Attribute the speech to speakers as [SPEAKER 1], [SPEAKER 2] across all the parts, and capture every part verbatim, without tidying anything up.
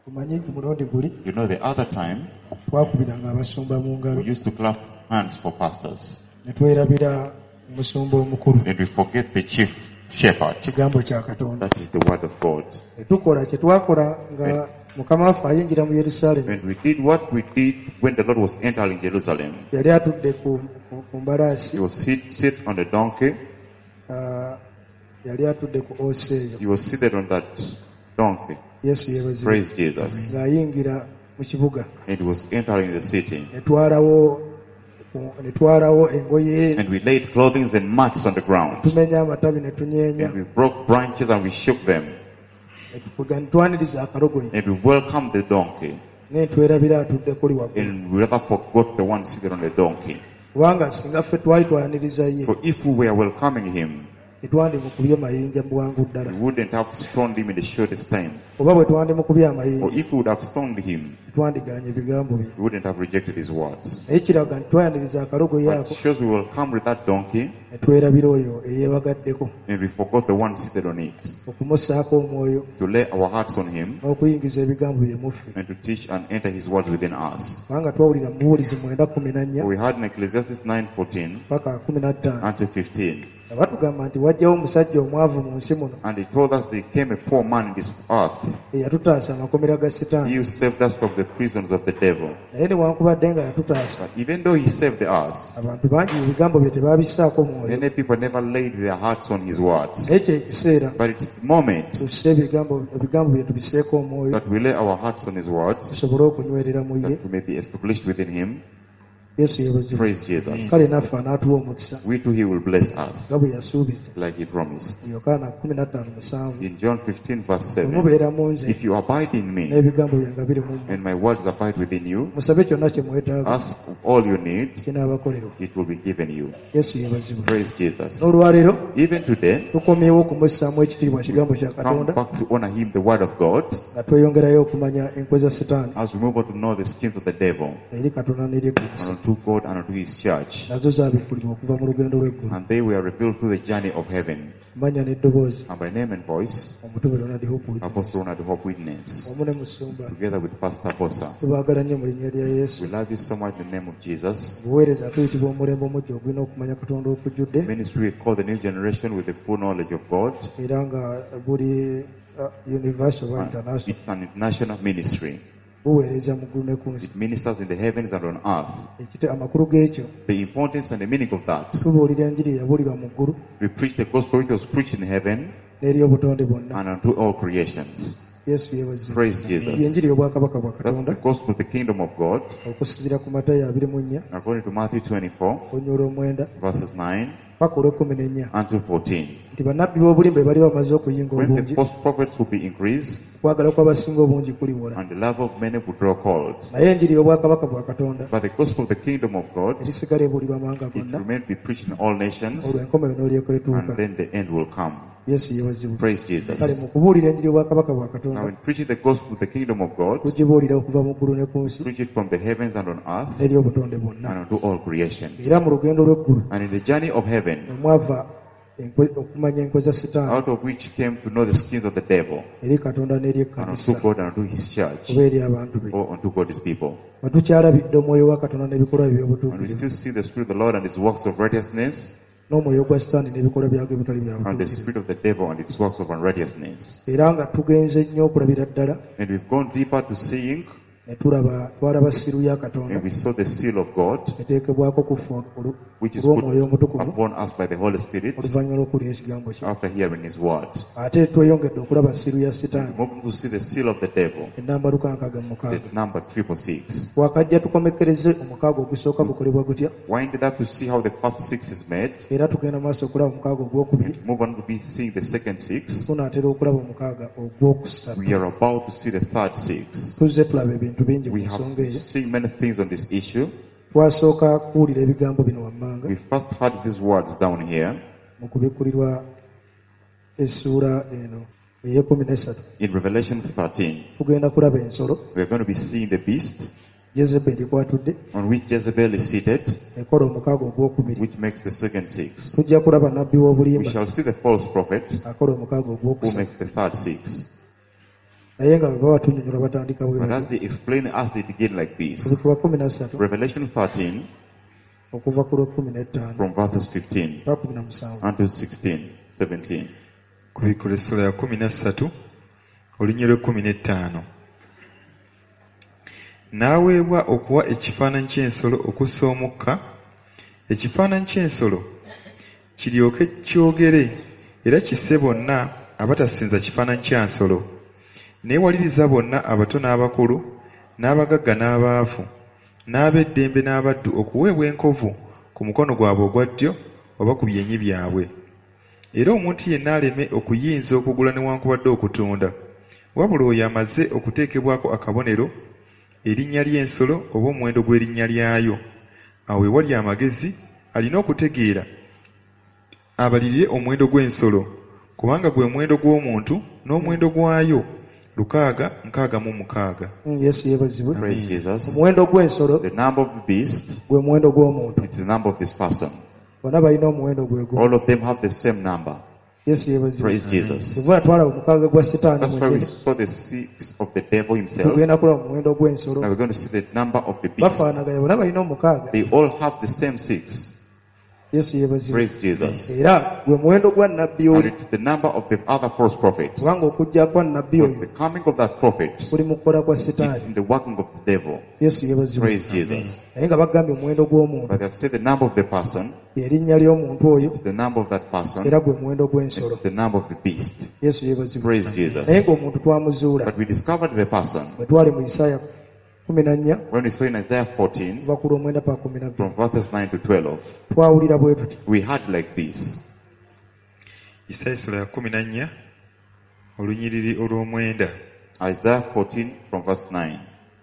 [SPEAKER 1] You know, the other time, we used to clap hands for pastors. And we forget the chief shepherd. That is the word of God. And, and we did what we did when the Lord was entering Jerusalem. He was sit, sit on a donkey. He was seated on that donkey. Praise Jesus. And he was entering the city. And we laid clothing and mats on the ground. And we broke branches and we shook them. And we welcomed the donkey. And we rather forgot the one seated on the donkey. For if we were welcoming him, we wouldn't have stoned him in the shortest time. Or if we would have stoned him, we wouldn't have rejected his words. But it shows we will come with that donkey, and we forgot the one seated on it, to lay our hearts on him, and to teach and enter his words within us. We had in Ecclesiastes nine fourteen until fifteen. And he told us there came a poor man in this earth. He who saved us from the prisons of the devil. But even though he saved us, many people never laid their hearts on his words. But it's the moment that we lay our hearts on his words, that we may be established within him. Praise Jesus. We too, he will bless us like he promised. In John fifteen verse seven, if you abide in me and my words abide within you, ask all you need, it will be given you. Praise Jesus. Even today, we come back to honor him, the word of God, as we move on to know the schemes of the devil, to God and to his church. And they were revealed through the journey of heaven. And by name and voice, Apostle Ronald Hope Witness, together with Pastor Bosa. We love you so much in the name of Jesus. Ministry we call the new generation with the full knowledge of God. It's an international ministry. It ministers in the heavens and on earth. The importance and the meaning of that. We preach the gospel which was preached in heaven and unto all creations. Praise Jesus. That's the gospel of the kingdom of God. According to Matthew twenty-four, verses nine until fourteen. When the false prophets will be increased, and the love of many will grow cold. But the gospel of the kingdom of God, it remains to be preached in all nations, and then the end will come. Praise Jesus. Now in preaching the gospel of the kingdom of God, preach it from the heavens and on earth, and unto all creations. And in the journey of heaven, out of which came to know the schemes of the devil, and unto God and unto his church, or unto God's people. And we still see the Spirit of the Lord and his works of righteousness, and the spirit of the devil and its works of unrighteousness. And we've gone deeper to seeing, and we saw the seal of God, which is put upon us by the Holy Spirit after hearing his word. And we move to see the seal of the devil, the number triple six. Winded up to see how the first six is made. Move on to be seeing the second six. We are about to see the third six. We have seen many things on this issue. We first heard these words down here in Revelation thirteen. We are going to be seeing the beast on which Jezebel is seated, which makes the second six. We shall see the false prophet who makes the third six. But as they explain as they begin like this. Revelation thirteen from verses fifteen unto sixteen, seventeen.
[SPEAKER 2] Kubikula essula ya kumi na ssatu olunyiri lw'ekkumi n'ettaano. N'aweebwa okuwa ekifaananyi ky'ensolo okussa omukka, ekifaananyi ky'ensolo kiryoke kyogere era kisse bonna abatasinza kifaananyi kya nsolo, neewaliriza bonna abato n'abakulu n'abagagga n'abaavu n'ab'eddembe n'abaddu okuweebwa enkovu ku mukono gwabwe ogwa ddyo oba ku byenyi byabwe. Era omuntu yenna aleme okuyinza okugula newankubadde okutunda, wabula oyo amaze okuteekebwako akabonero erinnya ly'ensolo oba omuwendo gw'erinnya lyayo. Awo ewali amagezi alina okutegeera abalirire omuwendo gw'ensolo, kubanga gwe muwendo gw'omuntu n'omuwendo gwayo lukaaga nkaaga mu mukaaga.
[SPEAKER 1] Yesu yeebazibwe. Praise Jesus. Omuwendo gw'ensolo, the number of the beast, gwe muwendo gw'omuntu. It's the number of this person. Bonna balina omuwendo gwe gwo. All of them have the same number. Yesu yeebazibwe. Praise Jesus. Tuvuna twala omukaaga gwa Setaani. That's why we saw the six of the devil himself. Tugenda kulaba omuwendo gw'ensolo. Now we're going to see the number of the beast. Bafaanaganye, bonna balina omukaaga. They all have the same six. Yesu yeebazibwe. Praise Jesus. Era gwe muwendo gwa nnabbi oyo. And it's the number of the other false prophet. Kubanga okujja kwa nnabbi oyo, the coming of that prophet, kuli mu kukola kwa Setaani. It's in the working of the devil. Yesu yeebazibwe. Praise Jesus. Naye nga bagambye omuwendo gw'omuntu. But they have said the number of the person. Erinnya ly'omuntu oyo. It's the number of that person. Era gwe muwendo gw'ensolo. It's the number of the beast. Yesu yeebazibwe. Praise Jesus. Naye ng'omuntu twamuzuula. But we discovered the person. Bwe twali mu Isaya when we saw in Isaiah fourteen, from verses nine to twelve, we had like this.
[SPEAKER 2] Isaiah
[SPEAKER 1] fourteen from verse nine.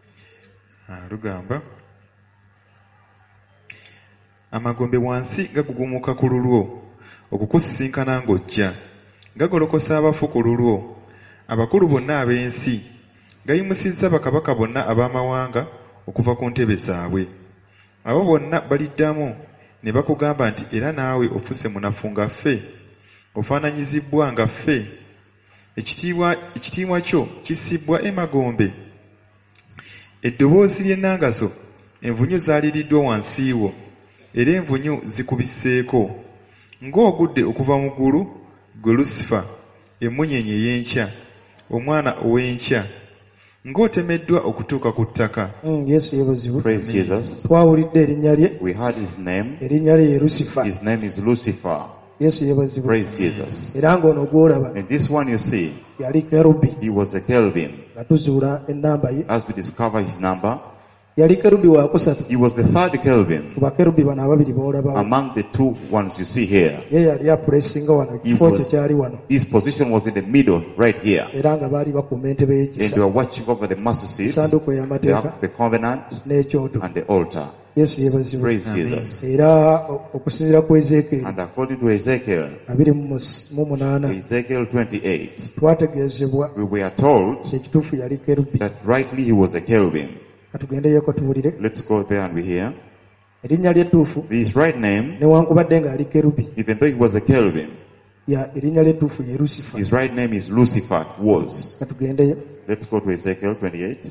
[SPEAKER 2] Amagombe wansi gagugumuka ku lulwo okukusisinkana ng'ojja, gagolokosa abafu ku lulwo, abakulu bonna ab'ensi gayimusizza bakabaka bonna ab'amawanga okuva ku ntebe zaabwe. Abo bonna baliddamu ne bakugamba nti era naawe ofuse munafu nga ffe, ofaananyizibbwa nga ffe. Ekitiibwa ekitiibwa kyo kisibbwa emagombe. Eddoboozi ly'ennangazo envunyu zaaliriddwa wansi wo, era envunyu zikubiseeko. Ng'ogudde okuva mu ggulu, ggwe Lusifa, emmunyeenye ey'enkya, omwana ow'enkya, ng'otemeddwa okutuuka ku ttaka.
[SPEAKER 1] Yesu yeebazibwe. Praise Jesus. Twawulidde erinnya lye. We heard his name. Erinnya lye ye Lucifer. His name is Lucifer. Yesu yeebazibwe. Praise Jesus. Era ng'ono gw'olaba. And this one you see, yali kerubi. He was a cherubim. Nga tuzuula ennamba ye. As we discover his number, yali kerubi wa kusatu. He was the third cherubim. Kuba kerubi bano ababiri boolaba. Among the two ones you see here. Ye yali apulesinga wano. Kifo kye kyali wano. His position was in the middle, right here. Era nga baali bakuuma entebe y'ekisa. And they were watching over the mercy seat, essanduuko y'amateeka, the covenant, n'ekyoto, and the altar. Yesu yeebazibwe. Praise Jesus. Era okusinziira ku Ezekiel. And according to Ezekiel, abiri mu munaana, Ezekiel twenty-eight, twategeezebwa, we were told ekituufu yali kerubi, that rightly he was a cherubim. Let's go there and we hear. His right name, even though he was a cherubim, his right name is Lucifer, was. Let's go to Ezekiel twenty-eight.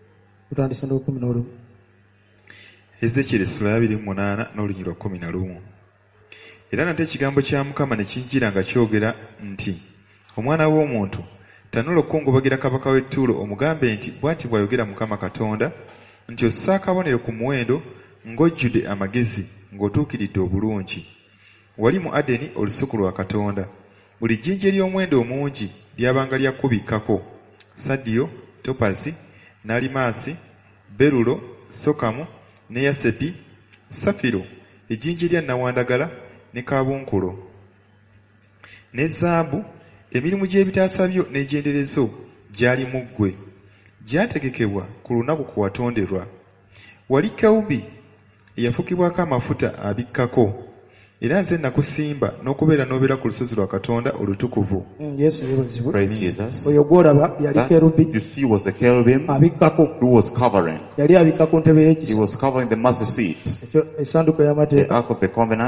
[SPEAKER 2] Ezekiel essula abiri mu munaana n'olunyiri lwa kkumi na lumu. Era nate ekigambo kya Mukama ne kinjira nga kyogera nti, omwana w'omuntu, tanula okukungubagira kabaka w'e Ttuulo omugambe nti, bw'ati bw'ayogera Mukama Katonda, nti ossa akabonero ku muwendo ng'ojjudde amagezi ng'otuukiridde obulungi. Wali mu Adeni olusuku lwa Katonda. Buli jjinja ery'omuwendo omungi lyabanga lyakubikkako: sadiyo, topazi, n'alimaasi, berulo, sokamu, ne yasepi, safiro, ejjinja erya nnawandagala ne kaabunkulo, ne zaabu. Emirimu gy'ebitaasa byo n'egyenderezo gyali mu ggwe, gyategekebwa ku lunaku kwe watonderwa. Wali kerubi eyafukibwako amafuta abikkako, era nze nakusimba n'okubeera n'obeera ku lusozi lwa Katonda olutukuvu.
[SPEAKER 1] Yesu yeebazibwe. Praise Jesus. Oyo gw'olaba yali kerubi. You see was a cherubim abikkako. Who was covering. Yali abikka ku ntebe y'ekisa. He was covering the mercy seat. Ekyo essanduuko y'amateeka. The ark of the covenant.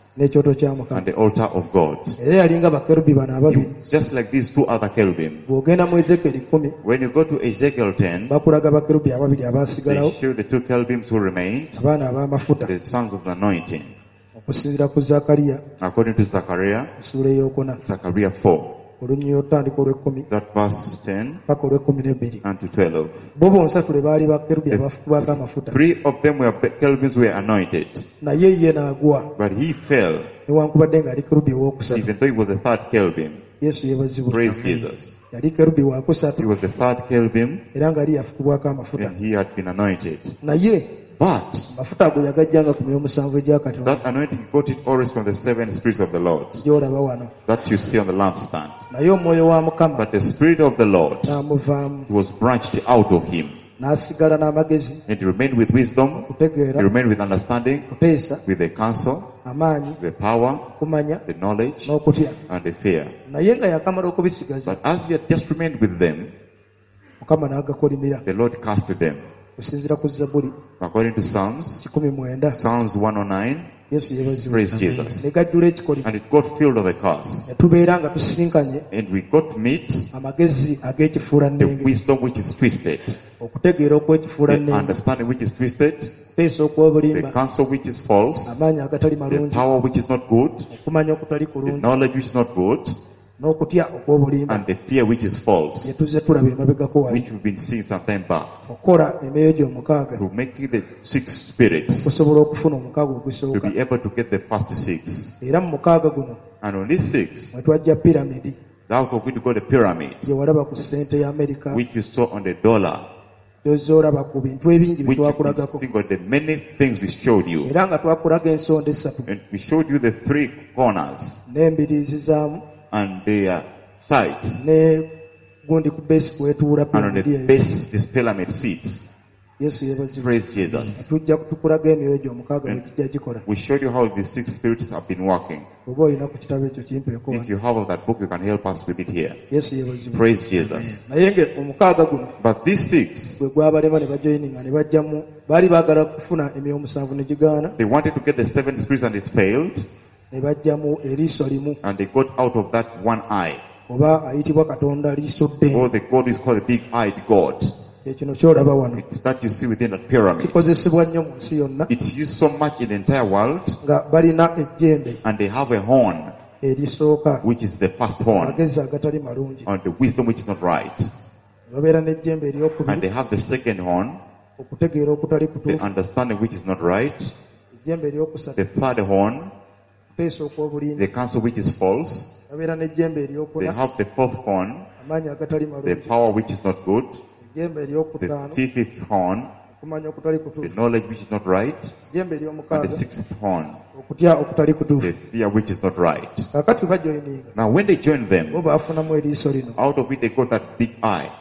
[SPEAKER 1] n'ekyoto kya Mukama
[SPEAKER 3] and the altar of God.
[SPEAKER 1] era yalinga bakerubi bano ababiri.
[SPEAKER 3] Just like these two other cherubim.
[SPEAKER 1] Bw'ogenda mu Ezekiel kumi
[SPEAKER 3] When you go to Ezekiel ten,
[SPEAKER 1] bakulaga bakerubi ababiri
[SPEAKER 3] they
[SPEAKER 1] abaasigalawo,
[SPEAKER 3] show the two cherubims who remained,
[SPEAKER 1] abaana ab'amafuta,
[SPEAKER 3] the sons of the anointing.
[SPEAKER 1] okusinziira ku Zakariya
[SPEAKER 3] According to Zechariah,
[SPEAKER 1] essuula ey'okuna
[SPEAKER 3] Zechariah four,
[SPEAKER 1] olunyiri olutandika olw'ekkumi
[SPEAKER 3] that verse ten
[SPEAKER 1] paka olw'ekkumi n'ebbiri.
[SPEAKER 3] and to twelve.
[SPEAKER 1] Bo bonsatule baali bakerubi abafukibwako amafuta,
[SPEAKER 3] Three of them were cherubims were anointed,
[SPEAKER 1] naye ye n'agwa
[SPEAKER 3] but he fell,
[SPEAKER 1] newankubadde ng'ali kerubi owookusatu.
[SPEAKER 3] even though he was the third cherubim.
[SPEAKER 1] Yesu yeebazibwa.
[SPEAKER 3] Praise Jesus.
[SPEAKER 1] Yali kerubi
[SPEAKER 3] He
[SPEAKER 1] waakusatu
[SPEAKER 3] was the third cherubim,
[SPEAKER 1] era ng'ali yafukibwako amafuta,
[SPEAKER 3] and he had been anointed.
[SPEAKER 1] naye
[SPEAKER 3] But
[SPEAKER 1] amafuta ago yagajjanga ku myomusanvu egya Katonda
[SPEAKER 3] that anointing got it always from the seven spirits of the Lord
[SPEAKER 1] gy'olaba wano,
[SPEAKER 3] that you see on the lampstand.
[SPEAKER 1] naye omwoyo wa Mukama
[SPEAKER 3] But the Spirit of the Lord
[SPEAKER 1] n'amuvaamu
[SPEAKER 3] was branched out of him,
[SPEAKER 1] n'asigala n'amagezi,
[SPEAKER 3] and he remained with wisdom, he
[SPEAKER 1] okutegeera,
[SPEAKER 3] remained with understanding,
[SPEAKER 1] kuteesa,
[SPEAKER 3] with the counsel,
[SPEAKER 1] amaanyi,
[SPEAKER 3] the power,
[SPEAKER 1] kumanya
[SPEAKER 3] the knowledge,
[SPEAKER 1] n'okutya.
[SPEAKER 3] and the fear.
[SPEAKER 1] Naye nga yakamala okubisigaza,
[SPEAKER 3] But as he had just remained with them,
[SPEAKER 1] Mukama n'agakolimira.
[SPEAKER 3] the Lord casted them.
[SPEAKER 1] Okusinziira ku Zabbuli
[SPEAKER 3] According to Psalms,
[SPEAKER 1] kikumi mwenda,
[SPEAKER 3] Psalms one oh nine,
[SPEAKER 1] Yesu yeebazibwa,
[SPEAKER 3] praise Jesus.
[SPEAKER 1] ne gajjula ekikolimo,
[SPEAKER 3] And it got filled of a curse.
[SPEAKER 1] ne tubeera nga tusisinkanye
[SPEAKER 3] And we got meat,
[SPEAKER 1] amagezi ag'ekifuula
[SPEAKER 3] the
[SPEAKER 1] nnenge,
[SPEAKER 3] wisdom which is twisted,
[SPEAKER 1] okutegeera okw'ekifuula
[SPEAKER 3] the
[SPEAKER 1] nnenge,
[SPEAKER 3] understanding which is twisted,
[SPEAKER 1] okuteesa
[SPEAKER 3] the
[SPEAKER 1] okw'obulimba,
[SPEAKER 3] counsel which is false,
[SPEAKER 1] amaanyi agatali
[SPEAKER 3] the
[SPEAKER 1] malungi,
[SPEAKER 3] power which is not good,
[SPEAKER 1] okumanya okutali
[SPEAKER 3] the
[SPEAKER 1] kulungi,
[SPEAKER 3] knowledge which is not good,
[SPEAKER 1] n'okutya okw'obulimba,
[SPEAKER 3] and the fear which is false,
[SPEAKER 1] bye tuzze tulaba emabegako wali,
[SPEAKER 3] which we've been seeing some time back,
[SPEAKER 1] okukola emyoyo gyo omukaaga
[SPEAKER 3] to make the six spirits
[SPEAKER 1] okusobola okufuna omukaaga
[SPEAKER 3] to
[SPEAKER 1] ogusooka.
[SPEAKER 3] be able to get the first six.
[SPEAKER 1] Era mu mukaaga guno
[SPEAKER 3] And on these six,
[SPEAKER 1] mwe twajja piramidi
[SPEAKER 3] out of which got the pyramid,
[SPEAKER 1] gye walaba ku ssente ya Amerika,
[SPEAKER 3] which you saw on the dollar,
[SPEAKER 1] gy'ozolaba ku bintu ebingi bye
[SPEAKER 3] which you
[SPEAKER 1] twakulagako,
[SPEAKER 3] think of the many things we showed you.
[SPEAKER 1] era nga twakulaga ensonda essatu
[SPEAKER 3] And we showed you the three corners
[SPEAKER 1] n'embiriizi zaamu
[SPEAKER 3] and their sides,
[SPEAKER 1] ne gundi ku besi kwetuula
[SPEAKER 3] and on the
[SPEAKER 1] piramidi eyo.
[SPEAKER 3] base, this pyramid seats.
[SPEAKER 1] Yesu yeebazibwa.
[SPEAKER 3] Praise Jesus.
[SPEAKER 1] Tujja tukulaga emyoyo gyo omukaaga bwe gijja gikola.
[SPEAKER 3] We showed you how the six spirits have been working.
[SPEAKER 1] Oba olina ku kitabo ekyo kimpeeko
[SPEAKER 3] If
[SPEAKER 1] wano.
[SPEAKER 3] you have that book, you can help us with it here.
[SPEAKER 1] Yesu yeebazibwa.
[SPEAKER 3] Praise Jesus.
[SPEAKER 1] Naye nga omukaaga guno
[SPEAKER 3] But these six,
[SPEAKER 1] bwe gwabalema ne bajoyininga ne bajjamu, baali baagala kufuna emyoyo musanvu ne gigaana,
[SPEAKER 3] they wanted to get the seven spirits and it failed,
[SPEAKER 1] ne bajjamu eriiso limu,
[SPEAKER 3] and they got out of that one eye.
[SPEAKER 1] oba ayitibwa Katonda liiso ddene.
[SPEAKER 3] Or the God is called the big-eyed God.
[SPEAKER 1] Ekino kyolaba wano
[SPEAKER 3] It's that you see within that pyramid.
[SPEAKER 1] kikozesebwa nnyo mu nsi yonna,
[SPEAKER 3] It's used so much in the entire world,
[SPEAKER 1] nga balina ejjembe
[SPEAKER 3] and they have a horn,
[SPEAKER 1] erisooka,
[SPEAKER 3] which is the first horn,
[SPEAKER 1] amagezi agatali malungi.
[SPEAKER 3] and the wisdom which is not right.
[SPEAKER 1] Babeera n'ejjembe
[SPEAKER 3] And
[SPEAKER 1] eryokubiri,
[SPEAKER 3] they have the second horn,
[SPEAKER 1] okutegeera okutali
[SPEAKER 3] the
[SPEAKER 1] kutuufu.
[SPEAKER 3] understanding which is not right.
[SPEAKER 1] Ejjembe eryokusatu,
[SPEAKER 3] The third horn,
[SPEAKER 1] okuteesa okw'obulimba.
[SPEAKER 3] the counsel which is false.
[SPEAKER 1] Babeera n'ejjembe
[SPEAKER 3] They
[SPEAKER 1] eryokuna,
[SPEAKER 3] have the fourth horn,
[SPEAKER 1] amaanyi agatali
[SPEAKER 3] the
[SPEAKER 1] malungi.
[SPEAKER 3] power which is not good.
[SPEAKER 1] Ejjembe
[SPEAKER 3] The
[SPEAKER 1] eryokutaano,
[SPEAKER 3] fifth horn,
[SPEAKER 1] okumanya okutali
[SPEAKER 3] the
[SPEAKER 1] kutuufu.
[SPEAKER 3] knowledge which is not right.
[SPEAKER 1] Ejjembe
[SPEAKER 3] And the
[SPEAKER 1] eryomukaaga,
[SPEAKER 3] sixth horn,
[SPEAKER 1] okutya okutali kutuufu.
[SPEAKER 3] the fear which is not right.
[SPEAKER 1] Kaakati bajoyininga,
[SPEAKER 3] Now when they joined
[SPEAKER 1] bo
[SPEAKER 3] them,
[SPEAKER 1] baafunamu eriiso lino.
[SPEAKER 3] out of it they got that big eye.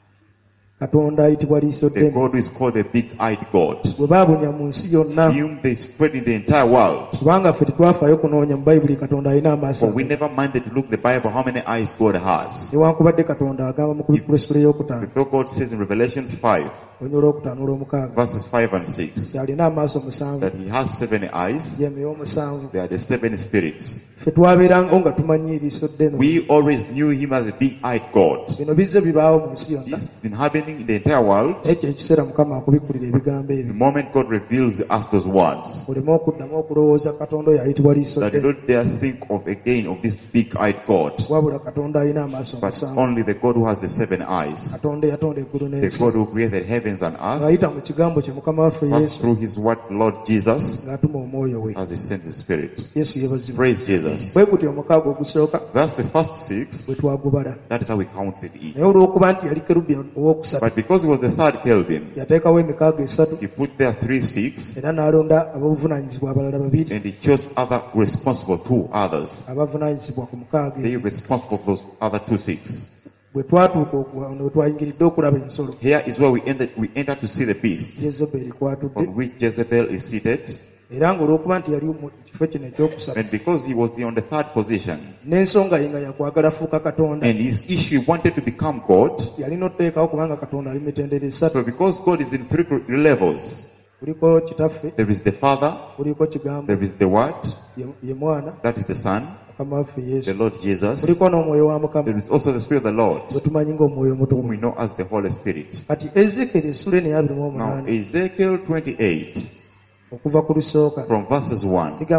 [SPEAKER 1] Katonda ayitibwa liiso
[SPEAKER 3] The
[SPEAKER 1] ddene.
[SPEAKER 3] God is called the big-eyed God.
[SPEAKER 1] Bwe baabunya mu nsi yonna,
[SPEAKER 3] Whom they spread in the entire world.
[SPEAKER 1] kubanga ffe tetwafaayo kunoonya mu Bayibuli Katonda alina amaaso
[SPEAKER 3] For we
[SPEAKER 1] abiri.
[SPEAKER 3] never minded to look the Bible how many eyes God has.
[SPEAKER 1] Newankubadde Katonda agamba mu Kulisitule ey'okutaano,
[SPEAKER 3] The God says in Revelations five,
[SPEAKER 1] olunya olwokutaano olw'omukaaga,
[SPEAKER 3] verses five and six,
[SPEAKER 1] yalina amaaso musanvu,
[SPEAKER 3] that he has seven eyes.
[SPEAKER 1] gy'emyoyo omusanvu.
[SPEAKER 3] They are the seven spirits.
[SPEAKER 1] Ffe twabeerango nga tumanyi eriiso ddene.
[SPEAKER 3] We always knew him as a big-eyed God.
[SPEAKER 1] Bino bizze bibaawo mu nsi yonna.
[SPEAKER 3] This has been happening in the entire world.
[SPEAKER 1] Ekyo ekiseera Mukama akubikkulira ebigambo
[SPEAKER 3] The
[SPEAKER 1] ebyo.
[SPEAKER 3] moment God reveals us those words,
[SPEAKER 1] Oleme okuddamu okulowooza Katonda oyo ayitibwa liiso
[SPEAKER 3] that you
[SPEAKER 1] ddene.
[SPEAKER 3] don't dare think of again of this big-eyed God,
[SPEAKER 1] Wabula Katonda alina amaaso
[SPEAKER 3] but
[SPEAKER 1] omusanvu.
[SPEAKER 3] only the God who has the seven eyes,
[SPEAKER 1] Katonda eyatonda eggulu
[SPEAKER 3] the
[SPEAKER 1] n'ensi.
[SPEAKER 3] God who created heavens and earth,
[SPEAKER 1] Ng'ayita mu kigambo kye Mukama waffe
[SPEAKER 3] passed
[SPEAKER 1] Yesu,
[SPEAKER 3] through his word, Lord Jesus,
[SPEAKER 1] ng'atuma omwoyo we.
[SPEAKER 3] as he sent his spirit.
[SPEAKER 1] Yesu yeebazibwa.
[SPEAKER 3] Praise Jesus.
[SPEAKER 1] Bwe gutyo omukaaga ogusooka
[SPEAKER 3] That's the first six.
[SPEAKER 1] bwe twagubala.
[SPEAKER 3] That is how we counted it.
[SPEAKER 1] Naye olw'okuba nti yali kerubi owookusatu,
[SPEAKER 3] But because he was the third cherubim,
[SPEAKER 1] yateekawo emikaaga esatu,
[SPEAKER 3] he put there three six,
[SPEAKER 1] era n'alonda abavunaanyizibwa abalala babiri,
[SPEAKER 3] and he chose other responsible two others.
[SPEAKER 1] abavunaanyizibwa ku mukaaga
[SPEAKER 3] They
[SPEAKER 1] eyo.
[SPEAKER 3] responsible for those other two six.
[SPEAKER 1] Bwe twatuuka okuwa- ne twayingiridde okulaba ensolo,
[SPEAKER 3] Here is where we ended. We entered to see the beast
[SPEAKER 1] Yezeberi kwatudde,
[SPEAKER 3] on which Jezebel is seated,
[SPEAKER 1] era ng'olw'okuba nti yali mu kifo kino ekyokusatu,
[SPEAKER 3] and because he was the, on the third position,
[SPEAKER 1] n'ensonga ye nga yakwagala fuuka Katonda,
[SPEAKER 3] and his issue he wanted to become God.
[SPEAKER 1] yalina otuteekawo kubanga Katonda ali mitendera esatu.
[SPEAKER 3] So because God is in three levels, There is the Father. There is the Word. That is the Son. The Lord Jesus. There is also the Spirit of the Lord, whom we know as the Holy Spirit. Now, Ezekiel twenty-eight, from verses one, he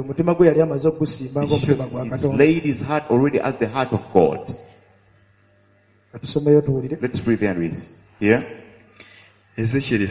[SPEAKER 3] laid his heart already as the heart of God. Let's read and read. Here.
[SPEAKER 2] Ezekiel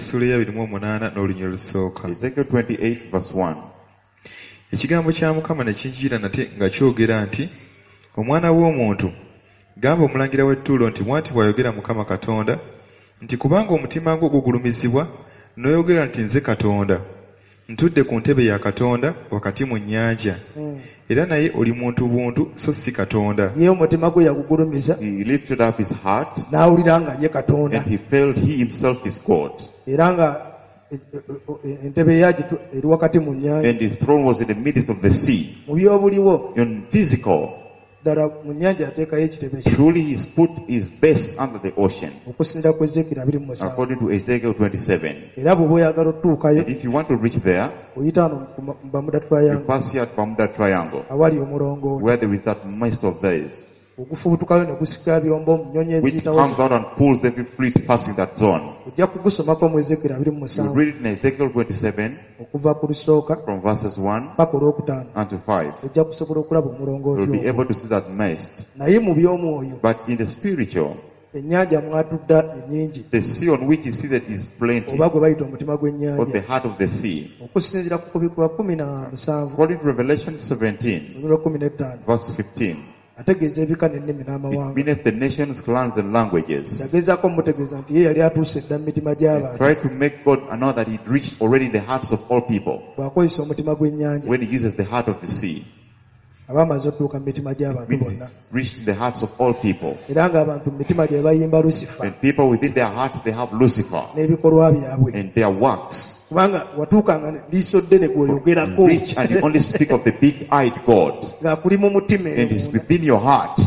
[SPEAKER 3] twenty-eight, verse one.
[SPEAKER 2] Ekigambo kya Mukama ne kinjira nate nga kyogera nti, omwana w'omuntu, gamba omulangira w'ettuulo nti bw'ati bw'ayogera Mukama Katonda, nti kubanga omutima gwo gugulumizibwa, n'oyogera nti nze Katonda, ntudde ku ntebe ya Katonda wakati mu nnyanja, era naye oli muntu buntu so si Katonda.
[SPEAKER 1] Ye omutima gwe yagugulumiza,
[SPEAKER 3] he lifted up his heart,
[SPEAKER 1] n'awulira nga ye Katonda,
[SPEAKER 3] and he felt he himself is God.
[SPEAKER 1] Era nga entebe yaki eri wakati mu nnyanja,
[SPEAKER 3] and his throne was in the midst of the sea.
[SPEAKER 1] Mu byobuliwo,
[SPEAKER 3] in physical,
[SPEAKER 1] ddala mu nnyanja yateekayo ekitebe kye.
[SPEAKER 3] Truly he put his best under the ocean.
[SPEAKER 1] Okusinziira ku Ezekiel abiri mu musanvu.
[SPEAKER 3] According to Ezekiel twenty-seven.
[SPEAKER 1] Era bw'oba oyagala otuukayo,
[SPEAKER 3] if you want to reach there,
[SPEAKER 1] oyita wano mu Bermuda Triangle,
[SPEAKER 3] you pass here at Bermuda Triangle,
[SPEAKER 1] awali omulongo,
[SPEAKER 3] where there is that mist of theirs,
[SPEAKER 1] ogufubutukayo ne gusika byombo mu nnyonyi
[SPEAKER 3] which
[SPEAKER 1] eziyitawo,
[SPEAKER 3] comes out and pulls every fleet passing that zone.
[SPEAKER 1] Ojja kugusomako mu Ezekiel abiri mu musanvu.
[SPEAKER 3] You read it in Ezekiel twenty-seven,
[SPEAKER 1] okuva ku lusooka,
[SPEAKER 3] from verses one
[SPEAKER 1] paka olwokutaano,
[SPEAKER 3] and to five.
[SPEAKER 1] Ojja kusobola okulaba omulongooti
[SPEAKER 3] ogwo. You'll be able to see that mist.
[SPEAKER 1] Naye mu by'omwoyo,
[SPEAKER 3] but in the spiritual,
[SPEAKER 1] ennyanja mwatudda ennyingi,
[SPEAKER 3] the sea on which is seated is plenty,
[SPEAKER 1] oba gwe bayita omutima gw'ennyanja,
[SPEAKER 3] or the heart of the sea.
[SPEAKER 1] Okusinziira ku kubikwa kumi na musanvu,
[SPEAKER 3] according to Revelation seventeen, verse fifteen,
[SPEAKER 1] ategeeza ebika n'ennimi n'amawanga.
[SPEAKER 3] It meaneth the nations, clans and languages.
[SPEAKER 1] Yagezaako omutegeeza nti ye yali atuuse dda mu mitima gy'abantu.
[SPEAKER 3] Try to make God know that He reached already in the hearts of all people.
[SPEAKER 1] Bw'akozesa omutima gw'ennyanja,
[SPEAKER 3] when He uses the heart of the sea,
[SPEAKER 1] aba amaze okutuuka mu mitima gy'abantu bonna.
[SPEAKER 3] Reached the hearts of all people.
[SPEAKER 1] Era ng'abantu mu mitima gye bayimba Lucifer.
[SPEAKER 3] And people within their hearts they have Lucifer.
[SPEAKER 1] N'ebikolwa byabwe.
[SPEAKER 3] And their works.
[SPEAKER 1] Kubanga watuukanga liiso ddene gw'oyogerako.
[SPEAKER 3] Reach and you only speak of the big-eyed God.
[SPEAKER 1] Ng'akuli mu mutima.
[SPEAKER 3] And He's within your heart.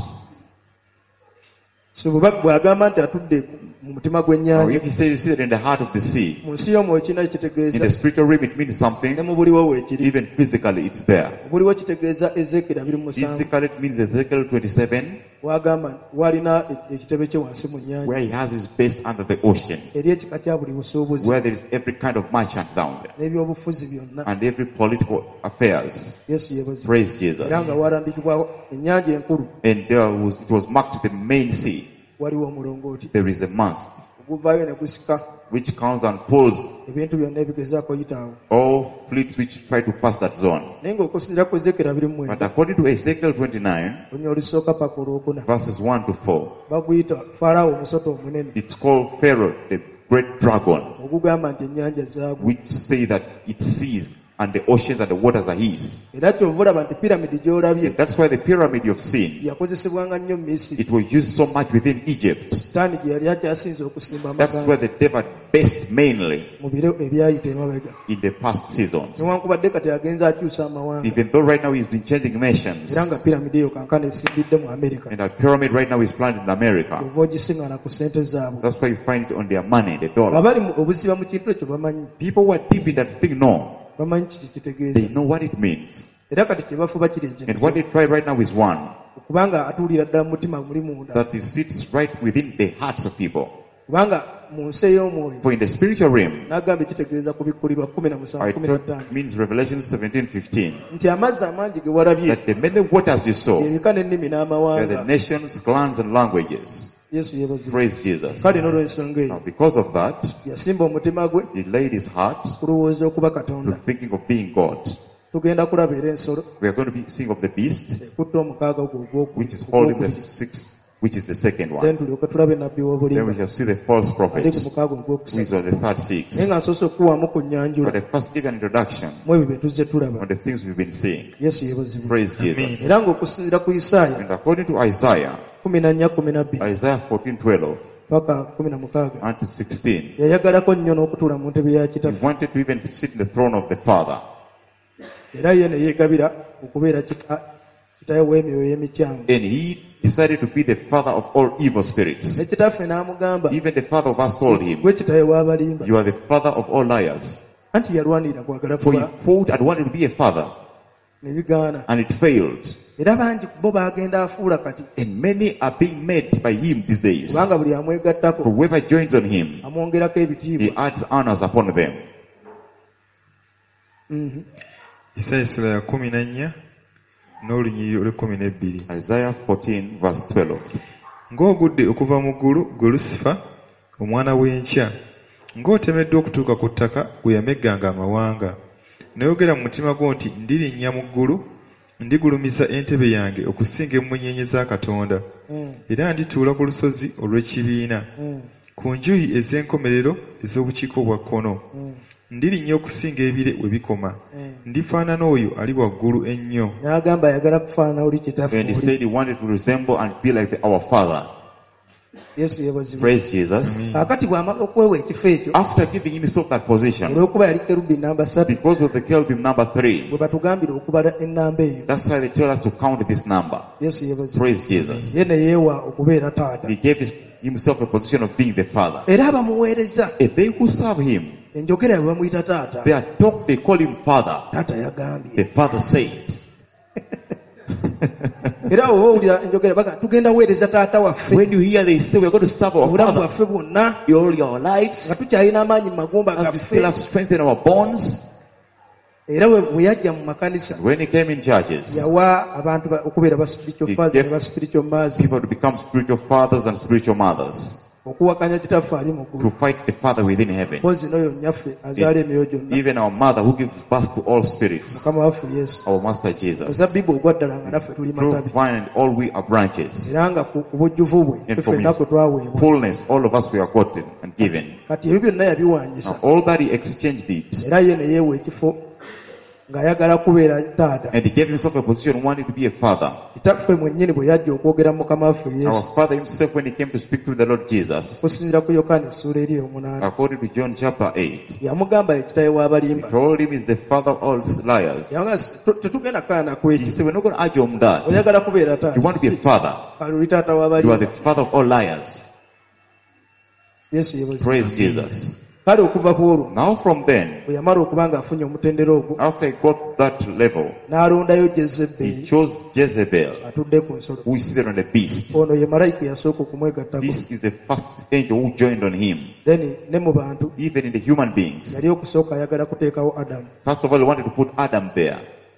[SPEAKER 1] So bw'agamba nti atudde mu mutima gw'ennyanja.
[SPEAKER 3] If He says He's seated in the heart of the sea.
[SPEAKER 1] Mu nsi y'omwoyo kirina kitegeeza.
[SPEAKER 3] In the spiritual realm it means something.
[SPEAKER 1] Ne mu buliwo weekiri.
[SPEAKER 3] Even physically it's there.
[SPEAKER 1] Buliwo kitegeeza Ezekiel abiri mu musanvu.
[SPEAKER 3] Physically it means Ezekiel twenty-seven.
[SPEAKER 1] Wagamba walina ekitebe kye wansi mu nnyanja.
[SPEAKER 3] Where he has his base under the ocean.
[SPEAKER 1] Eri ekika kya buli busuubuzi.
[SPEAKER 3] Where there is every kind of merchant down there.
[SPEAKER 1] N'ebyobufuzi byonna.
[SPEAKER 3] And every political affairs.
[SPEAKER 1] Yesu yeebazibwa.
[SPEAKER 3] Praise Jesus.
[SPEAKER 1] Era nga walambikibwa ennyanja enkulu.
[SPEAKER 3] And there was, it was marked the main sea.
[SPEAKER 1] Waliwo omulongooti.
[SPEAKER 3] There is a mast.
[SPEAKER 1] Oguvaayo ne gusika.
[SPEAKER 3] Which counts and pulls
[SPEAKER 1] ebintu byonna ebigezaako yitaawo.
[SPEAKER 3] All fleets which try to pass that zone.
[SPEAKER 1] Naye ng'okusinziira ku Ezekiel abiri mu mwenda.
[SPEAKER 3] But according to Ezekiel twenty-nine,
[SPEAKER 1] olusooka paka olwokuna,
[SPEAKER 3] verses one to four,
[SPEAKER 1] baguyita Farao omusota omunene.
[SPEAKER 3] It's called Pharaoh, the great dragon.
[SPEAKER 1] Ogugamba nti ennyanja zaagwo.
[SPEAKER 3] Which say that it sees and the oceans and the waters are his.
[SPEAKER 1] Era kyova olaba nti piramidi gy'olabye.
[SPEAKER 3] That's why the pyramid you've seen,
[SPEAKER 1] yakozesebwanga nnyo mu Misiri.
[SPEAKER 3] It was used so much within Egypt.
[SPEAKER 1] Sitaani gye yali akyasinze okusimba amaganga.
[SPEAKER 3] That's where the devil based mainly
[SPEAKER 1] mu biro ebyayita emabega.
[SPEAKER 3] In the past seasons.
[SPEAKER 1] Newankubadde kati agenza akyusa amawanga.
[SPEAKER 3] Even though right now he's been changing nations.
[SPEAKER 1] Era nga piramidi eyo kankana esimbidde mu America.
[SPEAKER 3] And that pyramid right now is planted in America.
[SPEAKER 1] Ova ogisiŋŋaana ku ssente zaabwe.
[SPEAKER 3] That's why you find it on their money, the dollar.
[SPEAKER 1] Abali obuziba mu kintu ekyo bamanyi.
[SPEAKER 3] People who are deep in that thing know.
[SPEAKER 1] bamanyi kiki kitegeeza.
[SPEAKER 3] They know what it means.
[SPEAKER 1] Era kati kye bafuba kiri ekyo.
[SPEAKER 3] And what they try right now is one.
[SPEAKER 1] Kubanga atuulira ddala mu mutima muli munda.
[SPEAKER 3] That it sits right within the hearts of people.
[SPEAKER 1] Kubanga mu nsi ey'omwoyo.
[SPEAKER 3] For in the spiritual realm,
[SPEAKER 1] n'agamba ekitegeeza ku bikkulirwa kumi na musanvu kumi na ttaano.
[SPEAKER 3] It means Revelation seventeen fifteen.
[SPEAKER 1] Nti amazzi amangi ge walabye.
[SPEAKER 3] That the many waters you saw.
[SPEAKER 1] Ebika n'ennimi n'amawanga.
[SPEAKER 3] Were the nations, clans and languages.
[SPEAKER 1] Yesu yeebazibwa.
[SPEAKER 3] Praise Jesus.
[SPEAKER 1] Kale n'olw'ensonga eyo.
[SPEAKER 3] Now because of that,
[SPEAKER 1] yasimba omutima gwe.
[SPEAKER 3] He laid his heart.
[SPEAKER 1] Kulowooza okuba Katonda.
[SPEAKER 3] Thinking of being God.
[SPEAKER 1] Tugenda kulaba era ensolo.
[SPEAKER 3] We are going to be seeing of the beast.
[SPEAKER 1] Ekutta omukaaga gwe
[SPEAKER 3] which is holding the sixth, which is the second one.
[SPEAKER 1] Then tulyoke tulabe nabbi w'obulimba.
[SPEAKER 3] Then we shall see the false prophet.
[SPEAKER 1] Ali ku mukaaga ogwokusatu.
[SPEAKER 3] Who is on the third six.
[SPEAKER 1] Naye nga nsoose okukuwaamu ku nnyanjula.
[SPEAKER 3] But I first give an introduction.
[SPEAKER 1] Mu ebyo bye tuzze tulaba.
[SPEAKER 3] On the things we've been seeing.
[SPEAKER 1] Yesu yeebazibwa.
[SPEAKER 3] Praise Jesus.
[SPEAKER 1] Era ng'okusinziira ku Isaaya.
[SPEAKER 3] And according to Isaiah.
[SPEAKER 1] kumi na nnya kumi na bbiri.
[SPEAKER 3] Isaiah fourteen twelve.
[SPEAKER 1] Paka kumi na mukaaga.
[SPEAKER 3] Unto sixteen.
[SPEAKER 1] Yayagalako nnyo n'okutuula mu ntebe ya kitaffe.
[SPEAKER 3] He wanted to even sit in the throne of the Father.
[SPEAKER 1] Era ye ne yeegabira okubeera kitaawe w'emyoyo y'emikyamu.
[SPEAKER 3] And he decided to be the father of all evil spirits.
[SPEAKER 1] Ne kitaffe n'amugamba.
[SPEAKER 3] Even the father of us told him.
[SPEAKER 1] Gwe kitaawe w'abalimba.
[SPEAKER 3] You are the father of all liars.
[SPEAKER 1] anti yalwanira kwagala
[SPEAKER 3] For he fought and wanted to be a father,
[SPEAKER 1] ne bigaana,
[SPEAKER 3] and it failed.
[SPEAKER 1] era bangi bo bagenda afuula kati,
[SPEAKER 3] And many are being made by him these days.
[SPEAKER 1] kubanga buli amwegattako
[SPEAKER 3] Whoever joins on him,
[SPEAKER 1] amwongerako
[SPEAKER 3] he
[SPEAKER 1] ebitiibwa.
[SPEAKER 3] adds honors upon them.
[SPEAKER 1] Mhm.
[SPEAKER 2] Isaaya essula ya kumi na nnya n'olunyiriri olw'ekkumi n'ebbiri.
[SPEAKER 3] Isaiah fourteen verse twelve.
[SPEAKER 2] Ng'ogudde okuva mu ggulu gwe Lusifa omwana w'enkya, ng'otemeddwa okutuuka ku ttaka gwe yamegganga amawanga. N'ayogera mu mutima gwo nti ndirinnya mu ggulu, ndigulumiza entebe yange okusinga emmunyeenye za Katonda, era ndituula ku lusozi olw'ekibiina, ku njuyi ez'enkomerero ez'obukiiko bwa kkono. Ndirinnya okusinga ebire we bikoma, ndifaanana oyo ali waggulu ennyo.
[SPEAKER 1] N'agamba ayagala kufaanana oli kitaffe
[SPEAKER 3] And he
[SPEAKER 1] oli.
[SPEAKER 3] said he wanted to resemble and be like the, our father.
[SPEAKER 1] Yesu yeebazibwe.
[SPEAKER 3] Praise Jesus.
[SPEAKER 1] Kakati bw'amala okwewa ekifo ekyo,
[SPEAKER 3] After giving himself that position,
[SPEAKER 1] olw'okuba yali kerubi namba ssatu,
[SPEAKER 3] because of the cherubim number three,
[SPEAKER 1] bwe batugambira okubala ennamba eyo.
[SPEAKER 3] that's why they tell us to count this number.
[SPEAKER 1] Yesu yeebazibwe.
[SPEAKER 3] Praise Jesus.
[SPEAKER 1] Ye ne yeewa okubeera taata.
[SPEAKER 3] He gave his, himself a position of being the father.
[SPEAKER 1] Era abamuweereza,
[SPEAKER 3] And they who serve him,
[SPEAKER 1] enjogera bwe bamuyita taata,
[SPEAKER 3] they are talk, they call him father.
[SPEAKER 1] taata yagambye.
[SPEAKER 3] The father said.
[SPEAKER 1] Era oba owulira enjogera baga tugenda weereza taata waffe
[SPEAKER 3] When you hear they say we're going to serve our
[SPEAKER 1] obulamu
[SPEAKER 3] father
[SPEAKER 1] bwaffe bwonna
[SPEAKER 3] all your lives,
[SPEAKER 1] nga tukyalina amaanyi mu magumba
[SPEAKER 3] and we still have
[SPEAKER 1] gaffe.
[SPEAKER 3] strength in our bones.
[SPEAKER 1] Era we bwe yajja mu makanisa
[SPEAKER 3] When he came in churches,
[SPEAKER 1] yawa abantu ba- okubeera ba spiritual
[SPEAKER 3] He
[SPEAKER 1] fathers
[SPEAKER 3] gave
[SPEAKER 1] ne ba spiritual mothers,
[SPEAKER 3] people to become spiritual fathers and spiritual mothers,
[SPEAKER 1] okuwakanya kitaffe ali mu
[SPEAKER 3] to
[SPEAKER 1] ggulu.
[SPEAKER 3] fight the father within heaven.
[SPEAKER 1] Mpozi n'oyo nnyaffe azaala emyoyo gyonna,
[SPEAKER 3] Even our mother who gives birth to all spirits,
[SPEAKER 1] mukama waffe Yesu.
[SPEAKER 3] our master Jesus.
[SPEAKER 1] Muzabbibu ogwa ddala nga naffe tuli
[SPEAKER 3] Through
[SPEAKER 1] matabi.
[SPEAKER 3] vine and all we are branches.
[SPEAKER 1] Era nga ku ku bujjuvu bwe
[SPEAKER 3] And
[SPEAKER 1] ffe
[SPEAKER 3] from
[SPEAKER 1] ffenna kwe
[SPEAKER 3] his
[SPEAKER 1] twaweebwa.
[SPEAKER 3] fullness, all of us we are gotten and given.
[SPEAKER 1] Kati ebyo byonna yabiwanyisa.
[SPEAKER 3] Now all that he exchanged it,
[SPEAKER 1] Era ye ne yeewa ekifo ng'ayagala kubeera taata.
[SPEAKER 3] and he gave himself a position wanting to be a father.
[SPEAKER 1] Kitaffe mwennyini bwe yajja okwogera mu mukama waffe
[SPEAKER 3] Our
[SPEAKER 1] Yesu,
[SPEAKER 3] father himself, when he came to speak to the Lord Jesus,
[SPEAKER 1] okusinziira ku Yokaana essuula eri omunaana,
[SPEAKER 3] according to John chapter eight,
[SPEAKER 1] yamugamba ye kitaawe
[SPEAKER 3] he
[SPEAKER 1] w'abalimba.
[SPEAKER 3] told him he's the father of all liars.
[SPEAKER 1] Yamugamba "Tu- tetugenda kukaana ku
[SPEAKER 3] He
[SPEAKER 1] ekyo,
[SPEAKER 3] said, we're not going to argue on that.
[SPEAKER 1] oyagala kubeera
[SPEAKER 3] You want to be a
[SPEAKER 1] taata,
[SPEAKER 3] father.
[SPEAKER 1] oli taata
[SPEAKER 3] You are
[SPEAKER 1] w'abalimba.
[SPEAKER 3] the father of all liars.
[SPEAKER 1] Yesu yeebazibwe.
[SPEAKER 3] Praise Jesus.
[SPEAKER 1] Kale okuva ku olwo
[SPEAKER 3] Now from then,
[SPEAKER 1] bwe yamala okuba ng'afunye omutendera ogwo,
[SPEAKER 3] after he got that level,
[SPEAKER 1] n'alondayo
[SPEAKER 3] he
[SPEAKER 1] Jezeberi
[SPEAKER 3] chose Jezebel,
[SPEAKER 1] atudde ku nsolo.
[SPEAKER 3] who is seated on the beast.
[SPEAKER 1] Ono ye malayika eyasooka okumwegattako.
[SPEAKER 3] This is the first angel who joined on him.
[SPEAKER 1] Then ne mu bantu
[SPEAKER 3] Even in the human beings.
[SPEAKER 1] yali okusooka ayagala kuteekawo Adamu.
[SPEAKER 3] First of all, he wanted to put Adam there.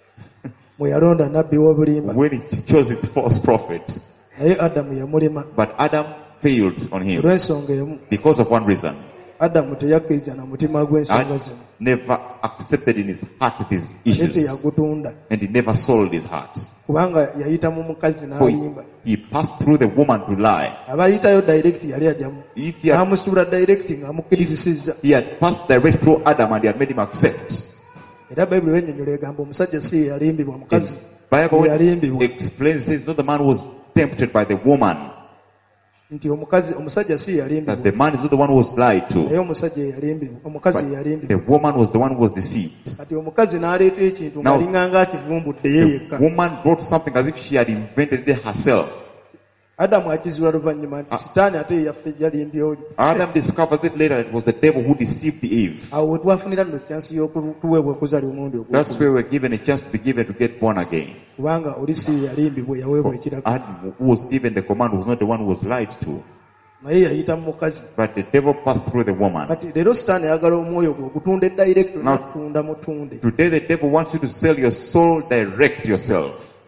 [SPEAKER 1] Mwe yalonda nabbi w'obulimba,
[SPEAKER 3] When he chose the false prophet.
[SPEAKER 1] naye Adamu yamulema
[SPEAKER 3] But Adam failed on him
[SPEAKER 1] olw'ensonga emu.
[SPEAKER 3] because of one reason.
[SPEAKER 1] Adamu teyakkiriza na mutima gw'ensonga
[SPEAKER 3] Adam
[SPEAKER 1] zino,
[SPEAKER 3] never accepted in his heart these
[SPEAKER 1] ate
[SPEAKER 3] issues.
[SPEAKER 1] yagutunda,
[SPEAKER 3] And he never sold his heart.
[SPEAKER 1] kubanga yayita mu mukazi
[SPEAKER 3] For he,
[SPEAKER 1] n'alimba.
[SPEAKER 3] he passed through the woman to lie.
[SPEAKER 1] Abayitayo direct yali ajamu,
[SPEAKER 3] If he had,
[SPEAKER 1] n'amusuula direct ng'amukkirizisizza.
[SPEAKER 3] he had passed direct through Adam and he had made him accept.
[SPEAKER 1] Era Bayibuli ennyonnyola egamba omusajja si ye yalimbibwa, mukazi
[SPEAKER 3] Bible
[SPEAKER 1] ye yalimbibwa.
[SPEAKER 3] explains this, not the man who was tempted by the woman,
[SPEAKER 1] Nti omukazi omusajja si ye
[SPEAKER 3] that the
[SPEAKER 1] yalimbibwa,
[SPEAKER 3] man is not the one who was lied
[SPEAKER 1] naye
[SPEAKER 3] to,
[SPEAKER 1] omusajja ye yalimbibwa, omukazi ye
[SPEAKER 3] but the
[SPEAKER 1] yalimbibwa.
[SPEAKER 3] woman was the one who was deceived.
[SPEAKER 1] Kati omukazi n'aleeta ekintu
[SPEAKER 3] Now-
[SPEAKER 1] ng'alinganga akivumbudde ye
[SPEAKER 3] The
[SPEAKER 1] yekka.
[SPEAKER 3] woman brought something as if she had invented it herself.
[SPEAKER 1] Adamu akizuula luvannyuma nti
[SPEAKER 3] Ah.
[SPEAKER 1] sitaani ate ye yaffe yalimbye oli.
[SPEAKER 3] Adam discovers it later that it was the devil who deceived Eve.
[SPEAKER 1] Awo we twafunira nno chansi y'okutuweebwa okuzala omulundi
[SPEAKER 3] That's
[SPEAKER 1] ogwo,
[SPEAKER 3] where we're given a chance to be given to get born again.
[SPEAKER 1] kubanga oli si ye yalimbibwa, yaweebwa ekirago.
[SPEAKER 3] Adam, who was given the command, was not the one who was lied to.
[SPEAKER 1] Naye yayita mu mukazi.
[SPEAKER 3] But the devil passed through the woman.
[SPEAKER 1] Kati leero sitaani ayagala omwoyo gwe ogutunda direct,
[SPEAKER 3] Now-
[SPEAKER 1] natunda mutunde.
[SPEAKER 3] Today the devil wants you to sell your soul direct yourself.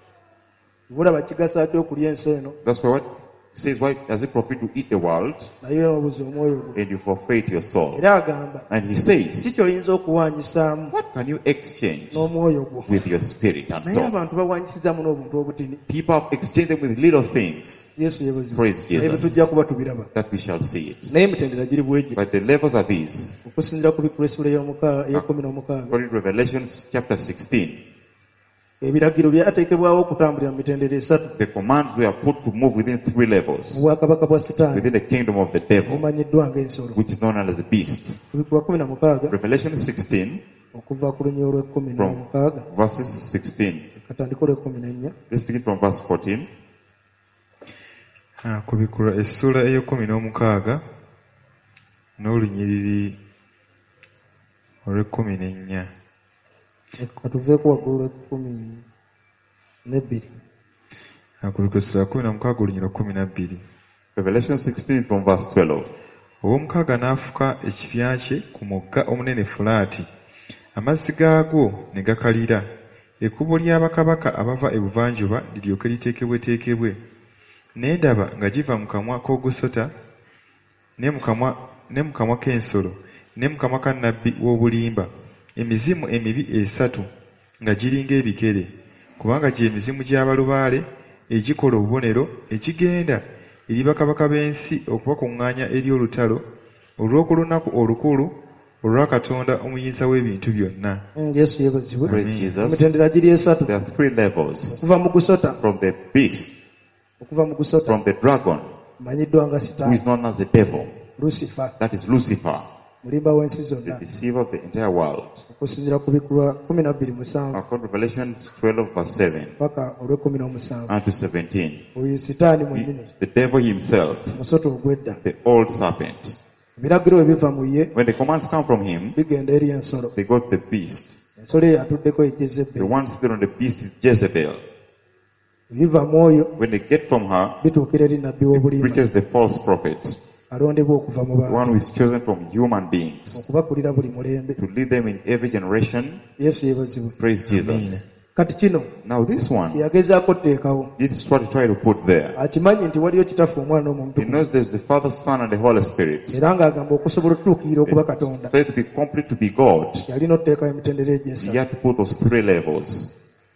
[SPEAKER 1] Bulaba kigasa ki okulya ensi eno,
[SPEAKER 3] That's why what it says, why does it profit to eat the world
[SPEAKER 1] naye obuza omwoyo gwe.
[SPEAKER 3] and you forfeit your soul?
[SPEAKER 1] Era agamba
[SPEAKER 3] And he says,
[SPEAKER 1] si kyoyinza okuwanyisaamu
[SPEAKER 3] what can you exchange
[SPEAKER 1] n'omwoyo gwo.
[SPEAKER 3] with your spirit and
[SPEAKER 1] Naye
[SPEAKER 3] soul?
[SPEAKER 1] abantu bawanyisizaamu n'obuntu obutini.
[SPEAKER 3] People have exchanged them with little things.
[SPEAKER 1] Yesu yeebazibwe.
[SPEAKER 3] Praise
[SPEAKER 1] Naye bwe
[SPEAKER 3] Jesus.
[SPEAKER 1] tujja kuba tubiraba.
[SPEAKER 3] That we shall see it.
[SPEAKER 1] Naye emitendera giri bwegi.
[SPEAKER 3] But the levels are these.
[SPEAKER 1] Okusinziira ku Bikuleesula ey'ekumi n'omukaaga.
[SPEAKER 3] According to Revelation chapter sixteen,
[SPEAKER 1] Ebiragiro byateekebwawo okutambulira mu mitendera esatu.
[SPEAKER 3] the commands were put to move within three levels.
[SPEAKER 1] Mu bwakabaka bwa Sitaani
[SPEAKER 3] Within the kingdom of the devil,
[SPEAKER 1] bumanyiddwa ng'ensolo.
[SPEAKER 3] which is known as the beast.
[SPEAKER 1] Ku kumi na mukaaga
[SPEAKER 3] Revelation sixteen,
[SPEAKER 1] okuva ku lunyiro lw'ekkumi
[SPEAKER 3] from
[SPEAKER 1] n'omukaaga
[SPEAKER 3] verses sixteen.
[SPEAKER 1] katandika olw'ekkumi n'ennya.
[SPEAKER 3] Let's begin from verse fourteen.
[SPEAKER 2] Ah, kubikula essula ey'ekkumi n'omukaaga n'olunyiriri olw'ekkumi n'ennya.
[SPEAKER 1] Katuveeko waggulu lw'ekkumi n'ebbiri.
[SPEAKER 2] Akuluka essula kumi na mukaaga olunyira kkumi na bbiri.
[SPEAKER 3] Revelation sixteen from verse twelve.
[SPEAKER 2] Ow'omukaaga n'afuka ekibya kye ku mugga omunene Fulaati, amazzi gaagwo ne gakalira, ekkubo ly'abakabaka abava ebuvanjuba liryoke liteekebweteekebwe. Ne ndaba nga giva mu kamwa k'ogusota, ne mu kamwa ne mu kamwa k'ensolo, ne mu kamwa ka nnabbi w'obulimba, emizimu emibi esatu nga giringa ebikere, kubanga gy'emizimu gy'abalubaale egikola obubonero ekigenda eri bakabaka b'ensi okubakuŋŋaanya eri olutalo olw'oku lunaku olukulu olwa Katonda omuyinza w'ebintu byonna.
[SPEAKER 1] Yesu yeebazibwe.
[SPEAKER 3] Praise Jesus.
[SPEAKER 1] Emitendera giri esatu.
[SPEAKER 3] There are three levels.
[SPEAKER 1] Okuva mu gusota.
[SPEAKER 3] From the beast.
[SPEAKER 1] Okuva mu gusota.
[SPEAKER 3] From the dragon.
[SPEAKER 1] Manyiddwa nga Sitaani.
[SPEAKER 3] Who is known as the devil.
[SPEAKER 1] Lucifer.
[SPEAKER 3] That is Lucifer.
[SPEAKER 1] Mulimba w'ensi zonna.
[SPEAKER 3] The deceiver of the entire world.
[SPEAKER 1] Okusinziira ku Bikkulwa kumi na bbiri musanvu.
[SPEAKER 3] According to Revelation twelve verse seven.
[SPEAKER 1] Paka olw'ekkumi n'omusanvu.
[SPEAKER 3] And to seventeen.
[SPEAKER 1] Oyo Sitaani mwennyini.
[SPEAKER 3] The devil himself.
[SPEAKER 1] Musota ogw'edda.
[SPEAKER 3] The old serpent.
[SPEAKER 1] Ebiragiro ebiva mu ye.
[SPEAKER 3] When the commands come from him,
[SPEAKER 1] bigenda eri ensolo.
[SPEAKER 3] They go to the beast.
[SPEAKER 1] Ensolo eyo atuddeko ye Jezebel.
[SPEAKER 3] The one sitting on the beast is Jezebel.
[SPEAKER 1] Biva mu oyo.
[SPEAKER 3] When they get from her,
[SPEAKER 1] bituukira eri nnabbi w'obulimba.
[SPEAKER 3] Preaches the false prophet.
[SPEAKER 1] Alondebwa okuva mu bantu.
[SPEAKER 3] One who is chosen from human beings.
[SPEAKER 1] Okubakulira buli mulembe.
[SPEAKER 3] To lead them in every generation.
[SPEAKER 1] Yesu yeebazibwe.
[SPEAKER 3] Praise Jesus.
[SPEAKER 1] Kati kino.
[SPEAKER 3] Now this one.
[SPEAKER 1] Yagezaako teekawo.
[SPEAKER 3] This is what he tried to put there.
[SPEAKER 1] Akimanyi nti waliyo kitaffe omwana n'omuntu.
[SPEAKER 3] He knows there's the Father, Son and the Holy Spirit.
[SPEAKER 1] Era ng'agamba okusobola okutuukirira okuba Katonda.
[SPEAKER 3] So to be complete to be God.
[SPEAKER 1] Yalina okuteekawo emitendera egy'esatu.
[SPEAKER 3] He had to put those three levels.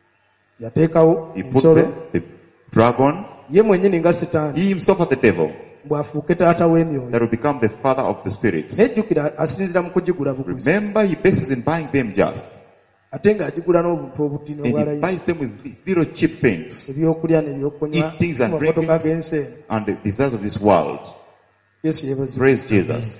[SPEAKER 1] Yateekawo
[SPEAKER 3] He put the, the dragon.
[SPEAKER 1] Ye mwennyini nga Sitaani.
[SPEAKER 3] He himself as the devil.
[SPEAKER 1] Bw'afuuke taata w'emyoyo.
[SPEAKER 3] That will become the father of the spirits.
[SPEAKER 1] Nejjukira asinziira mu kugigula buguzi.
[SPEAKER 3] Remember, he bases in buying them just.
[SPEAKER 1] Ate ng'agigula n'obuntu obutini obwalayisi.
[SPEAKER 3] And he buys them with little cheap things.
[SPEAKER 1] Ebyokulya n'ebyokunywa.
[SPEAKER 3] Eatings and drinkings and the desires of this world.
[SPEAKER 1] Yesu yeebazibwe.
[SPEAKER 3] Praise Jesus.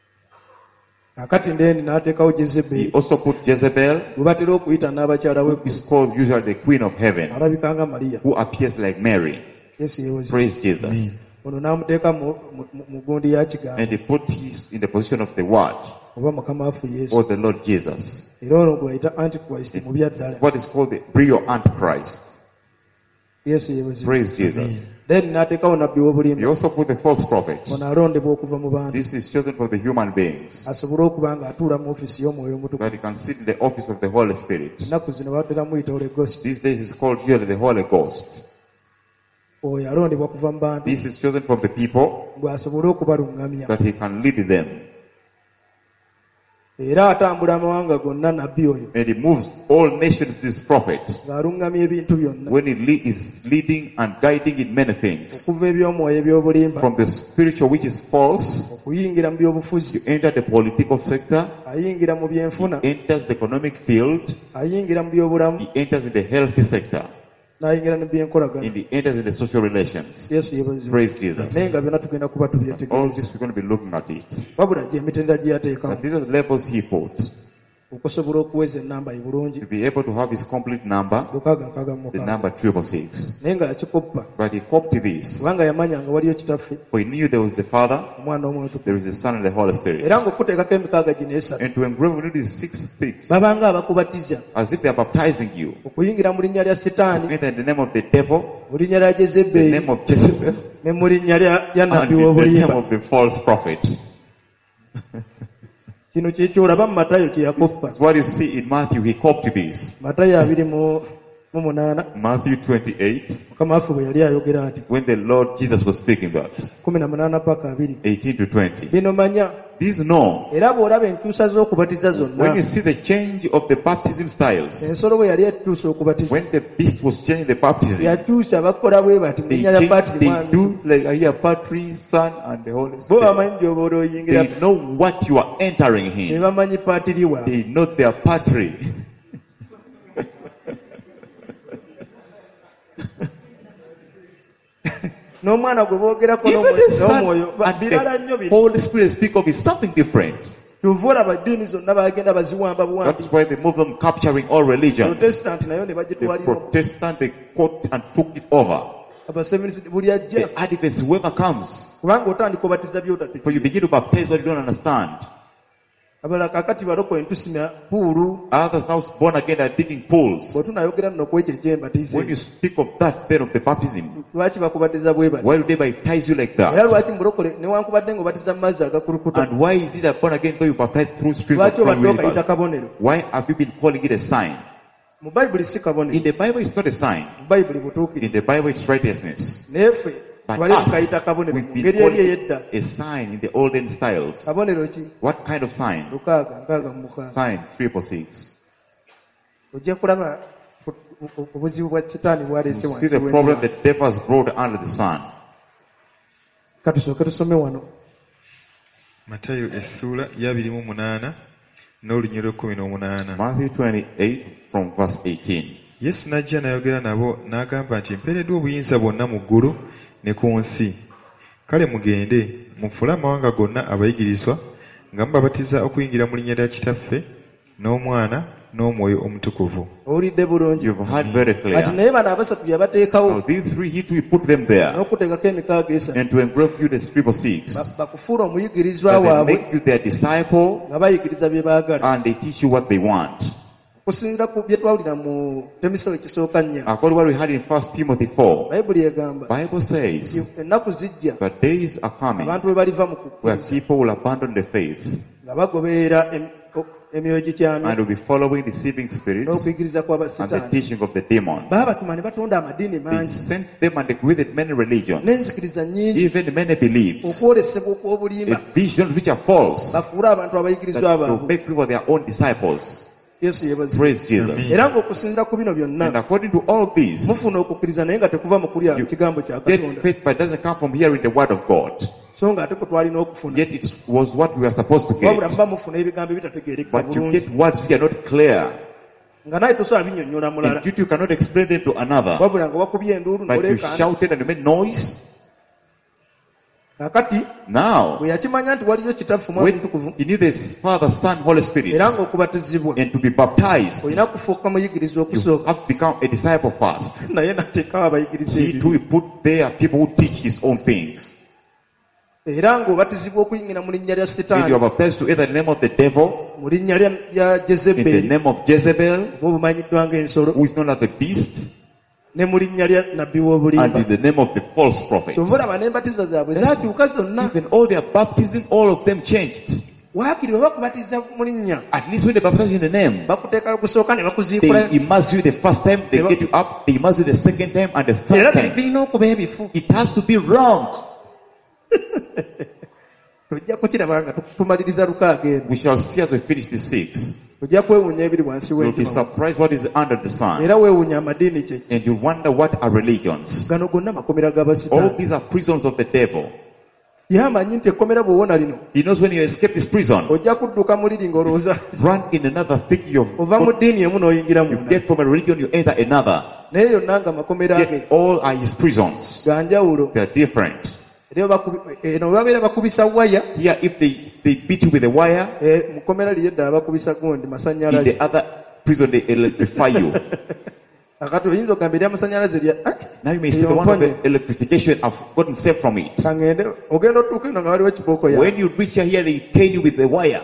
[SPEAKER 1] Akati ndeni n'ateekawo Jezebel.
[SPEAKER 3] He also put Jezebel.
[SPEAKER 1] Gwe batera okuyita n'abakyala we.
[SPEAKER 3] Who is called usually the Queen of Heaven.
[SPEAKER 1] Alabika nga Maria.
[SPEAKER 3] Who appears like Mary.
[SPEAKER 1] Yesu yeebazibwe.
[SPEAKER 3] Praise Jesus.
[SPEAKER 1] Ono n'amuteeka mu gundi ya kigambo.
[SPEAKER 3] And he put his in the position of the word.
[SPEAKER 1] Oba Mukama waffe Yesu.
[SPEAKER 3] Or the Lord Jesus.
[SPEAKER 1] Era ono gwe bayita Antichrist mu byaddala.
[SPEAKER 3] What is called the real Antichrist.
[SPEAKER 1] Yesu yeebazibwe.
[SPEAKER 3] Praise Jesus.
[SPEAKER 1] Then n'ateekawo nnabbi w'obulimba.
[SPEAKER 3] He also put the false prophet.
[SPEAKER 1] Ono alondebwa okuva mu bantu.
[SPEAKER 3] This is chosen for the human beings.
[SPEAKER 1] Asobole okuba ng'atuula mu ofiisi y'omwoyo omutukuvu.
[SPEAKER 3] That he can sit in the office of the Holy Spirit.
[SPEAKER 1] Ennaku zino batera muyita Holy Ghost.
[SPEAKER 3] These days is called here the Holy Ghost.
[SPEAKER 1] Oyo alondebwa kuva mu bantu.
[SPEAKER 3] This is chosen from the people.
[SPEAKER 1] Bw'asobole okubalungamya.
[SPEAKER 3] That he can lead them.
[SPEAKER 1] Era atambula amawanga gonna nabbi oyo.
[SPEAKER 3] And he moves all nations with this prophet.
[SPEAKER 1] Ng'alungamya ebintu byonna.
[SPEAKER 3] When he is leading and guiding in many things.
[SPEAKER 1] Okuva eby'omwoyo eby'obulimba.
[SPEAKER 3] From the spiritual which is false.
[SPEAKER 1] Okuyingira mu by'obufuzi.
[SPEAKER 3] To enter the political sector.
[SPEAKER 1] Ayingira mu byenfuna.
[SPEAKER 3] He enters the economic field.
[SPEAKER 1] Ayingira mu by'obulamu.
[SPEAKER 3] He enters in the healthy sector.
[SPEAKER 1] N'ayingira ne byenkolagana.
[SPEAKER 3] And he enters in the social relations.
[SPEAKER 1] Yesu yeebazibwe.
[SPEAKER 3] Praise Jesus.
[SPEAKER 1] Naye nga byonna tugenda kuba tubyetegereza.
[SPEAKER 3] All this we're going to be looking at it.
[SPEAKER 1] Wabula gye emitendera gye yateekawo.
[SPEAKER 3] But these are the levels he put.
[SPEAKER 1] Okusobola okuweza ennamba ye bulungi.
[SPEAKER 3] To be able to have his complete number.
[SPEAKER 1] Lukaaga nkaaga mu
[SPEAKER 3] the number triple six.
[SPEAKER 1] Naye nga yakikoppa.
[SPEAKER 3] But he copied this.
[SPEAKER 1] Kubanga yamanya nga waliyo kitaffe.
[SPEAKER 3] For he knew there was the Father.
[SPEAKER 1] Omwana omwoyo.
[SPEAKER 3] There is the Son and the Holy Spirit.
[SPEAKER 1] Era ng'okuteekako emikaaga gino esatu.
[SPEAKER 3] And to engrave with these six things.
[SPEAKER 1] Babanga abakubatiza.
[SPEAKER 3] As if they are baptizing you.
[SPEAKER 1] Okuyingira mu linnya lya Sitaani.
[SPEAKER 3] Enter in the name of the devil.
[SPEAKER 1] Mu linnya lya Jezebel.
[SPEAKER 3] The name of Jezebel.
[SPEAKER 1] Ne mu linnya lya nnabbi
[SPEAKER 3] w'obulimba. And the name
[SPEAKER 1] w'obulimba.
[SPEAKER 3] of the false prophet.
[SPEAKER 1] Kino kyekyolaba mu Matayo kye yakoppa.
[SPEAKER 3] What you see in Matthew, he copied this.
[SPEAKER 1] Matayo abiri mu munaana.
[SPEAKER 3] Matthew twenty-eight.
[SPEAKER 1] Mukama waffe bwe yali ayogera ati.
[SPEAKER 3] When the Lord Jesus was speaking that.
[SPEAKER 1] kumi na munaana paka abiri.
[SPEAKER 3] eighteen to twenty.
[SPEAKER 1] Bino manya.
[SPEAKER 3] These know.
[SPEAKER 1] Era bw'olaba enkyusa z'okubatiza zonna.
[SPEAKER 3] When you see the change of the baptism styles.
[SPEAKER 1] Ensolo bwe yali etuuse okubatiza.
[SPEAKER 3] When the beast was changing the baptism.
[SPEAKER 1] Yakyusa bakola bwe bati mu linnya lya Patiri.
[SPEAKER 3] They do like I hear Patri, Son and the Holy Spirit.
[SPEAKER 1] Bo bamanyi gy'oba oyingira.
[SPEAKER 3] They know what you are entering in.
[SPEAKER 1] Ne bamanyi Patiri wa.
[SPEAKER 3] They know their Patri.
[SPEAKER 1] N'omwana gwe boogerako n'omwoyo birala nnyo biri.
[SPEAKER 3] Holy Spirit speak of is something different.
[SPEAKER 1] Tuva olaba ddiini zonna bagenda baziwamba buwambi.
[SPEAKER 3] That's why they move them capturing all religions.
[SPEAKER 1] Protestant nayo ne bagitwalira.
[SPEAKER 3] The Protestant they caught and took it over.
[SPEAKER 1] Abaseminisi buli ajja.
[SPEAKER 3] The Adventists, whoever comes.
[SPEAKER 1] Kubanga otandika obatiza by'otati.
[SPEAKER 3] For you begin to baptize what you don't understand.
[SPEAKER 1] abalala kakati balokole ntusimya poolu.
[SPEAKER 3] Others now born again are digging pools.
[SPEAKER 1] Bw'otunayogera nno kwekyo ekyembatizo.
[SPEAKER 3] When you speak of that then of the baptism,
[SPEAKER 1] lwaki bakubatiza bwe bati?
[SPEAKER 3] why do they baptize you like that?
[SPEAKER 1] Era lwaki mulokole newankubadde ng'obatiza mu mazzi agakulukuta?
[SPEAKER 3] And why is it that born again though you baptize through streams of
[SPEAKER 1] lwaki obadde okayita
[SPEAKER 3] rivers?
[SPEAKER 1] kabonero?
[SPEAKER 3] Why have you been calling it a sign?
[SPEAKER 1] Mu Bayibuli si kabonero.
[SPEAKER 3] In the Bible it's not a sign.
[SPEAKER 1] Mu Bayibuli butuukirivu.
[SPEAKER 3] In the Bible it's righteousness.
[SPEAKER 1] Nefe
[SPEAKER 3] But
[SPEAKER 1] twali
[SPEAKER 3] us,
[SPEAKER 1] tukayita kabonero mu
[SPEAKER 3] we've been
[SPEAKER 1] ngeri eri
[SPEAKER 3] calling
[SPEAKER 1] ey'edda.
[SPEAKER 3] it a sign in the olden styles.
[SPEAKER 1] Kabonero ki?
[SPEAKER 3] What kind of sign?
[SPEAKER 1] Lukaaga nkaaga mu mukaaga.
[SPEAKER 3] Sign triple six.
[SPEAKER 1] Ojja kulaba obuzibu bwa sitaani bwaleese
[SPEAKER 3] You
[SPEAKER 1] wansi
[SPEAKER 3] see the
[SPEAKER 1] w'ennyanja.
[SPEAKER 3] problem the devil has brought under the sun.
[SPEAKER 1] Katusooke tusome wano.
[SPEAKER 2] Matayo essuula ya abiri mu munaana n'olunyiriro lw'ekkumi n'omunaana.
[SPEAKER 3] Matthew twenty-eight from verse eighteen.
[SPEAKER 2] Yesu n'ajja n'ayogera nabo n'agamba nti mpeereddwa obuyinza bwonna mu ggulu ne ku nsi. Kale mugende mufuule amawanga gonna abayigirizwa nga mubabatiza okuyingira mu linnya lya Kitaffe n'Omwana n'Omwoyo Omutukuvu.
[SPEAKER 1] Owulidde bulungi.
[SPEAKER 3] You've heard very
[SPEAKER 1] Ati
[SPEAKER 3] clear.
[SPEAKER 1] naye bano abasatu yabateekawo
[SPEAKER 3] Now these three, he too put them there
[SPEAKER 1] n'okuteekako emikaaga esatu.
[SPEAKER 3] and to engrave you the triple six.
[SPEAKER 1] Ba- bakufuula omuyigirizwa
[SPEAKER 3] And they
[SPEAKER 1] waabwe
[SPEAKER 3] make you their disciple
[SPEAKER 1] nga bayigiriza bye baagala.
[SPEAKER 3] and they teach you what they want.
[SPEAKER 1] Okusinziira ku bye twawulira mu Timoseewo ekisooka nnya.
[SPEAKER 3] According to what we had in First Timothy four,
[SPEAKER 1] Bayibuli egamba
[SPEAKER 3] Bible says
[SPEAKER 1] ennaku zijja
[SPEAKER 3] the days are coming
[SPEAKER 1] abantu bwe baliva mu
[SPEAKER 3] where
[SPEAKER 1] kukkiriza
[SPEAKER 3] people will abandon the faith
[SPEAKER 1] nga bagoberera em- o- emyoyo gikyamya
[SPEAKER 3] and will be following deceiving spirits
[SPEAKER 1] n'okuyigiriza
[SPEAKER 3] and the
[SPEAKER 1] kw'abasitaani.
[SPEAKER 3] teaching of the demons.
[SPEAKER 1] Baba batuma ne batonda amadiini
[SPEAKER 3] They
[SPEAKER 1] mangi
[SPEAKER 3] sent them and they created many religions,
[SPEAKER 1] n'enzikiriza nnyingi,
[SPEAKER 3] even many beliefs,
[SPEAKER 1] okwolesebwa okw'obulimba
[SPEAKER 3] visions which are false,
[SPEAKER 1] bafuule abantu
[SPEAKER 3] that
[SPEAKER 1] abayigirizwa
[SPEAKER 3] will
[SPEAKER 1] baabwe.
[SPEAKER 3] make people their own disciples.
[SPEAKER 1] Yesu yeebazibwe.
[SPEAKER 3] Praise Jesus.
[SPEAKER 2] Amen.
[SPEAKER 1] Era ng'okusinziira ku bino
[SPEAKER 3] And
[SPEAKER 1] byonna
[SPEAKER 3] according to all this,
[SPEAKER 1] mufuna okukkiriza naye nga tekuva mu kulya
[SPEAKER 3] You
[SPEAKER 1] kigambo kya
[SPEAKER 3] get
[SPEAKER 1] Katonda.
[SPEAKER 3] faith, but it doesn't come from hearing the word of God.
[SPEAKER 1] So nga ate kwe twalina okufuna.
[SPEAKER 3] Yet it was what we were supposed to
[SPEAKER 1] Wabula
[SPEAKER 3] get.
[SPEAKER 1] muba mufuna ebigambo ebitategeerekeka
[SPEAKER 3] But you
[SPEAKER 1] bulungi.
[SPEAKER 3] get words which are not clear.
[SPEAKER 1] Nga naye tosobola binnyonnyola mulala.
[SPEAKER 3] And you, you cannot explain them to another.
[SPEAKER 1] Wabula nga wakubye enduulu
[SPEAKER 3] But you
[SPEAKER 1] n'oleekaana.
[SPEAKER 3] shouted and you made noise.
[SPEAKER 1] Kakati
[SPEAKER 3] Now,
[SPEAKER 1] bwe yakimanya nti waliyo kitaffe Mwana
[SPEAKER 3] when
[SPEAKER 1] Mutukuvu
[SPEAKER 3] he knew the Father, Son, Holy Spirit,
[SPEAKER 1] era ng'okubatizibwa
[SPEAKER 3] and to be baptized,
[SPEAKER 1] olina kufuuka muyigiriza
[SPEAKER 3] you
[SPEAKER 1] okusooka.
[SPEAKER 3] have to become a disciple first.
[SPEAKER 1] Naye n'ateekawo abayigiriza
[SPEAKER 3] He too
[SPEAKER 1] ebibi.
[SPEAKER 3] will put there people who teach his own things.
[SPEAKER 1] Era ng'obatizibwa okuyingira mu linnya lya
[SPEAKER 3] And you
[SPEAKER 1] Setaani,
[SPEAKER 3] are baptized to either the name of the devil,
[SPEAKER 1] mu linnya lya- lya
[SPEAKER 3] in the
[SPEAKER 1] Jezeberi,
[SPEAKER 3] name of Jezebel,
[SPEAKER 1] oba obumanyiddwa ng'ensolo,
[SPEAKER 3] who is known as the beast,
[SPEAKER 1] ne mu linnya lya nabbi
[SPEAKER 3] and
[SPEAKER 1] w'obulimba.
[SPEAKER 3] in the name of the false prophet.
[SPEAKER 1] Tovulaba n'embatiza zaabwe zaakyuka zonna.
[SPEAKER 3] Even all their baptism, all of them changed.
[SPEAKER 1] Waakiri bwe bakubatiza mu linnya,
[SPEAKER 3] At least when they baptize you in the name,
[SPEAKER 1] bakuteeka kusooka ne bakuziikula.
[SPEAKER 3] they immerse you the first time, they get you up, they immerse you the second time, and the
[SPEAKER 1] Era
[SPEAKER 3] third time.
[SPEAKER 1] birina okuba ebifu.
[SPEAKER 3] It has to be wrong.
[SPEAKER 1] Ojja kukiraba nga tumaliriza lukaaga eno.
[SPEAKER 3] We shall see as we finish the six.
[SPEAKER 1] Ojja kwewuunya ebiri wansi
[SPEAKER 3] You'll be
[SPEAKER 1] w'enjuba.
[SPEAKER 3] surprised what is under the sun.
[SPEAKER 1] Era weewuunya amadiini kye ki.
[SPEAKER 3] And you'll wonder what are religions.
[SPEAKER 1] Gano gonna makomera
[SPEAKER 3] All
[SPEAKER 1] g'abasitaani.
[SPEAKER 3] these are prisons of the devil.
[SPEAKER 1] Ye amanyi nti ekkomera bw'owona lino
[SPEAKER 3] He knows when you escape this prison,
[SPEAKER 1] ojja kudduka mu liri ng'olowooza
[SPEAKER 3] run in another thick you
[SPEAKER 1] ova mu ddiini emu n'oyingira
[SPEAKER 3] you
[SPEAKER 1] munda.
[SPEAKER 3] get from a religion, you enter another.
[SPEAKER 1] Naye yonna nga makomera ge
[SPEAKER 3] Yet all are his prisons.
[SPEAKER 1] ga njawulo.
[SPEAKER 3] They are different.
[SPEAKER 1] Era bakubi- eno babeera bakubisa waya,
[SPEAKER 3] Here, if they, they beat you with a wire,
[SPEAKER 1] eh, mu kkomera liri eddala bakubisa gundi
[SPEAKER 3] in
[SPEAKER 1] masannyalaze.
[SPEAKER 3] the other prison they electrify you.
[SPEAKER 1] Akati oyinza okugamba eri amasannyalaze lya eh,
[SPEAKER 3] Now you may say the one of the electrification, I've gotten saved from it.
[SPEAKER 1] kangende ogenda otuuka eno nga waliwo ekibooko ya
[SPEAKER 3] When you reach here, here they cane you with the wire.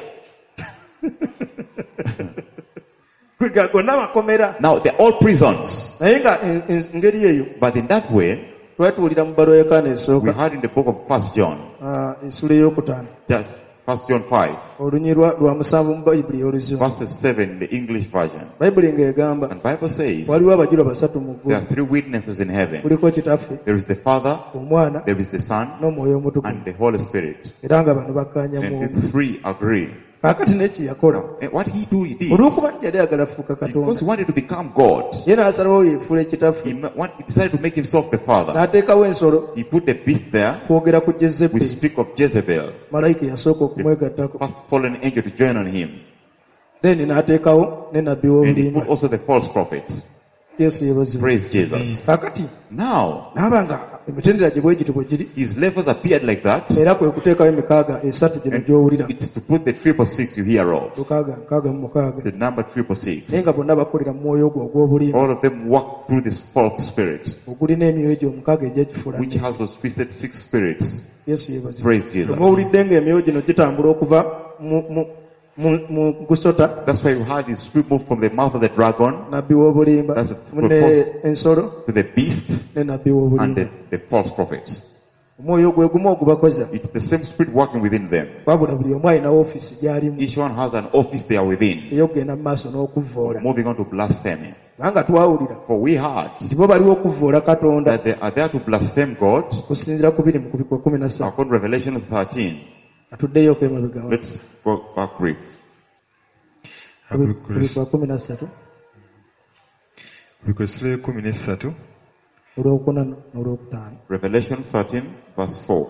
[SPEAKER 1] Ga- gonna makomera.
[SPEAKER 3] Now they're all prisons.
[SPEAKER 1] Naye nga en- en- ngeri eyo
[SPEAKER 3] But in that way,
[SPEAKER 1] twatuwulira mu bbaluwa y'Yokaana
[SPEAKER 3] we
[SPEAKER 1] esooka,
[SPEAKER 3] heard in the book of First John,
[SPEAKER 1] ah, ensula ey'okutaano,
[SPEAKER 3] just First John five,
[SPEAKER 1] olunyi lwa lwa musanvu mu bayibuli ey'oluzungu.
[SPEAKER 3] verses seven in the English version.
[SPEAKER 1] Bayibuli ng'egamba
[SPEAKER 3] And Bible says
[SPEAKER 1] waliwo abajulwa basatu mu
[SPEAKER 3] there
[SPEAKER 1] ggulu,
[SPEAKER 3] are three witnesses in heaven.
[SPEAKER 1] kuliko kitaffe,
[SPEAKER 3] There is the Father,
[SPEAKER 1] omwana
[SPEAKER 3] there is the Son,
[SPEAKER 1] n'omwoyo omutukuvu,
[SPEAKER 3] and the Holy Spirit.
[SPEAKER 1] era nga bano bakkaanya mu
[SPEAKER 3] And the three agree.
[SPEAKER 1] kaakati n'eki yakola
[SPEAKER 3] And what he do, he did.
[SPEAKER 1] olw'okuba nti yali ayagala fuuka
[SPEAKER 3] Because
[SPEAKER 1] katonda,
[SPEAKER 3] he wanted to become God.
[SPEAKER 1] ye n'asalawo yeefuula ekitaffe,
[SPEAKER 3] He, ma- want- he decided to make himself the Father.
[SPEAKER 1] n'ateekawo ensolo
[SPEAKER 3] He put the beast there.
[SPEAKER 1] kwogera ku
[SPEAKER 3] We
[SPEAKER 1] Jezeberi,
[SPEAKER 3] speak of Jezebel,
[SPEAKER 1] malayika yasooka okumwegattako,
[SPEAKER 3] first fallen angel to join on him.
[SPEAKER 1] then n'ateekawo ne nabbi
[SPEAKER 3] And he
[SPEAKER 1] w'obulimba.
[SPEAKER 3] put also the false prophets.
[SPEAKER 1] Yesu yeebazibwe.
[SPEAKER 3] Praise Jesus.
[SPEAKER 1] Kaakati
[SPEAKER 3] Now,
[SPEAKER 1] n'aba nga emitendera gye bwe giti bwe giri,
[SPEAKER 3] his levels appeared like that.
[SPEAKER 1] era kwe kuteekawo emikaaga esatu gino
[SPEAKER 3] And
[SPEAKER 1] gy'owulira,
[SPEAKER 3] it's to put the triple six you hear of.
[SPEAKER 1] lukaaga nkaaga mu mukaaga,
[SPEAKER 3] The number triple six.
[SPEAKER 1] naye nga bonna bakolera mu mwoyo ogwo ogw'obulimba
[SPEAKER 3] All of them walk through this false spirit,
[SPEAKER 1] ogulina emyoyo gyo omukaaga egy'ekifula.
[SPEAKER 3] which has those twisted six spirits.
[SPEAKER 1] Yesu yeebazibwe.
[SPEAKER 3] Praise Jesus.
[SPEAKER 1] Oba owulidde ng'emyoyo gino gitambula okuva mu mu
[SPEAKER 3] That's why you had his spirit move from the mouth of the dragon. That's the to the beast and the, the false prophets. It's the same spirit working within them. Each one has an office there within. Moving on to blasphemy. For we heard that they are there to blaspheme God. According to Revelation thirteen. Let's go back brief. Revelation thirteen verse four.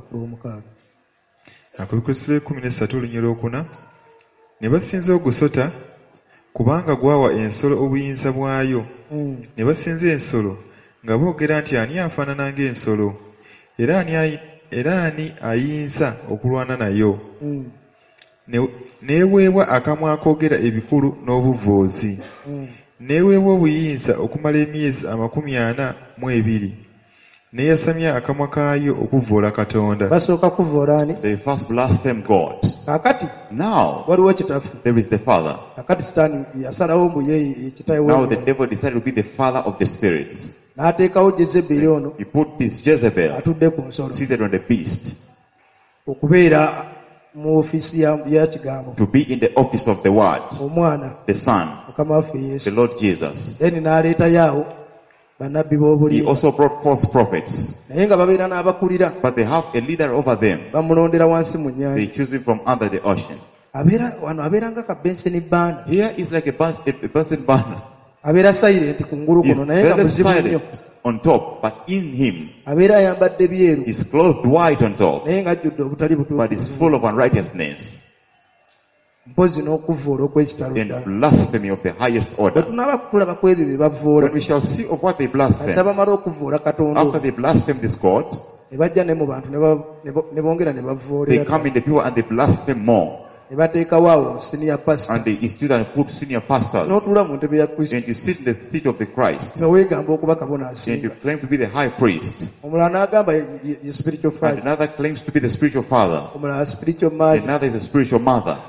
[SPEAKER 2] Ne basinza ogusota kubanga gwawa ensolo obuyinza bwayo. Ne basinza ensolo nga boogera nti ani afaanana ng'ensolo era ani era ani ayinza okulwana nayo. Neeweebwa akamwa akoogera ebikulu n'obuvoozi. Neeweebwa obuyinza okumala emyezi amakumi ana mu ebiri. Neyasamya akamwa kaayo okuvvoola Katonda.
[SPEAKER 3] Basooka kuvvoola ani? They first blaspheme God. Kakati now waliwo kitaffe. There is the Father. Kakati Sitaani yasalawo mbu ye kitaawe. Now the devil decided to be the father of the spirits. N'ateekawo Jezebeli ono. He put this Jezebel atudde ku nsolo, seated on the beast, okubeera mu office ya kigambo, to be in the office of the word, omwana, the son, Mukama waffe Yesu, the Lord Jesus. Then n'aleeta yawo bannabbi b'obulimba. He also brought false prophets. Naye nga babeera n'abakulira. But they have a leader over them. Bamulondera wansi mu nnyanja. They choose him from under the ocean. Abeera wano abeera nga ka Benson Bana. Here is like a Benson Bana. Abeera silent kungulu kuno naye nga muzibu nnyo. On top, but in him, abeera ayambadde byeru. He's clothed white on top. Naye nga ajjudde obutali butuufu. But is full of unrighteousness. Mpozi n'okuvvoola okw'ekitalo ddala. And blasphemy of the highest order. Bwe tulaba ku ebyo bye bavvoola. We shall see of what they blaspheme. Ate bamala okuvvoola Katonda. After they blaspheme this God, ne bajja ne mu bantu ne bongera ne bavvoolera. They come in the people and they blaspheme more. And they institute and put senior pastors. And you sit in the seat of the Christ. And you claim to be the high priest. And another claims to be the spiritual father. And another is a spiritual mother.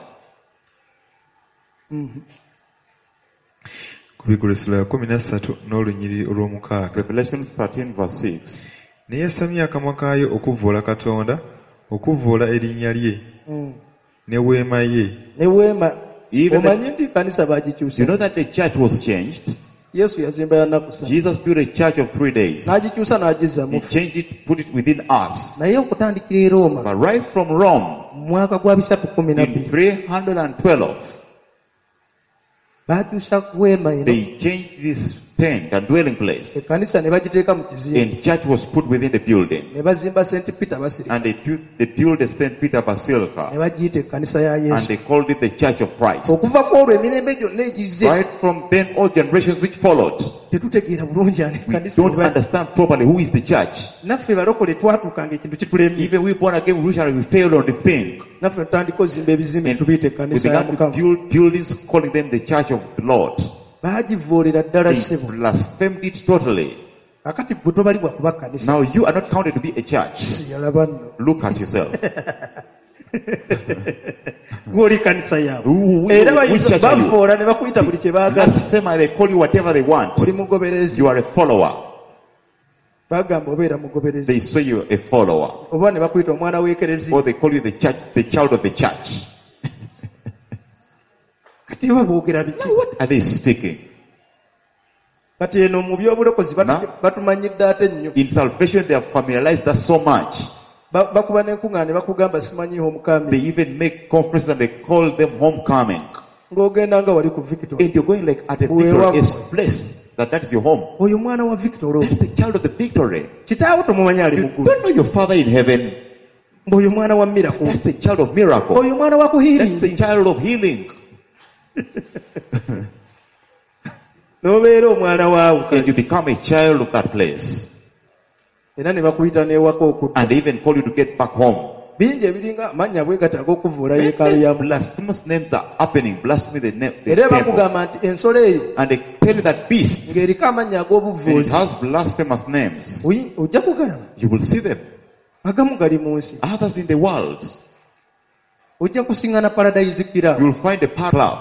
[SPEAKER 3] Revelation thirteen verse six.
[SPEAKER 2] Neyasamya akamwa kaayo okuvvoola Katonda, okuvvoola erinnya lye. Neweema ye. Neweema. Omanyi nti kanisa baagikyusa.
[SPEAKER 3] You know that the church was changed.
[SPEAKER 2] Yesu yazimba ya nnaku ssatu.
[SPEAKER 3] Jesus built a church of three days.
[SPEAKER 2] N'agikyusa n'agizza mu.
[SPEAKER 3] He changed it, put it within us.
[SPEAKER 2] Naye okutandikira e Roma.
[SPEAKER 3] But right from Rome.
[SPEAKER 2] Mu mwaka gwa bisatu kkumi na bbiri.
[SPEAKER 3] In three hundred twelve.
[SPEAKER 2] Baakyusa weema eno.
[SPEAKER 3] They changed this tent and dwelling place.
[SPEAKER 2] Ekkanisa ne bagiteeka mu kizimbe.
[SPEAKER 3] And church was put within the building.
[SPEAKER 2] Ne bazimba Saint Peter Basilica.
[SPEAKER 3] And they built, they built the Saint Peter Basilica.
[SPEAKER 2] Ne bagiyita ekkanisa ya Yesu.
[SPEAKER 3] And they called it the Church of Christ.
[SPEAKER 2] Okuva ku olwo emirembe gyonna egizze.
[SPEAKER 3] Right from then all generations which followed.
[SPEAKER 2] Tetutegeera bulungi ani
[SPEAKER 3] ekkanisa. We don't understand properly who is the church.
[SPEAKER 2] Naffe balokole twatuukanga ekintu kitulemye.
[SPEAKER 3] Even we born again usually we fail on the thing.
[SPEAKER 2] Naffe tutandika ozimba ebizimbe tubiyita ekkanisa ya Mukama.
[SPEAKER 3] We began to build buildings calling them the Church of the Lord.
[SPEAKER 2] Baagivvoolera ddala ssebo.
[SPEAKER 3] They blasphemed it totally.
[SPEAKER 2] Akati bwe tobalibwa kuba kkanisa.
[SPEAKER 3] Now you are not counted to be a church. Look at yourself.
[SPEAKER 2] Gw'oli kanisa yaabwe. Era bayinza bavvoola ne bakuyita buli kye baagala.
[SPEAKER 3] They call you whatever they want.
[SPEAKER 2] Oli mugoberezi.
[SPEAKER 3] You are a follower.
[SPEAKER 2] Bagamba obeera mugoberezi.
[SPEAKER 3] They say you are a follower.
[SPEAKER 2] Oba ne bakuyita omwana w'ekereziya.
[SPEAKER 3] Or they call you the church, the child of the church. What are they speaking?
[SPEAKER 2] In
[SPEAKER 3] salvation they have familiarized us so much. They even make conferences and they call them homecoming. And you're going like at a victorious place. That that is your home. That's the child of the victory. You don't know your father in heaven. That's the child of miracle. That's the child of healing. And you become a child of that place. And they even call you to get back home. Blasphemous names are happening. Blasphemy the name. The and they tell you that beast. And it has blasphemous names. You will see them. Others in the world.
[SPEAKER 1] ojja kusingana Paradise Club.
[SPEAKER 3] You'll find a park club.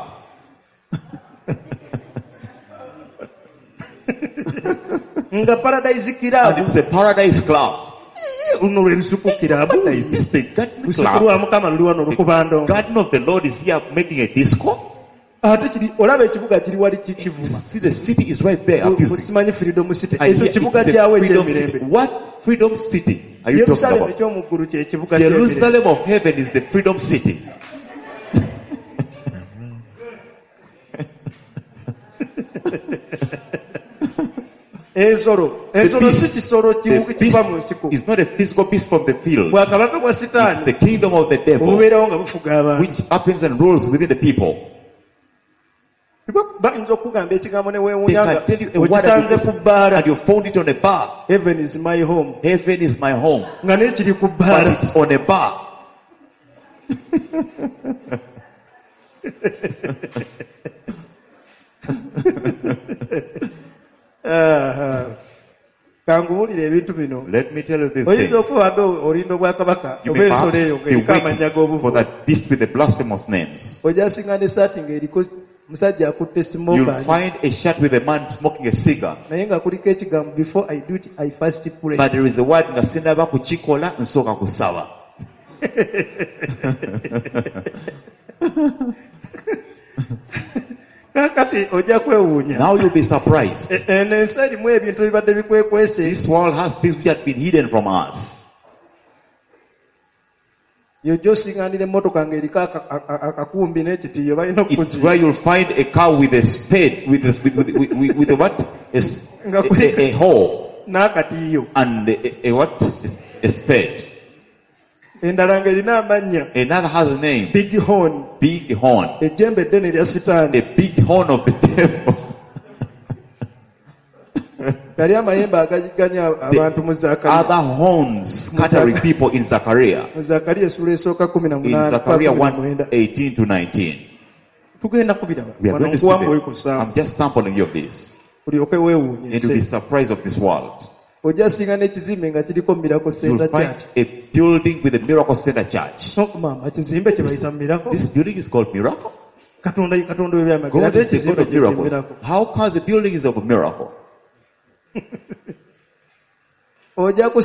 [SPEAKER 1] Nga Paradise Club.
[SPEAKER 3] And it's a Paradise Club.
[SPEAKER 1] Uno lwerusuku club.
[SPEAKER 3] What is this the garden club?
[SPEAKER 1] Lusuku lwa Mukama luli wano olukubando.
[SPEAKER 3] The garden of the Lord is here making a disco.
[SPEAKER 1] Ate kiri olaba ekibuga kiri wali kivuma.
[SPEAKER 3] See the city is right there.
[SPEAKER 1] Simanyi Freedom City. Ekyo kibuga kyawe ekyemirembe.
[SPEAKER 3] What Freedom City are you talking about?
[SPEAKER 1] Ekyomuggulu kye kibuga ky'emirembe.
[SPEAKER 3] Jerusalem of heaven is the Freedom City.
[SPEAKER 1] Ensolo, ensolo si kisolo kiva mu nsiko.
[SPEAKER 3] It's not a physical beast from the field.
[SPEAKER 1] Bwakabaka bwa Sitaani.
[SPEAKER 3] It's the kingdom of the devil.
[SPEAKER 1] Obubeerawo nga bufuga abantu.
[SPEAKER 3] Which happens and rules within the people.
[SPEAKER 1] Bayinza okugamba ekigambo ne weewuunya nga
[SPEAKER 3] They can tell you a word and you found it on a bar.
[SPEAKER 1] Heaven is my home.
[SPEAKER 3] Heaven is my home.
[SPEAKER 1] Nga n'ekiri ku bbaala.
[SPEAKER 3] But it's on a bar.
[SPEAKER 1] Kanguwulire ebintu bino.
[SPEAKER 3] Let me tell you this.
[SPEAKER 1] Oyinza okuba olinda obwakabaka oba ensolo eyo ng'eriko amannya g'obuvu.
[SPEAKER 3] For that beast with the blasphemous names.
[SPEAKER 1] Ojja singa n'essaati ng'eriko musajja akutte smoke.
[SPEAKER 3] You'll find a shirt with a man smoking a cigar.
[SPEAKER 1] Naye nga kuliko ekigambo before I do it I first pray.
[SPEAKER 3] But there is a word nga sinaba kukikola nsooka kusaba. Now you'll be surprised. This world has things which have been hidden from us. It's where you'll find a cow with a spade, with a, with, with, with, with, with a what? A, a, a, a hole. And a, a what? A spade. Another has a name.
[SPEAKER 1] Big horn.
[SPEAKER 3] Big horn.
[SPEAKER 1] A
[SPEAKER 3] The big horn of the devil.
[SPEAKER 1] The
[SPEAKER 3] other horns scattering people in Zechariah. In Zechariah one, eighteen to nineteen. We are going to see them. I'm just sampling you of this. And you'll be surprised of this world. You'll find a building with a miracle center church. This building is called Miracle. God is the God of miracles. How come the building is of a miracle? You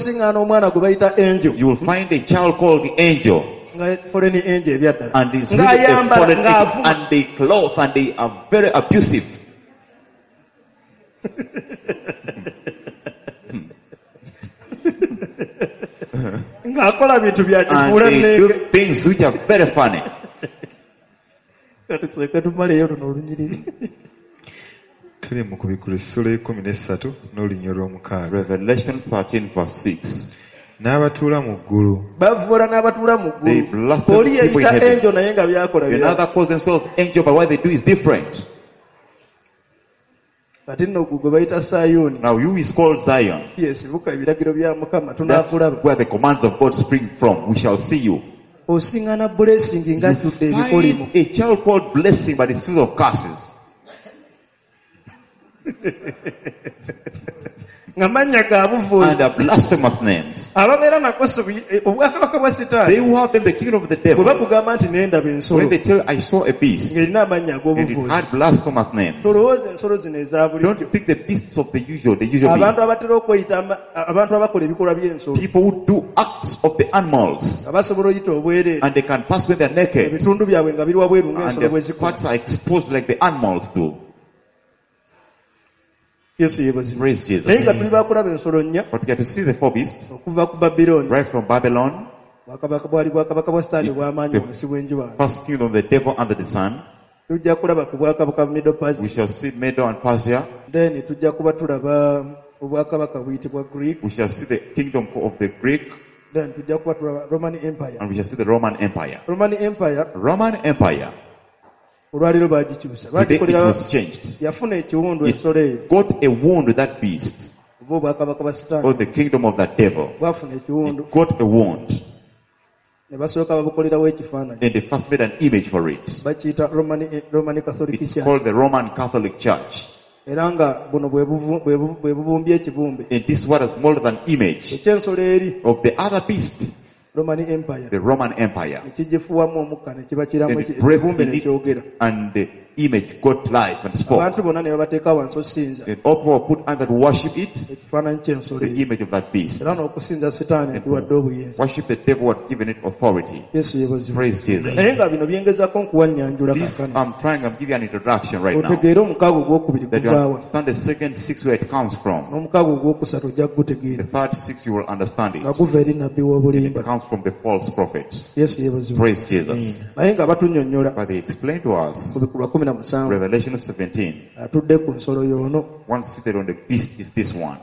[SPEAKER 3] will find a child called the angel. And he's really a fallen angel. And they clothe and they are very abusive. And they do things which are very funny. Revelation thirteen verse six.
[SPEAKER 2] N'abatuula mu ggulu.
[SPEAKER 1] Bavvoola n'abatuula mu ggulu. Oli yeyita angel naye nga byakola bya.
[SPEAKER 3] Another calls themselves angel, but what they do is different.
[SPEAKER 1] Kati nno gwe bayita Sayuni.
[SPEAKER 3] Now you is called Zion.
[SPEAKER 1] Yes, buka ebiragiro bya Mukama
[SPEAKER 3] tunaakulaba. Where the commands of God spring from, we shall see you.
[SPEAKER 1] Osingana blessing ng'ajjudde ebikolimo.
[SPEAKER 3] A child called blessing, but it's full of curses. And the blasphemous names. They who have been the kingdom of the devil. When they tell I saw a beast, and it had blasphemous names. Don't think the beasts of the usual, the usual beast. People who do acts of the animals, and they can pass when they're naked, and their parts are exposed like the animals do.
[SPEAKER 1] Yes,
[SPEAKER 3] praise Jesus. But we get to see the four beasts right from Babylon, the first kingdom of the devil under the sun. We shall see Medo and Persia.
[SPEAKER 1] Then
[SPEAKER 3] we shall see the kingdom of the Greek.
[SPEAKER 1] Then Roman Empire.
[SPEAKER 3] And we shall see the Roman Empire.
[SPEAKER 1] Roman Empire.
[SPEAKER 3] Roman Empire.
[SPEAKER 1] Olwaliro baagikyusa.
[SPEAKER 3] It was changed.
[SPEAKER 1] Yafuna ekiwundu ensolo eyo.
[SPEAKER 3] Got a wound with that beast.
[SPEAKER 1] Oba obwakabaka bwa Sitaani.
[SPEAKER 3] Or the kingdom of that devil.
[SPEAKER 1] Bwafuna ekiwundu.
[SPEAKER 3] Got a wound.
[SPEAKER 1] Ne basooka babukolerawo ekifaananyi.
[SPEAKER 3] And they first made an image for it.
[SPEAKER 1] Bakiyita Roman, Roman Catholic Church.
[SPEAKER 3] It's called the Roman Catholic Church.
[SPEAKER 1] Era nga buno bwe bubumbye ekibumbe.
[SPEAKER 3] And this is what is more than image
[SPEAKER 1] ekyensolo eri.
[SPEAKER 3] Of the other beast.
[SPEAKER 1] Roman Empire.
[SPEAKER 3] The Roman Empire.
[SPEAKER 1] And it breathed in it,
[SPEAKER 3] and the image got life and spoke. And all people put under to worship it, the image of that beast. And worship the devil who had given it authority. Praise Jesus. This, I'm trying to give you an introduction right now, that you understand the second six where it comes from. The third six you will understand it. It comes from the false prophet. Praise Jesus. But they explain to us Revelation seventeen. One seated on the beast is this one.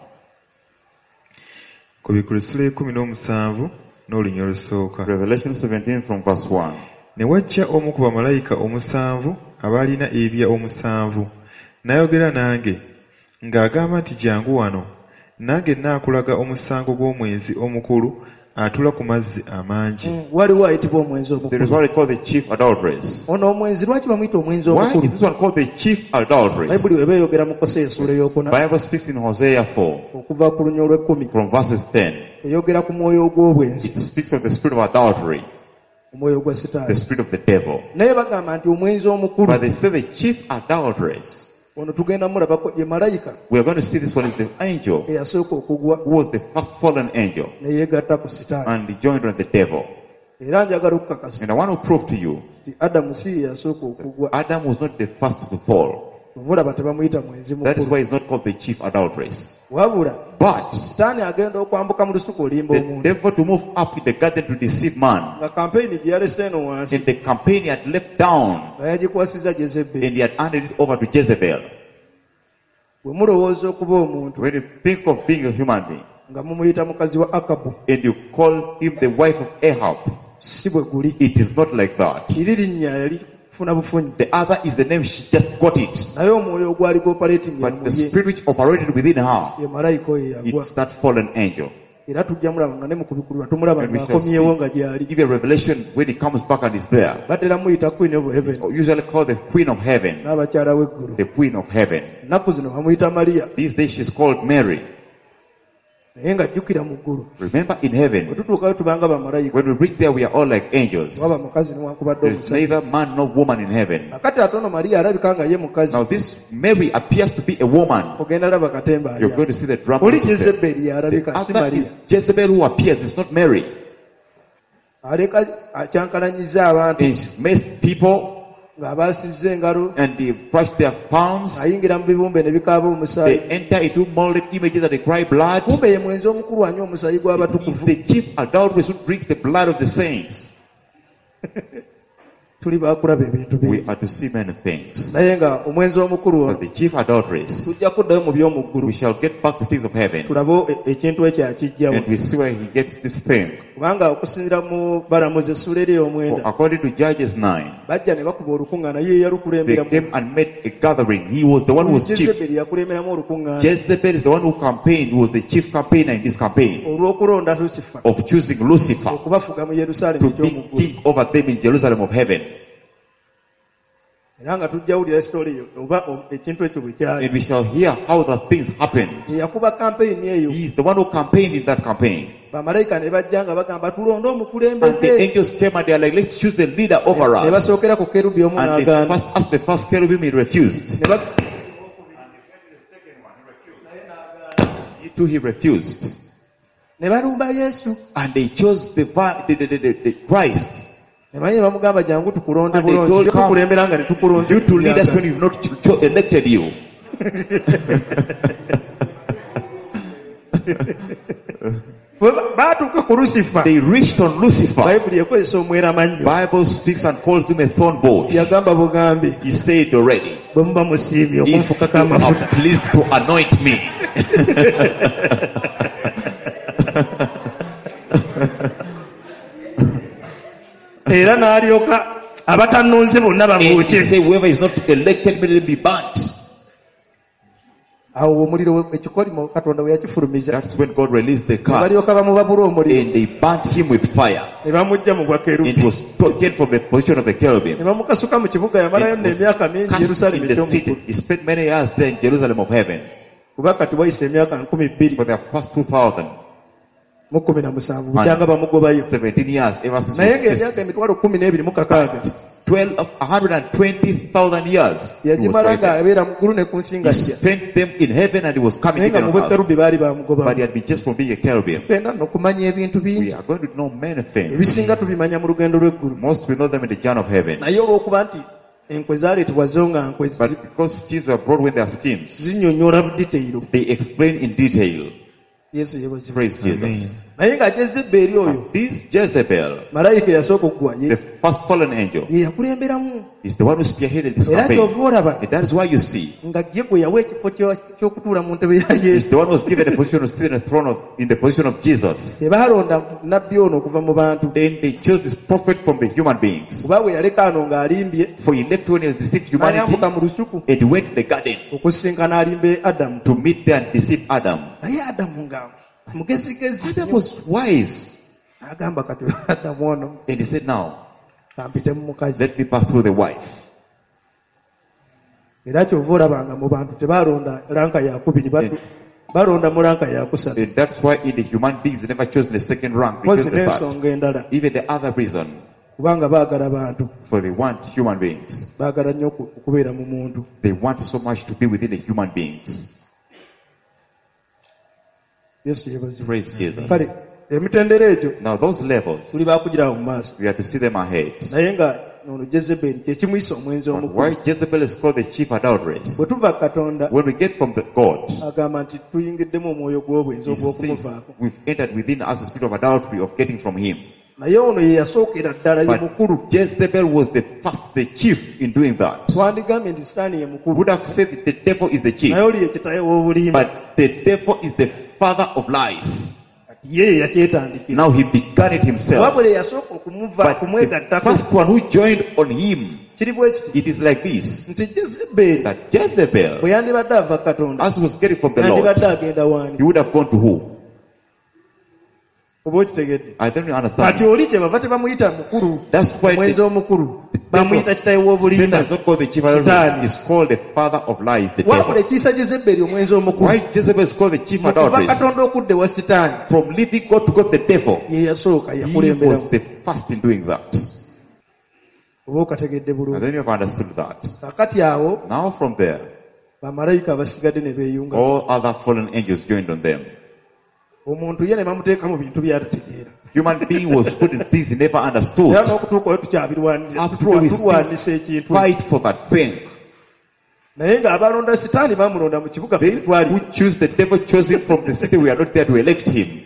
[SPEAKER 3] Revelation seventeen from verse one.
[SPEAKER 2] Ne wajja omu ku bamalayika omusanvu abaalina ebya omusanvu n'ayogera nange ng'agamba nti jangu wano nange nnaakulaga omusango gw'omwenzi omukulu atula ku mazzi amangi.
[SPEAKER 3] There is what they call the chief adulteress. Why is this one called the chief adulteress? The Bible speaks in Hosea four from verses ten. It speaks of the spirit of adultery, the spirit of the devil. But they say the chief adulteress, we are going to see this one is the angel who was the first fallen angel and he joined with the devil. And I want to prove to you Adam was not the first to fall. That is why he's not called the chief adulteress. But the devil to move up in the garden to deceive man, and the campaign he had left down and he had handed it over to Jezebel. When you think of being a human being and you call him the wife of Ahab, it is not like that. The other is the name, she just got it. But the spirit which operated within her, it's that fallen angel. And we shall see, give a revelation when he comes back and is there. It's usually called the Queen of Heaven. The Queen of Heaven. These days she's called Mary. Remember in heaven, when we reach there we are all like angels. There is neither man nor woman in heaven. Now this Mary appears to be a woman. You're going to see the drama. The other is Jezebel who appears, it's not Mary. He's messed people and they brush their palms. They enter into molded images and they cry blood. It is the chief adulteress who drinks the blood of the saints. We are to see many things. But the chief adulteress, we shall get back to things of heaven. And we see where he gets this thing. For according to Judges nine, they came and made a gathering. He was the one who was chief. Jezebel is the one who campaigned, who was the chief campaigner in this campaign of choosing Lucifer to be king over them in Jerusalem of heaven. And we shall hear how the things happened. He is the one who campaigned in that campaign. And the angels came and they are like, let's choose a leader over us. And they first asked the first cherubim, he refused. He too, he refused. And they chose the, the, the, the, the Christ. And they told, come, you to lead us when we've not elected you. They reached on Lucifer. Bible speaks and calls him a thorn bush. He said already, if you are pleased to anoint me.
[SPEAKER 1] Era n'alyoka abatannonze bonna bamuuke.
[SPEAKER 3] Say whoever is not elected may be burnt.
[SPEAKER 1] Awo omuliro ekikolimo Katonda we yakifulumiza.
[SPEAKER 3] That's when God released the curse.
[SPEAKER 1] Balyoka bamubabula omuliro.
[SPEAKER 3] And they burnt him with fire.
[SPEAKER 1] Ne bamujja mu bwa kerubi.
[SPEAKER 3] It was taken from the position of the cherubim.
[SPEAKER 1] Ne bamukasuka mu kibuga yamalayo n'emyaka mingi Yerusalemu ekyomu.
[SPEAKER 3] He spent many years there in Jerusalem of heaven.
[SPEAKER 1] Kuba kati wayise emyaka nkumi bbiri.
[SPEAKER 3] For the first two thousand.
[SPEAKER 1] mu kumi na musanvu bujanga bamugobayo
[SPEAKER 3] seventeen years ever since
[SPEAKER 1] naye ng'emyaka emitwalo kumi n'ebiri mu kakaaga
[SPEAKER 3] twelve one hundred twenty thousand years
[SPEAKER 1] yagimala ng'abeera mu ggulu ne ku nsi nga
[SPEAKER 3] he spent them in heaven and he was coming
[SPEAKER 1] naye nga mu bekerubi baali bamugoba
[SPEAKER 3] but he had been just from being a cherubim.
[SPEAKER 1] Tugenda n'okumanya ebintu bingi
[SPEAKER 3] we are going to know many things
[SPEAKER 1] ebisinga tubimanya mu lugendo lw'eggulu
[SPEAKER 3] most we know them in the journey of heaven
[SPEAKER 1] naye olw'okuba nti enkwe zaaleetebwa zo nga nkwe
[SPEAKER 3] but because schemes were brought when they are schemes
[SPEAKER 1] zinyonnyola mu detail
[SPEAKER 3] they explain in detail.
[SPEAKER 1] Yesu yebazi
[SPEAKER 3] praise Jesus.
[SPEAKER 1] naye nga Jezebeli oyo
[SPEAKER 3] this Jezebel
[SPEAKER 1] malayika yasooka okugwa
[SPEAKER 3] the first fallen angel
[SPEAKER 1] ye yakulemberamu
[SPEAKER 3] is the one who spearheaded this
[SPEAKER 1] era
[SPEAKER 3] campaign
[SPEAKER 1] kyova olaba
[SPEAKER 3] and that is why you see
[SPEAKER 1] nga ye gwe yawa ekifo ky'okutuula mu ntebe ya Yesu
[SPEAKER 3] is the one who was given the position of sitting in the throne of in the position of Jesus.
[SPEAKER 1] tebaalonda nabbi ono okuva mu bantu
[SPEAKER 3] then they chose this prophet from the human beings
[SPEAKER 1] kuba bwe yaleka ano ng'alimbye
[SPEAKER 3] for he left when he was deceived humanity
[SPEAKER 1] n'ayambuka mu lusuku
[SPEAKER 3] and he went to the garden
[SPEAKER 1] okusinkana alimbe Adamu
[SPEAKER 3] to meet there and deceive Adam.
[SPEAKER 1] naye Adamu nga mugezigezi
[SPEAKER 3] Adam was wise
[SPEAKER 1] agamba kati Adamu ono
[SPEAKER 3] and he said now
[SPEAKER 1] kampite mu mukazi
[SPEAKER 3] let me pass through the wife.
[SPEAKER 1] era kyova olabanga mu bantu tebaalonda ranka yakubiri balonda mu ranka yakusatu
[SPEAKER 3] and that's why in the human beings they never chose the second rank because the
[SPEAKER 1] n'ensonga endala
[SPEAKER 3] even the other reason
[SPEAKER 1] kubanga baagala bantu
[SPEAKER 3] for they want human beings
[SPEAKER 1] baagala nnyo okubeera mu muntu
[SPEAKER 3] they want so much to be within the human beings.
[SPEAKER 1] Yesu yebazi
[SPEAKER 3] praise Jesus.
[SPEAKER 1] kale emitendera egyo
[SPEAKER 3] now those levels
[SPEAKER 1] tuli baakugirawo mu maaso
[SPEAKER 3] we have to see them ahead.
[SPEAKER 1] naye nga ono Jezebeli kye kimuyisa omwenzi omukulu.
[SPEAKER 3] Why Jezebel is called the chief adulteress?
[SPEAKER 1] bwe tuva Katonda
[SPEAKER 3] When we get from the God,
[SPEAKER 1] agamba nti tuyingiddemu omwoyo gw'obwenzi ogw'okumuvaako.
[SPEAKER 3] we've entered within us the spirit of adultery of getting from him.
[SPEAKER 1] naye ono ye yasookera ddala ye mukulu.
[SPEAKER 3] But Jezebel was the first, the chief in doing that.
[SPEAKER 1] twandigambye nti Sitaani ye mukulu.
[SPEAKER 3] Would have said that the devil is the chief.
[SPEAKER 1] naye oli ye kitaye w'obulimba.
[SPEAKER 3] But the devil is the father of lies.
[SPEAKER 1] ye yakyetandikira.
[SPEAKER 3] Now he began it himself.
[SPEAKER 1] wabula yasooka okumuva kumwegattako.
[SPEAKER 3] The first one who joined on him,
[SPEAKER 1] kiri bwe kiti.
[SPEAKER 3] it is like this.
[SPEAKER 1] nti Jezebeli.
[SPEAKER 3] That Jezebel,
[SPEAKER 1] bwe yandibadde ava Katonda.
[SPEAKER 3] as he was getting from the Lord,
[SPEAKER 1] yandibadde agenda waani.
[SPEAKER 3] he would have gone to who?
[SPEAKER 1] oba okitegedde.
[SPEAKER 3] I don't understand.
[SPEAKER 1] kati oli kye bava tebamuyita mukulu.
[SPEAKER 3] That's why
[SPEAKER 1] omwenzi omukulu. bamuyita kitaye w'obulimba.
[SPEAKER 3] Satan is not called the chief adulteress. He's called the father of lies, the devil.
[SPEAKER 1] wabula ekiisa Jezebeli omwenzi omukulu.
[SPEAKER 3] Why Jezebel is called the chief adulteress?
[SPEAKER 1] okuva Katonda okudde wa Sitaani.
[SPEAKER 3] From leaving God to God the devil.
[SPEAKER 1] ye yasooka
[SPEAKER 3] He was
[SPEAKER 1] yakulemberamu.
[SPEAKER 3] the first in doing that.
[SPEAKER 1] oba okategedde
[SPEAKER 3] And
[SPEAKER 1] bulungi.
[SPEAKER 3] then you have understood that.
[SPEAKER 1] kakati awo
[SPEAKER 3] Now from there,
[SPEAKER 1] bamalayika abasigadde ne beeyunga.
[SPEAKER 3] all other fallen angels joined on them.
[SPEAKER 1] omuntu ye ne bamuteeka mu bintu by'atategeera.
[SPEAKER 3] Human being was put in things he never understood.
[SPEAKER 1] era n'okutuuka we tukyabirwanira.
[SPEAKER 3] After all, we still
[SPEAKER 1] tulwanisa ekintu.
[SPEAKER 3] fight for that thing.
[SPEAKER 1] naye ng'abalonda Sitaani baamulonda mu kibuga
[SPEAKER 3] They
[SPEAKER 1] ffe twali.
[SPEAKER 3] who choose the devil chose him from the city, we are not there to elect him.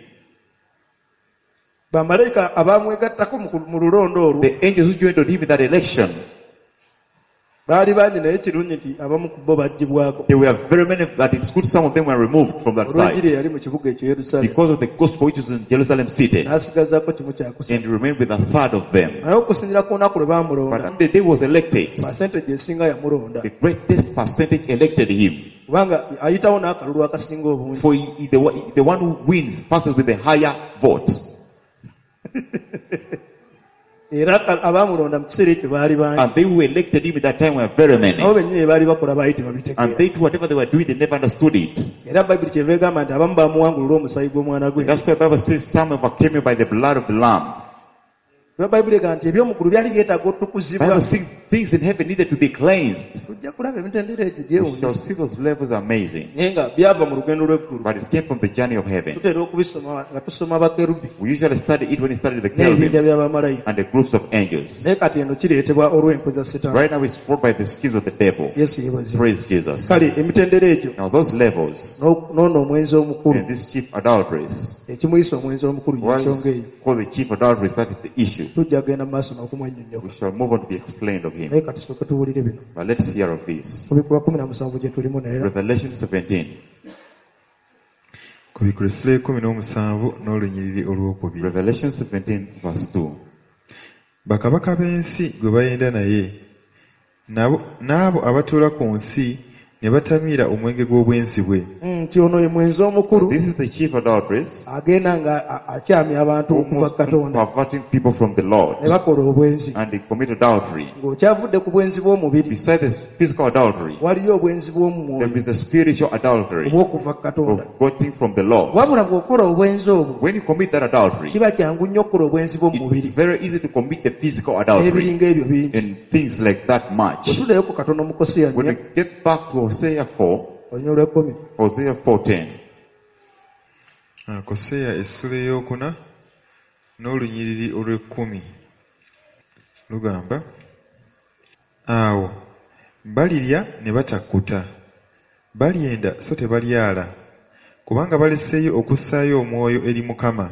[SPEAKER 1] bamalayika abaamwegattako mu ku- mu lulondo olwo
[SPEAKER 3] The angels who joined on him in that election,
[SPEAKER 1] baali bangi naye kirungi nti abamu ku bo baggibwako.
[SPEAKER 3] there were very many, but it's good some of them were removed from that
[SPEAKER 1] olw'enjiri
[SPEAKER 3] side
[SPEAKER 1] eyali mu kibuga ekyo Yerusaalemi.
[SPEAKER 3] because of the gospel which was in Jerusalem city,
[SPEAKER 1] n'asigazaako kimu kyakusatu.
[SPEAKER 3] and remained with a third of them.
[SPEAKER 1] naye okusinziira ku lunaku lwe baamulonda
[SPEAKER 3] But the day was elected,
[SPEAKER 1] percentage esinga yamulonda.
[SPEAKER 3] the greatest percentage elected him.
[SPEAKER 1] kubanga ayitawo n'akalulu akasinga obungi.
[SPEAKER 3] For he, the, one- the one who wins passes with the higher vote.
[SPEAKER 1] era ka- abaamulonda mu kiseera ekyo baali bangi.
[SPEAKER 3] And they who elected him at that time were very many.
[SPEAKER 1] nabo bennyini baali bakola baali
[SPEAKER 3] And
[SPEAKER 1] tebabitegeera.
[SPEAKER 3] they too, whatever they were doing, they never understood it.
[SPEAKER 1] era bayibuli kyeva egamba nti abamu baamuwangula olw'omusaayi gw'omwana gwe.
[SPEAKER 3] That's why the Bible says some overcame him by the blood of the Lamb.
[SPEAKER 1] era bayibuli egamba nti eby'omugulu byali byetaaga otukuzibwa.
[SPEAKER 3] Bible says things in heaven needed to be cleansed.
[SPEAKER 1] tujja kulaba emitendera egyo
[SPEAKER 3] We shall
[SPEAKER 1] gyewunyisa.
[SPEAKER 3] see those levels amazing.
[SPEAKER 1] naye nga byava mu lugendo lw'eggulu.
[SPEAKER 3] But it came from the journey of heaven.
[SPEAKER 1] tutera okubisoma nga tusoma bakerubi
[SPEAKER 3] We usually study it when we study the
[SPEAKER 1] n'ebibinja
[SPEAKER 3] cherubim
[SPEAKER 1] by'abamalayika.
[SPEAKER 3] and the groups of angels.
[SPEAKER 1] naye kati eno kireetebwa olw'enkwe za Setaani.
[SPEAKER 3] Right now it's brought by the schemes of the devil.
[SPEAKER 1] yesu yeebazibwe.
[SPEAKER 3] Praise Jesus.
[SPEAKER 1] kale emitendera egyo
[SPEAKER 3] Now those levels
[SPEAKER 1] n'o- n'ono omwenzi omukulu
[SPEAKER 3] and this chief adulteress,
[SPEAKER 1] ekimuyisa omwenzi omukulu
[SPEAKER 3] why
[SPEAKER 1] yensonga eyo.
[SPEAKER 3] is called the chief adulteress, that is the issue.
[SPEAKER 1] tujja genda mu maaso n'okumwannyonnyoka.
[SPEAKER 3] We shall move on to be explained of
[SPEAKER 1] naye
[SPEAKER 3] him.
[SPEAKER 1] kati soke tuwulire bino.
[SPEAKER 3] But let's hear of this.
[SPEAKER 1] ku bikula kumi na musanvu gye tulimu naye
[SPEAKER 3] Revelation seventeen.
[SPEAKER 2] ku bikulisiro ekumi n'omusanvu n'olunyiriri olwokubiri.
[SPEAKER 3] Revelation seventeen verse two.
[SPEAKER 2] bakabaka b'ensi gwe bayenda naye nabo n'abo abatuula ku nsi ne batamira omwenge gw'obwenzi bwe.
[SPEAKER 1] Nti ono ye mwenzi omukulu.
[SPEAKER 3] This is the chief adulteress.
[SPEAKER 1] Agenda nga akyamya abantu okuva Katonda.
[SPEAKER 3] Perverting people from the Lord.
[SPEAKER 1] Ne bakola obwenzi.
[SPEAKER 3] And they commit adultery.
[SPEAKER 1] Ng'okyavudde ku bwenzi bw'omubiri.
[SPEAKER 3] Besides the physical adultery,
[SPEAKER 1] waliyo obwenzi bw'omwoyo.
[SPEAKER 3] There is the spiritual adultery.
[SPEAKER 1] Obw'okuva Katonda.
[SPEAKER 3] Of getting from the Lord.
[SPEAKER 1] Wabula bw'okola obwenzi obwo.
[SPEAKER 3] When you commit that adultery,
[SPEAKER 1] kiba kyangu nnyo okukola obwenzi bw'omubiri.
[SPEAKER 3] It's very easy to commit the physical adultery.
[SPEAKER 1] Ebiringa ebyo bingi.
[SPEAKER 3] And things like that much.
[SPEAKER 1] Bwe tuddayo ku Katonda mu Hosea.
[SPEAKER 3] When we get back to Hosea four, Hosea four ten.
[SPEAKER 2] Hosea essula ey'okuna n'olunyiriri olw'ekkumi lugamba, awo balirya ne batakkuta, balyenda so tebalyala, kubanga baleseeyo okussaayo omwoyo eri Mukama.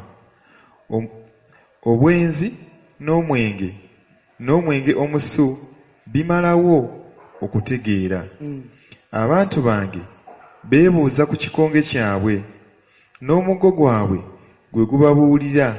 [SPEAKER 2] Obwenzi n'omwenge n'omwenge omusu bimalawo okutegeera. Mm. Abantu bange beebuuza ku kikonge kyabwe, n'omuggo gwabwe gwe gubabuulira,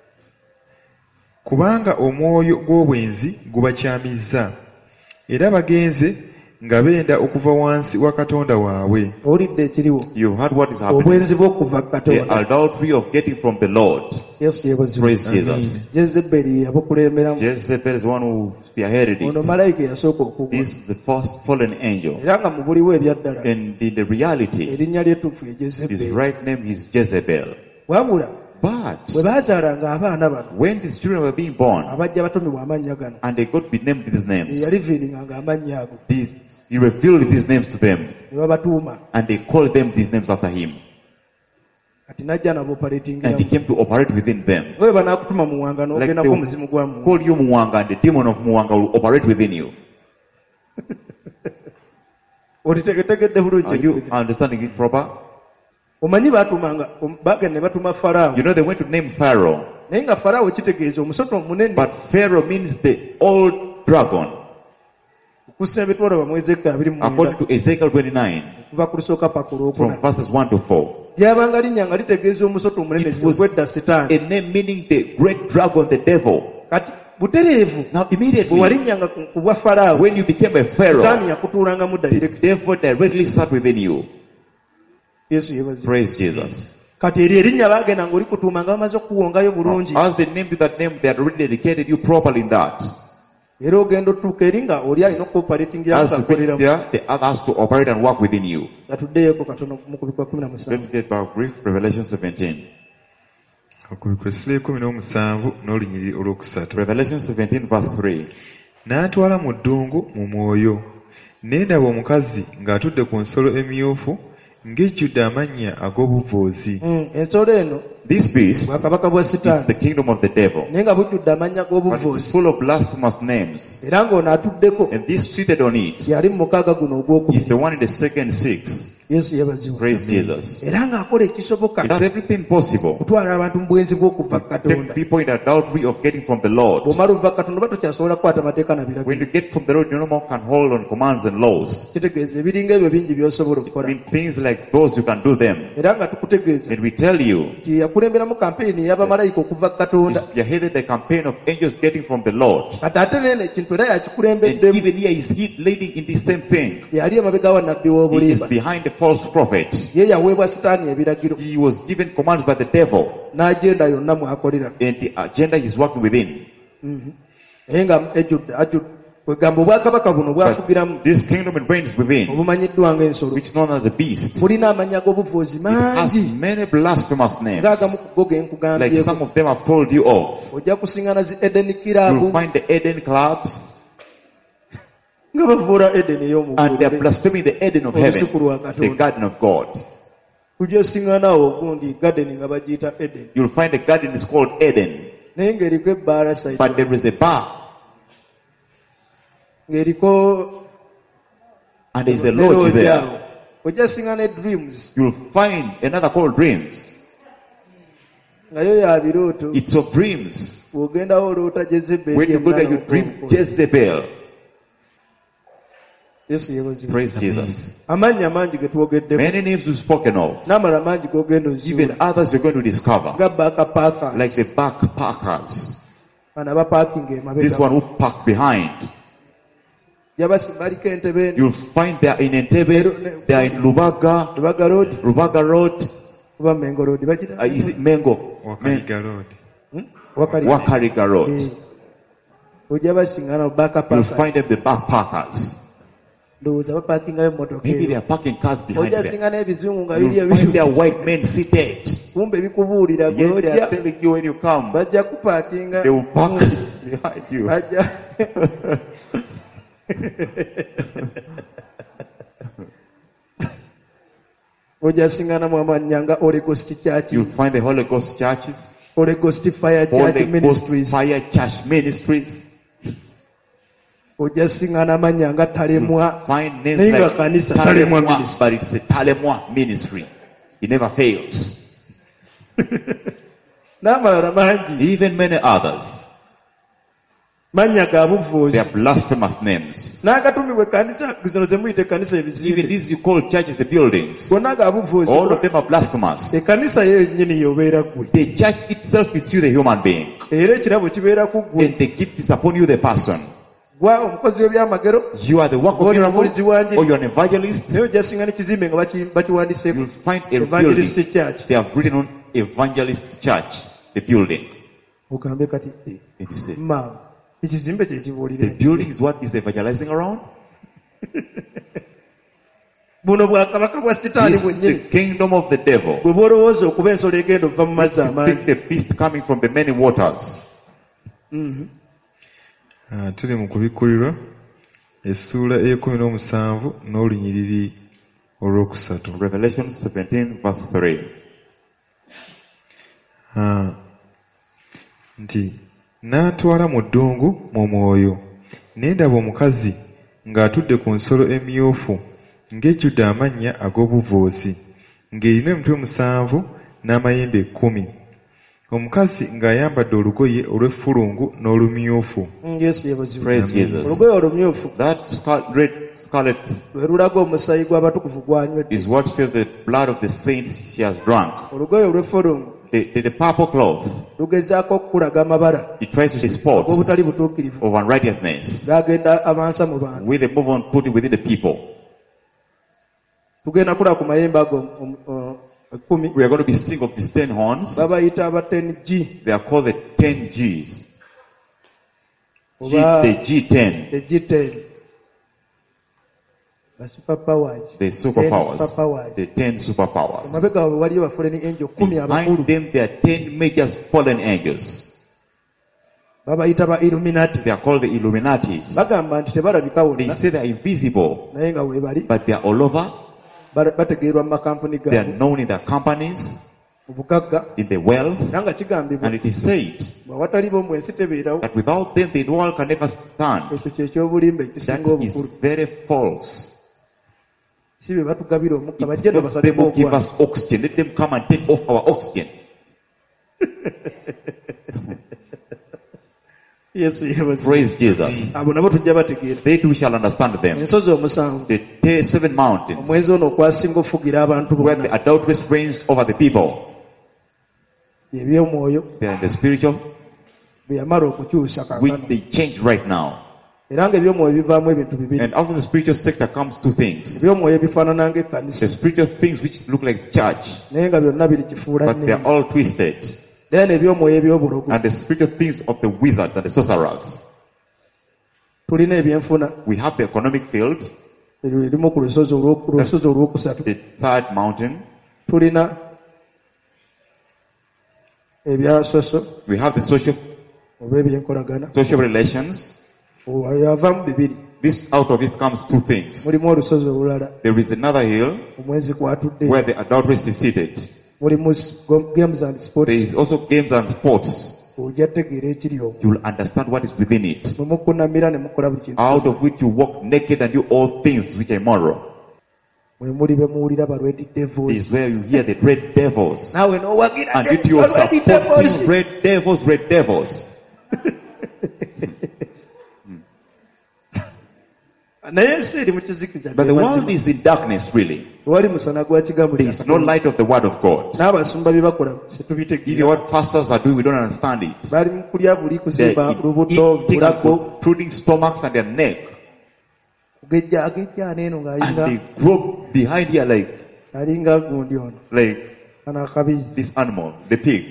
[SPEAKER 2] kubanga omwoyo gw'obwenzi gubakyamizza, era bagenze nga benda okuva wansi wa Katonda waabwe.
[SPEAKER 1] Olidde ekiriwo.
[SPEAKER 3] You heard what is happening.
[SPEAKER 1] Obwenzi bw'okuva Katonda.
[SPEAKER 3] The adultery of getting from the Lord.
[SPEAKER 1] Yes, yes.
[SPEAKER 3] Praise Jesus.
[SPEAKER 1] Jezebel yabukulemberamu.
[SPEAKER 3] Jezebel is the one who spearheaded it.
[SPEAKER 1] Ono malayika yasooka okugwa.
[SPEAKER 3] This is the first fallen angel.
[SPEAKER 1] Era nga mu buliwo ebyaddala.
[SPEAKER 3] And in the reality,
[SPEAKER 1] erinnya ly'ettuufu ye Jezebel.
[SPEAKER 3] His right name is Jezebel.
[SPEAKER 1] Wabula.
[SPEAKER 3] But
[SPEAKER 1] bwe baazaalanga abaana bano,
[SPEAKER 3] when these children were being born,
[SPEAKER 1] abajja batomebwa amannya gano,
[SPEAKER 3] and they got to be named these names,
[SPEAKER 1] yaliviiringanga amannya ago.
[SPEAKER 3] These, he revealed these names to them,
[SPEAKER 1] ne babatuuma,
[SPEAKER 3] and they called them these names after him.
[SPEAKER 1] Kati najja nabo operating,
[SPEAKER 3] and he came to operate within them.
[SPEAKER 1] Wewe banaakutuma muwanga n'ogenda ko muzimu gwa
[SPEAKER 3] Muwanga. Call you Muwanga, and the demon of Muwanga will operate within you.
[SPEAKER 1] Olitegetegedde bulungi.
[SPEAKER 3] Are you understanding it proper?
[SPEAKER 1] Omanyi baatumanga bagenda ne batuma Pharaoh.
[SPEAKER 3] You know they went to name Pharaoh.
[SPEAKER 1] Naye nga Pharaoh kitegeeza omusota omunene.
[SPEAKER 3] But Pharaoh means the old dragon. According to Ezekiel twenty-nine, from verses one to four. It was a name meaning the great dragon, the devil. Now immediately, when you became a Pharaoh, the devil directly sat within you. Praise Jesus. As they named you that name, they had already dedicated you properly in that. As you get there, the others to operate and work within you. Let's get back brief. Revelation seventeen. Revelation seventeen verse three.
[SPEAKER 2] N'atwala mu ddungu mu mwoyo, ne ndaba omukazi ng'atudde ku nsolo emyufu ng'ejjudde amannya ag'obuvoozi.
[SPEAKER 1] Ensolo eno,
[SPEAKER 3] this beast is the kingdom of the devil, but it's full of blasphemous names. And this seated on it is the one in the second six. Praise Jesus. It does everything possible to take people in adultery of getting from the Lord. When you get from the Lord, you no more can hold on commands and laws. It means things like those, you can do them. And we tell you, he headed the campaign of angels getting from the Lord. And even here is he leading in the same thing. He is behind the false prophet. He was given commands by the devil. And the agenda is working within. But this kingdom and reigns within, which is known as the beast. It has many blasphemous names. Like some of them I've told you of. You'll find the Eden clubs. And they are blaspheming the Eden of heaven, the garden of God. You'll find the garden is called Eden. But there is a bar. And there is a lodge there. You'll find another called dreams. It's of dreams. When you go there, you dream Jezebel. Praise Jesus. Many names we've spoken of. Even others you're going to discover. Like the backpackers. This one who parked behind. You'll find they are in Entebbe, they are in Lubaga,
[SPEAKER 1] Lubaga Road,
[SPEAKER 3] Lubaga Road.
[SPEAKER 1] Mengo Road.
[SPEAKER 3] Uh, is it Mengo?
[SPEAKER 2] Wakariga Road.
[SPEAKER 3] Hmm? Wakariga Road. You'll find them the backpackers. Maybe they are parking cars behind them. You'll find their white men seated. Yes, they are telling you when you come. They will park behind you. You'll find the Holy Ghost churches.
[SPEAKER 1] Holy Ghost Fire
[SPEAKER 3] Holy
[SPEAKER 1] Church Ministries.
[SPEAKER 3] Fire Church Ministries.
[SPEAKER 1] Find names
[SPEAKER 3] like Talemwa, but it's a Talemwa ministry. It never fails. Even many others. They are blasphemous names. Even these you call churches, the buildings. All of them are blasphemous. The church itself is you, the human being. And the gift is upon you, the person. You are the work of miracle, or you are an evangelist. You'll find a building. They have written on Evangelist Church, the building. And you say, the building is what is evangelizing around? This is the kingdom of the devil. Think the beast coming from the many waters.
[SPEAKER 2] Mm-hmm. Uh, tuli mu kubikkulirwa essuula ey'ekumi n'omusanvu n'olunyiriri olwokusatu.
[SPEAKER 3] Revelation seventeen verse three.
[SPEAKER 2] Uh, nti n'atwala mu ddungu mu mwoyo ne ndaba omukazi ng'atudde ku nsolo emyufu ng'ejjudde amannya ag'obuvoosi ng'erina emitwe musanvu n'amayembe ekkumi. Omukazi ng'ayambadde olugoye olw'effulungu n'olumyufu.
[SPEAKER 3] Praise Jesus. That red scarlet is what shows the blood of the saints she has drunk. The, the, the purple cloth, it tries to say spots of unrighteousness with the move on put it within the people. We are going to be seeing of these ten horns. They are called the ten G's. G, the G ten.
[SPEAKER 1] The G ten. The superpowers.
[SPEAKER 3] The superpowers. superpowers. The ten superpowers. Behind them there are ten major fallen angels. They are called the Illuminatis. They say they are invisible, but they are all over. They are known in their companies, in the wealth, and it is said that without them the world can never stand. That is very false. It's not them who give us oxygen. Let them come and take off our oxygen.
[SPEAKER 1] Yes,
[SPEAKER 3] praise Jesus. They too shall understand them. The seven mountains where the adulteress reigns over the people. They are in the spiritual, which they change right now. And out of the spiritual sector comes two things. The spiritual things which look like church, but they are all twisted. And the spiritual things of the wizards and the sorcerers. We have the economic field, the third mountain. We have the social, social relations. This out of it comes two things. There is another hill where the adulteress is seated. There is also games and sports. You will understand what is within it. Out of which you walk naked and do all things which are immoral. This is where you hear the red devils. And you to yourself, supporting red devils, red devils. But the world is in darkness, really. There is no light of the word of God. Even what pastors are doing, we don't understand it. They're eating and protruding stomachs and their neck. And they grow behind here like, like this animal, the pig.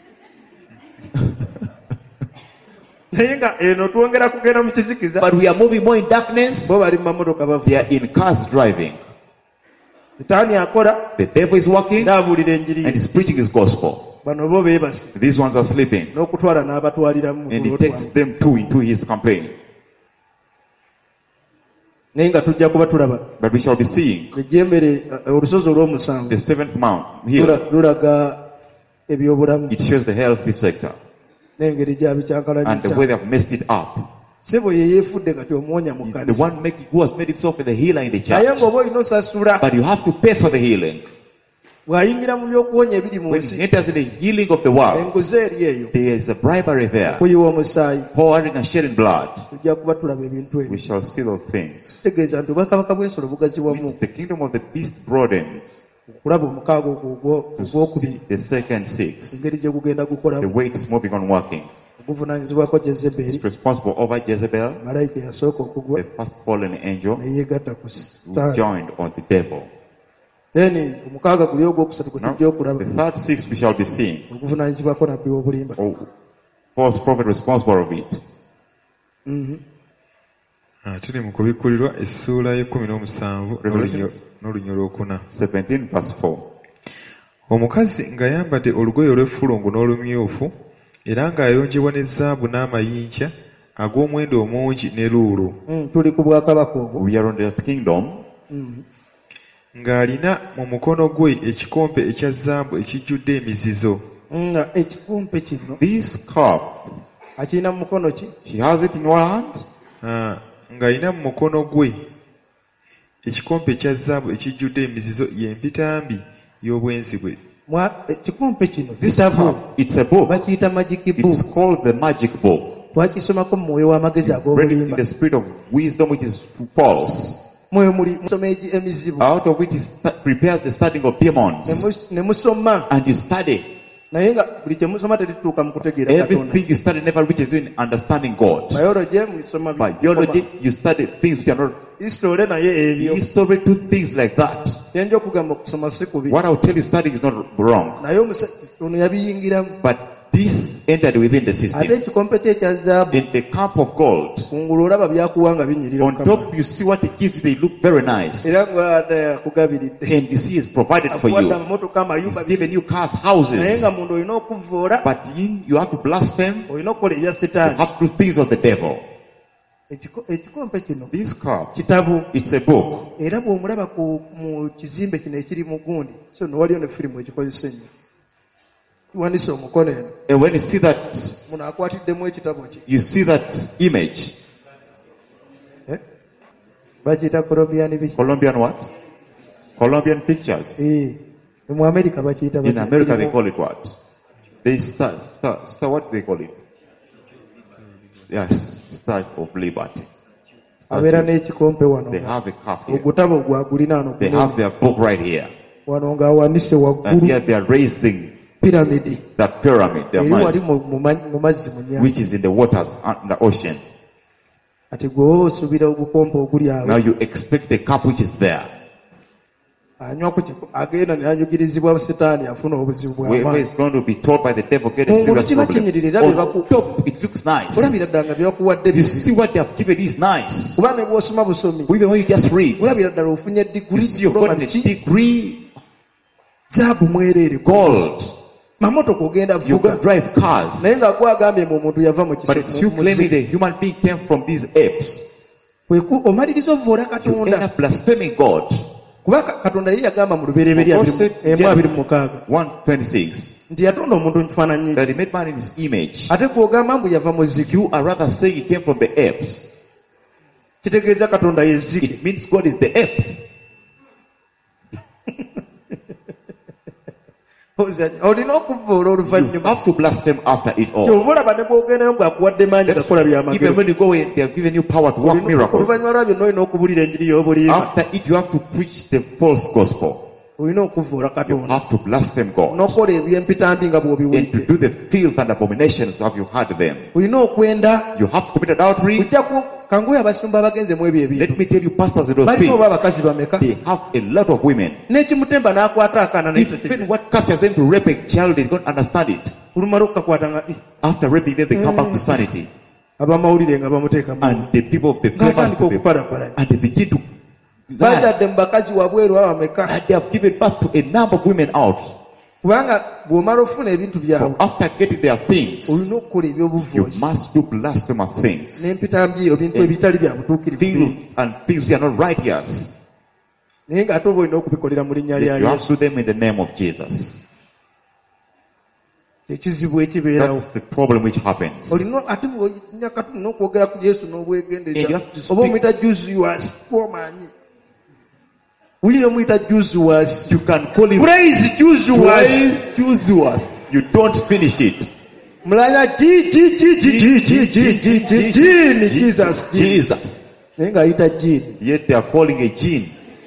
[SPEAKER 3] But we are moving more in darkness. They are in cars driving. The devil is working and is preaching his gospel. These ones are sleeping. And he takes them too into his campaign. But we shall be seeing the seventh mount here. It shows the health sector and the way they have messed it up. He's the one making, who has made himself the healer in the church. But you have to pay for the healing. When he enters in the healing of the world, there is a bribery there. Pouring and shedding blood. We shall see those things. Means the kingdom of the beast broadens. To see the second six. The way it's moving on working. It's responsible over Jezebel, the first fallen angel, who joined on the devil. Then now, the third six we shall be seeing. Oh, false prophet responsible of it.
[SPEAKER 2] Tuli mu kubikkulirwa essuula y'ekkumi n'omusanvu n'olunnyo lwokuna.
[SPEAKER 3] seventeen verse four.
[SPEAKER 2] Omukazi ng'ayambadde olugoye olw'effulungu n'olumyufu era ng'ayonjebwa ne zaabu n'amayinja ag'omuwendo omungi ne luulu.
[SPEAKER 3] Tuli ku bwakabaka obwo. We are on the kingdom.
[SPEAKER 2] Ng'alina mu mukono gwe ekikompe ekya zaabu ekijjudde emizizo.
[SPEAKER 3] Ekikompe kino. This cup. Akirina mu mukono ki? She has it in one hand.
[SPEAKER 2] Ng'alina mu mukono gwe ekikompe ekya zaabu ekijjudde emizizo y'empitambi y'obwenzi bwe.
[SPEAKER 3] Ekikompe kino. This cup. It's a book. Bakiyita magic book. It's called the magic book. Twakisomako mu mwoyo w'amagezi ag'obulimba. In the spirit of wisdom which is false. Out of which is prepares the studying of demons. And you study. Everything you study never reaches you in understanding God. Biology, you study things which are not. History, do things like that. What I'll tell you, studying is not wrong. But this entered within the system. In the cup of gold, on top you see what it gives. They look very nice. And you see it's provided for you. It's given you cars, houses. But in, you have to blaspheme. You have to do things of the devil. This cup, it's a book. And when you see that, you see that image. Eh? Colombian what? Colombian pictures. In America they call it what? They star, star, star, what do they call it? Yes, Star of Liberty. They have a cup here. They have their book right here. And here they are raising pyramid. That pyramid, their minds, which is in the waters, in the ocean. Now you expect a cup which is there. Where is going to be taught by the devil, get a serious problem. On top, it looks nice. You see what they have given is nice. Even when you just read, you see you've gotten a degree, gold. You can drive cars. But it's you claiming the human being came from these apes. You end up blaspheming God. one twenty-six. That he made man in his image. You are rather saying he came from the apes. It means God is the ape. You have to blaspheme after it all. Even when you go in, they have given you power to work miracles. After it, you have to preach the false gospel. You have to blaspheme God. And to do the filth and abominations, have you heard them? You have to commit adultery.
[SPEAKER 1] kanguya abasumba abagenze mu ebyo ebintu.
[SPEAKER 3] Let me tell you, pastors, those
[SPEAKER 1] things. They
[SPEAKER 3] have a lot of women.
[SPEAKER 1] N'ekimutemba n'akwata akaana n'ekyo.
[SPEAKER 3] Even what captures them to rape a child, they don't understand it. After raping them, they come back to sanity. And the people of the famous, and they begin to lie. And they have given birth to a number of women out. So after getting their things, you must do blasphemous things. Things and things which are not righteous. You have to do them in the name of Jesus. That's the problem which happens. And you have to speak. You can call him praise Jesus. You don't finish it. Jesus. Jesus. Yet they are calling a gene.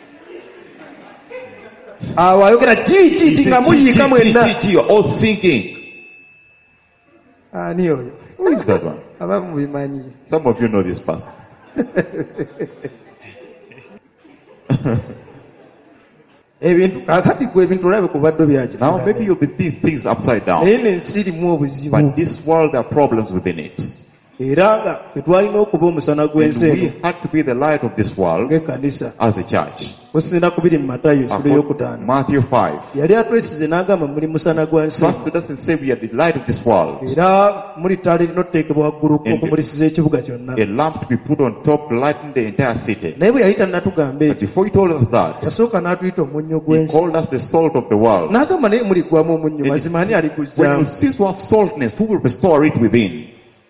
[SPEAKER 3] You are all singing. Who is that one? Some of you know this person. Now maybe you'll be seeing things upside down. But this world, there are problems within it. And we have to be the light of this world as a church. Matthew five. First, it doesn't say we are the light of this world. And a lamp to be put on top, lighting the entire city. But before he told us that, he called us the salt of the world. When you cease to have saltness, who will restore it within?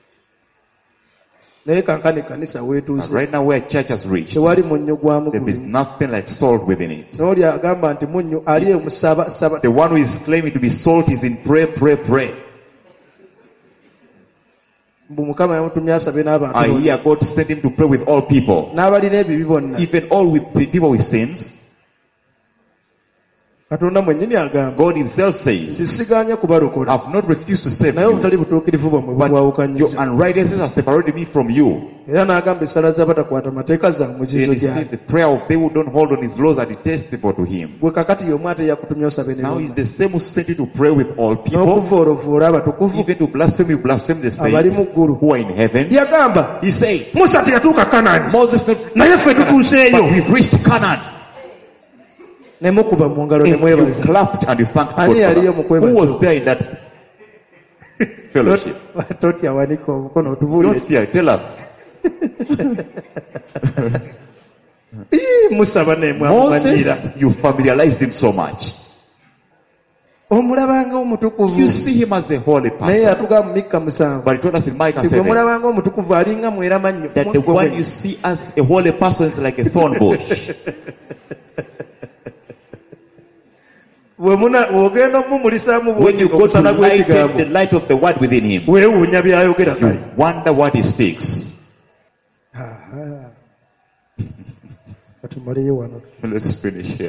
[SPEAKER 3] And right now where church has reached, there is nothing like salt within it. The one who is claiming to be salt is in pray, pray, pray. I hear God sent him to pray with all people, even all with the people with sins. God himself says, I've not refused to save you, but your unrighteousness has separated me from you. And he said, the prayer of they who don't hold on his laws are detestable to him. Now he's the same who sent you to pray with all people, even to blaspheme, you blaspheme the saints who are in heaven. He said, Moses not, but we've reached Canaan. And you clapped and you thanked God for that. Who was there in that fellowship? Don't fear, tell us. Moses, you familiarized him so much. You see him as the holy pastor. But he told us in Micah seven that the one you see as a holy pastor is like a thorn bush. When you go to light the light of the word within him, you wonder what he speaks. Let's finish here.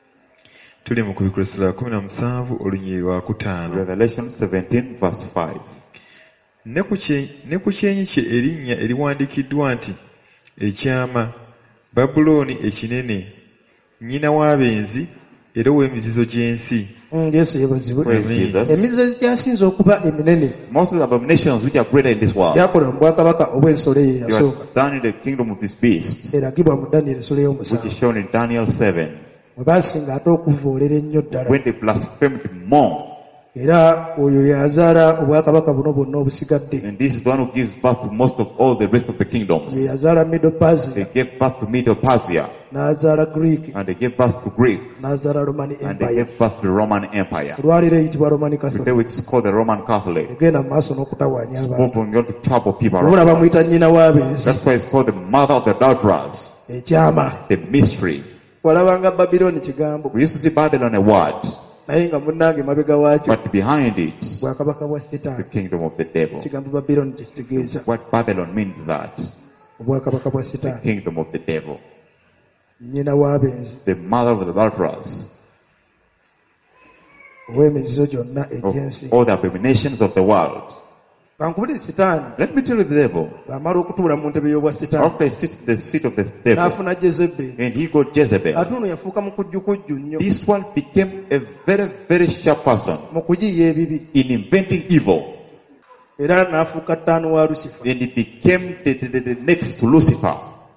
[SPEAKER 3] Revelation seventeen verse five.
[SPEAKER 2] Ne ku kyenyi kye erinnya eriwandiikiddwa nti ekyama Babuloni ekinene nnyina w'abenzi era ow'emizizo gy'ensi.
[SPEAKER 1] Emizizo gyasinze okuba eminene.
[SPEAKER 3] Most of the abominations which are greater in this world,
[SPEAKER 1] byakola mu bwakabaka obw'ensolo ye
[SPEAKER 3] you are done in the kingdom of this beast,
[SPEAKER 1] eragibwa mu Daniel ensolo y'omusanvu,
[SPEAKER 3] which is shown in Daniel seven,
[SPEAKER 1] baasinga ate okuvoolera ennyo ddala,
[SPEAKER 3] when they blasphemed more.
[SPEAKER 1] Era oyo yazaala obwakabaka buno bwonna obusigadde.
[SPEAKER 3] And this is the one who gives birth to most of all the rest of the kingdoms.
[SPEAKER 1] Yazaala Middle Persia.
[SPEAKER 3] They gave birth to Middle Persia.
[SPEAKER 1] N'azaala Greek.
[SPEAKER 3] And they gave birth to Greek.
[SPEAKER 1] N'azaala Roman Empire.
[SPEAKER 3] And they gave birth to the Roman Empire.
[SPEAKER 1] Olwaleero eyitibwa Roman Catholic.
[SPEAKER 3] Today it's called the Roman Catholic.
[SPEAKER 1] Egenda mu maaso n'okutawaanya abantu.
[SPEAKER 3] Moving on to trouble people around.
[SPEAKER 1] Obula bamuyita nnyina w'abenzi.
[SPEAKER 3] That's why it's called the mother of the adulterers.
[SPEAKER 1] Ekyama.
[SPEAKER 3] The mystery.
[SPEAKER 1] Walabanga Babylon kigambo.
[SPEAKER 3] We used to see Babylon a word. But behind it, the kingdom of the devil. What Babylon means that? The kingdom of the devil. The mother of the adulterers. Of all the abominations of the world. Let me tell you the devil. After he sits in the seat of the devil, and he got Jezebel. This one became a very, very sharp person in inventing evil. And he became the, the, the, the next to Lucifer,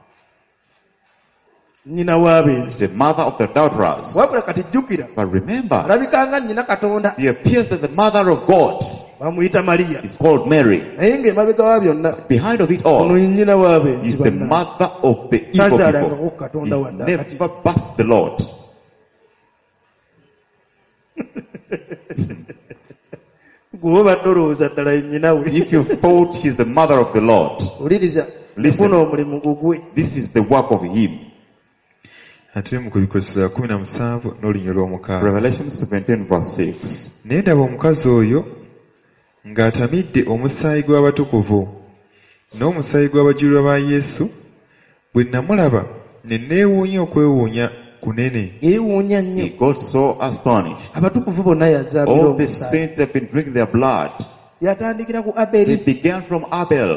[SPEAKER 3] the mother of the adulterers. But remember, he appears that the mother of God is called Mary. Behind of it all is the mother of the evil people. He's never birthed the Lord. If you thought she's the mother of the Lord, listen, this is the work of him. Revelation seventeen verse six.
[SPEAKER 2] Ng'atamidde omusaayi gw'abatukuvu n'omusaayi gw'abajulirwa ba Yesu, bwe namulaba ne neewuunya okwewuunya kunene.
[SPEAKER 3] He got so astonished. All the saints have been drinking their blood. They began from Abel.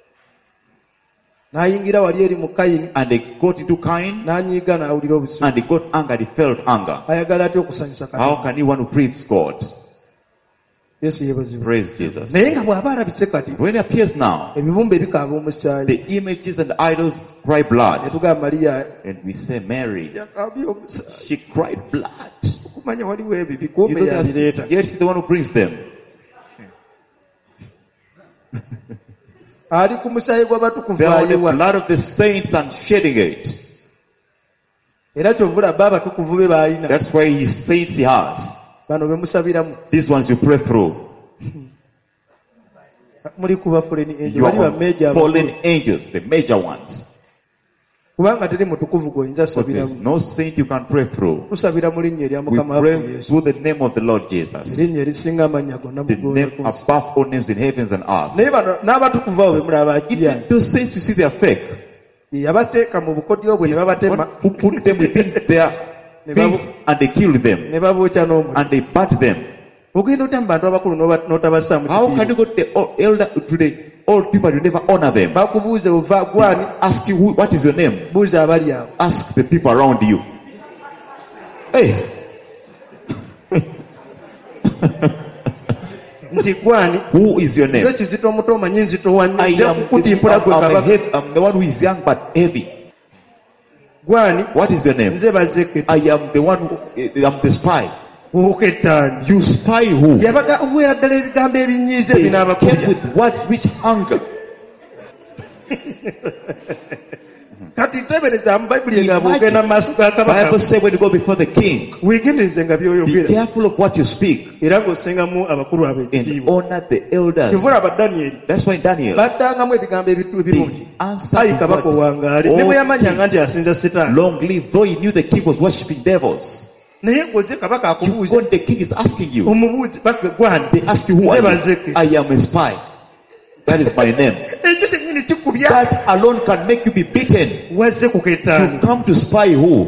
[SPEAKER 3] And they got into Cain. And they got anger. They felt anger. How can you want to praise God? Praise Jesus. When he appears now, the images and the idols cry blood. And we say, Mary, she cried blood. Yet she's the one who brings them. They are the blood of the saints and shedding it. That's why he saints he has. These ones you pray through. You are fallen angels, the major ones. But there's no saint you can pray through. We pray through the name of the Lord Jesus, the name above all names in heavens and earth. Even those saints you see, they are fake. Who put them within their things and they kill them and they bat them. How can you go to the elder, to the old people, you never honor them? Ask you, who, what is your name? Ask the people around you. Hey. Who is your name? I am the, I'm the one who is young but heavy. What is your name? I am the one who, I'm the spy. You spy who? They came with what? Which hunger? Bible says when you go before the king, be careful of what you speak and honor the elders. That's why Daniel, they answered long live, though he knew the king was worshipping devils. You go, the king is asking you. They ask you, who are you? I am a spy. That is my name. That alone can make you be beaten. You come to spy who?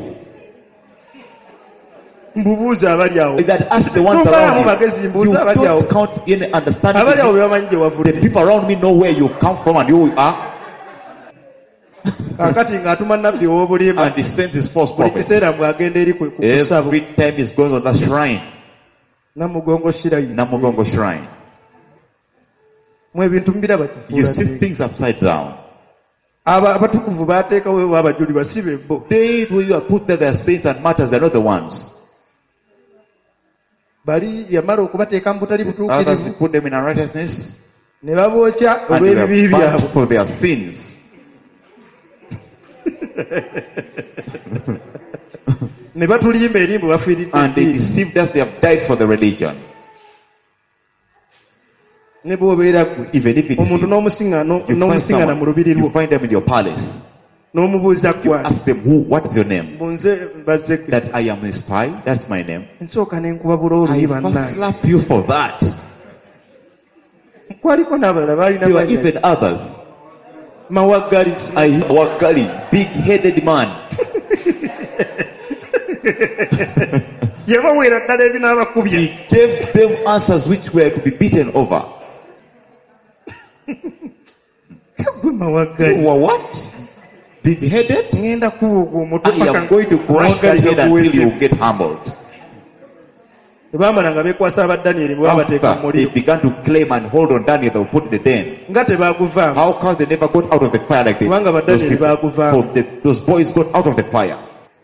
[SPEAKER 3] That ask the ones around you. You don't count any understanding. The people around me know where you come from and who you are. And he sends his false prophets. Every time he's going on that shrine. Namugongo shrine. You see things upside down. They who you are put there, they are saints and martyrs, they are not the ones. Others, you put them in unrighteousness. And they are punished for their sins. And they deceived us, they have died for the religion. Even if it is you, you, find someone, you find them in your palace. You ask them, who, what is your name? That I am a spy, that's my name. I first slap you for that. There were even others. Mawagali, big-headed man. He gave them answers which were to be beaten over. You are what? Big-headed? I am going to crush that head until you get humbled. After they began to claim and hold on Daniel, they were put in the den. How come they never got out of the fire like this? Those, people, so the, those boys got out of the fire.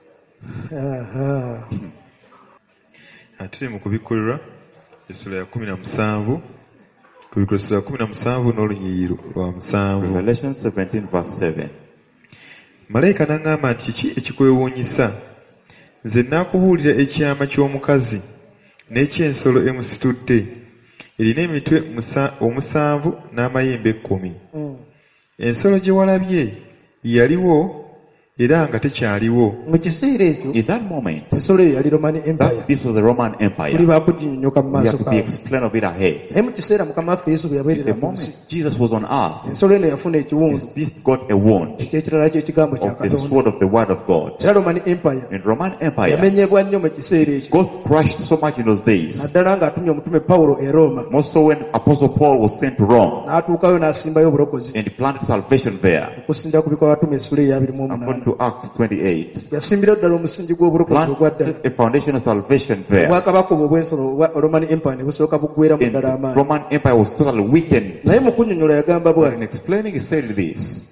[SPEAKER 2] Ate mu kubikulirwa essula ya kumi na musanvu kubikulirwa essula ya kumi na musanvu n'olunyiriri lwa musanvu.
[SPEAKER 3] Revelation seventeen verse seven.
[SPEAKER 2] Malayika n'aŋŋamba nti kiki ekikwewuunyisa? Nze naakubuulira ekyama ky'omukazi n'eky'ensolo emusitudde erina emitwe omusanvu n'amayembe ekkumi. Ensolo gye walabye yaliwo era nga tekyaliwo.
[SPEAKER 3] In that moment, that, this was the Roman Empire. We have to be explained of it ahead. The moment Jesus was on earth, his beast got a wound of the sword of the word of God. In Roman Empire, God crushed so much in those days. More so when Apostle Paul was sent to Rome and he planted salvation there. According to Acts twenty-eight, planted a foundation of salvation there. The Roman Empire was totally weakened. In explaining, he said this.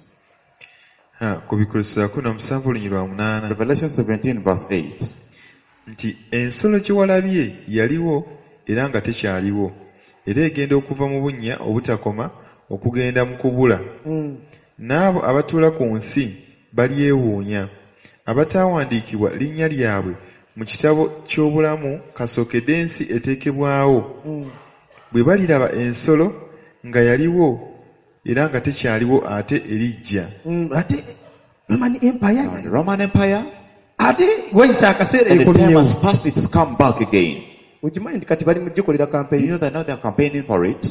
[SPEAKER 3] Revelation seventeen verse eight.
[SPEAKER 2] Nti ensolo gye walabye yaliwo era nga tekyaliwo era egenda okuva mu bunnya obutakoma okugenda mu kubula. N'abo abatuula ku nsi balyewuunya abataawandiikibwa linnya lyabwe mu kitabo ky'obulamu kasookedde ensi eteekebwawo. Bwe baliraba ensolo nga yaliwo era nga tekyaliwo ate erijja.
[SPEAKER 3] The Roman Empire, and the time has passed, it's come back again. You know that now they are campaigning for it?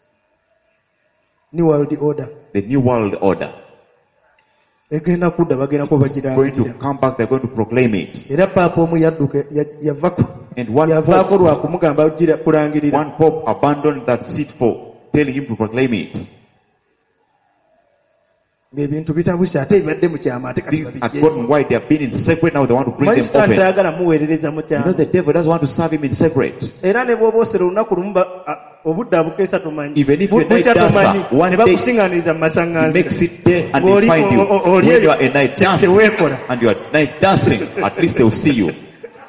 [SPEAKER 1] New World Order.
[SPEAKER 3] The New World Order. It's going to come back, they're going to proclaim it. And one pope, one pope abandoned that seat for telling him to proclaim it. Things had gotten wide, they have been in secret, now they want to bring them open. You know the devil doesn't want to serve him in secret. Even if you're a night dancer, one day he makes it there and they find you. When you are a night dancer and you are night dancing, at least they will see you.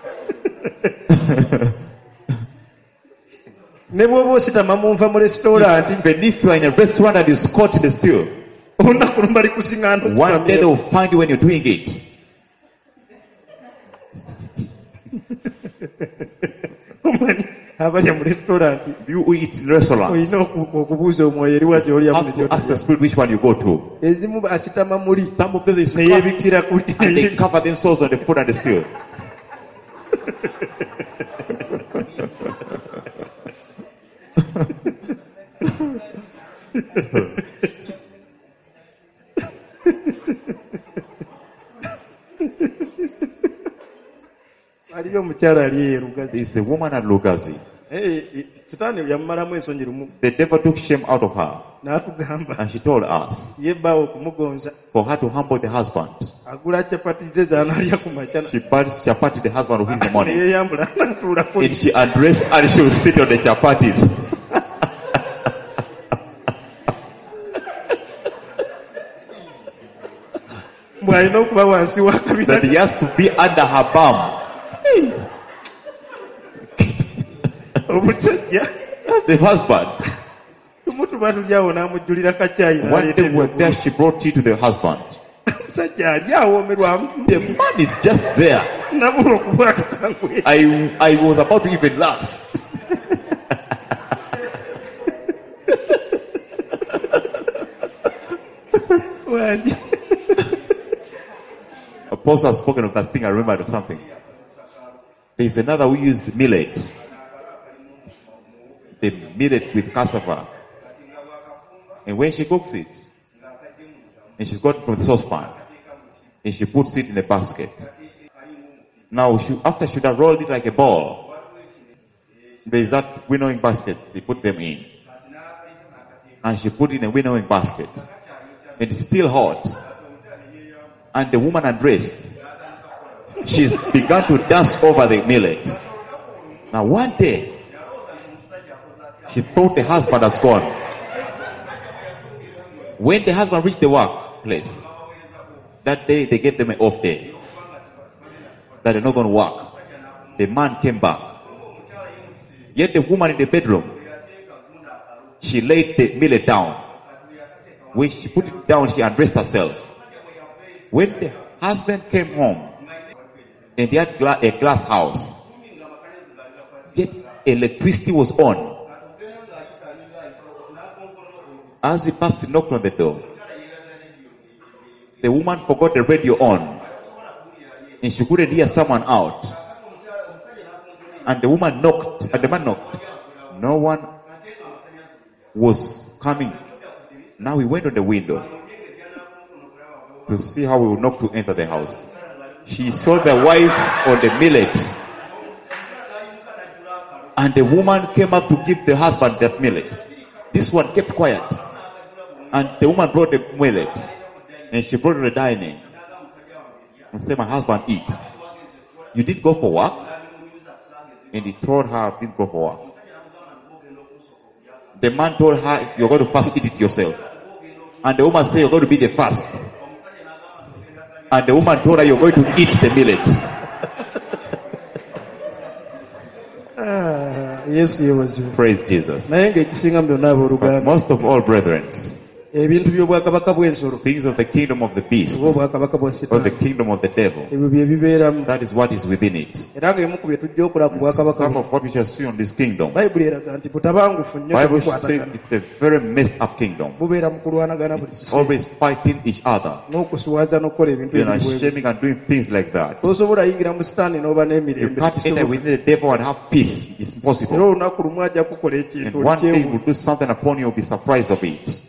[SPEAKER 3] Even if you are in a restaurant and you scotch the still, one day they will find you when you're doing it. You eat in restaurants. You have to ask the spirit which one you go to. Some of them they scoff and they cover themselves on the food and the still. There's a woman at Lugazi. The devil took shame out of her. And she told us for her to humble the husband. She buys chapati the husband will eat in the morning. And she undressed and she will sit on the chapatis. That he has to be under her bum. The husband. One day we were there, she brought tea to the husband. The man is just there. I, I was about to even laugh. Apostle has spoken of that thing, I remember of something. There is another who used millet. The millet with cassava. And when she cooks it, and she's got it from the saucepan, and she puts it in a basket. Now, she, after she would have rolled it like a ball, there is that winnowing basket they put them in. and she put it in a winnowing basket. And it's still hot. And the woman undressed. She's begun to dance over the millet. Now one day, she thought the husband has gone. When the husband reached the workplace, that day they gave them an off day. That they're not going to work. The man came back. Yet the woman in the bedroom, she laid the millet down. When she put it down, she undressed herself. When the husband came home, and they had gla- a glass house, yet electricity was on. As he passed, he knocked on the door. The woman forgot the radio on, and she couldn't hear someone out. And the woman knocked, and the man knocked. No one was coming. Now we went on the window to see how we would knock to enter the house. She saw the wife on the millet. And the woman came up to give the husband that millet. This one kept quiet. And the woman brought the millet. And she brought it to the dining. And said, my husband eats. You didn't go for work? And he told her, I didn't go for work. The man told her, you're going to first eat it yourself. And the woman said, you're going to be the first. And the woman told her, you're going to eat the millet.
[SPEAKER 1] Ah, yes, he was.
[SPEAKER 3] Praise Jesus. But most of all, brethren, things of the kingdom of the beast, or the kingdom of the devil, that is what is within it. Some of what we shall see on this kingdom, Bible says it's a very messed up kingdom. It's always fighting each other. You know, shaming and doing things like that. You can't enter within the devil and have peace. It's impossible. And one day he will do something upon you, you'll be surprised of it.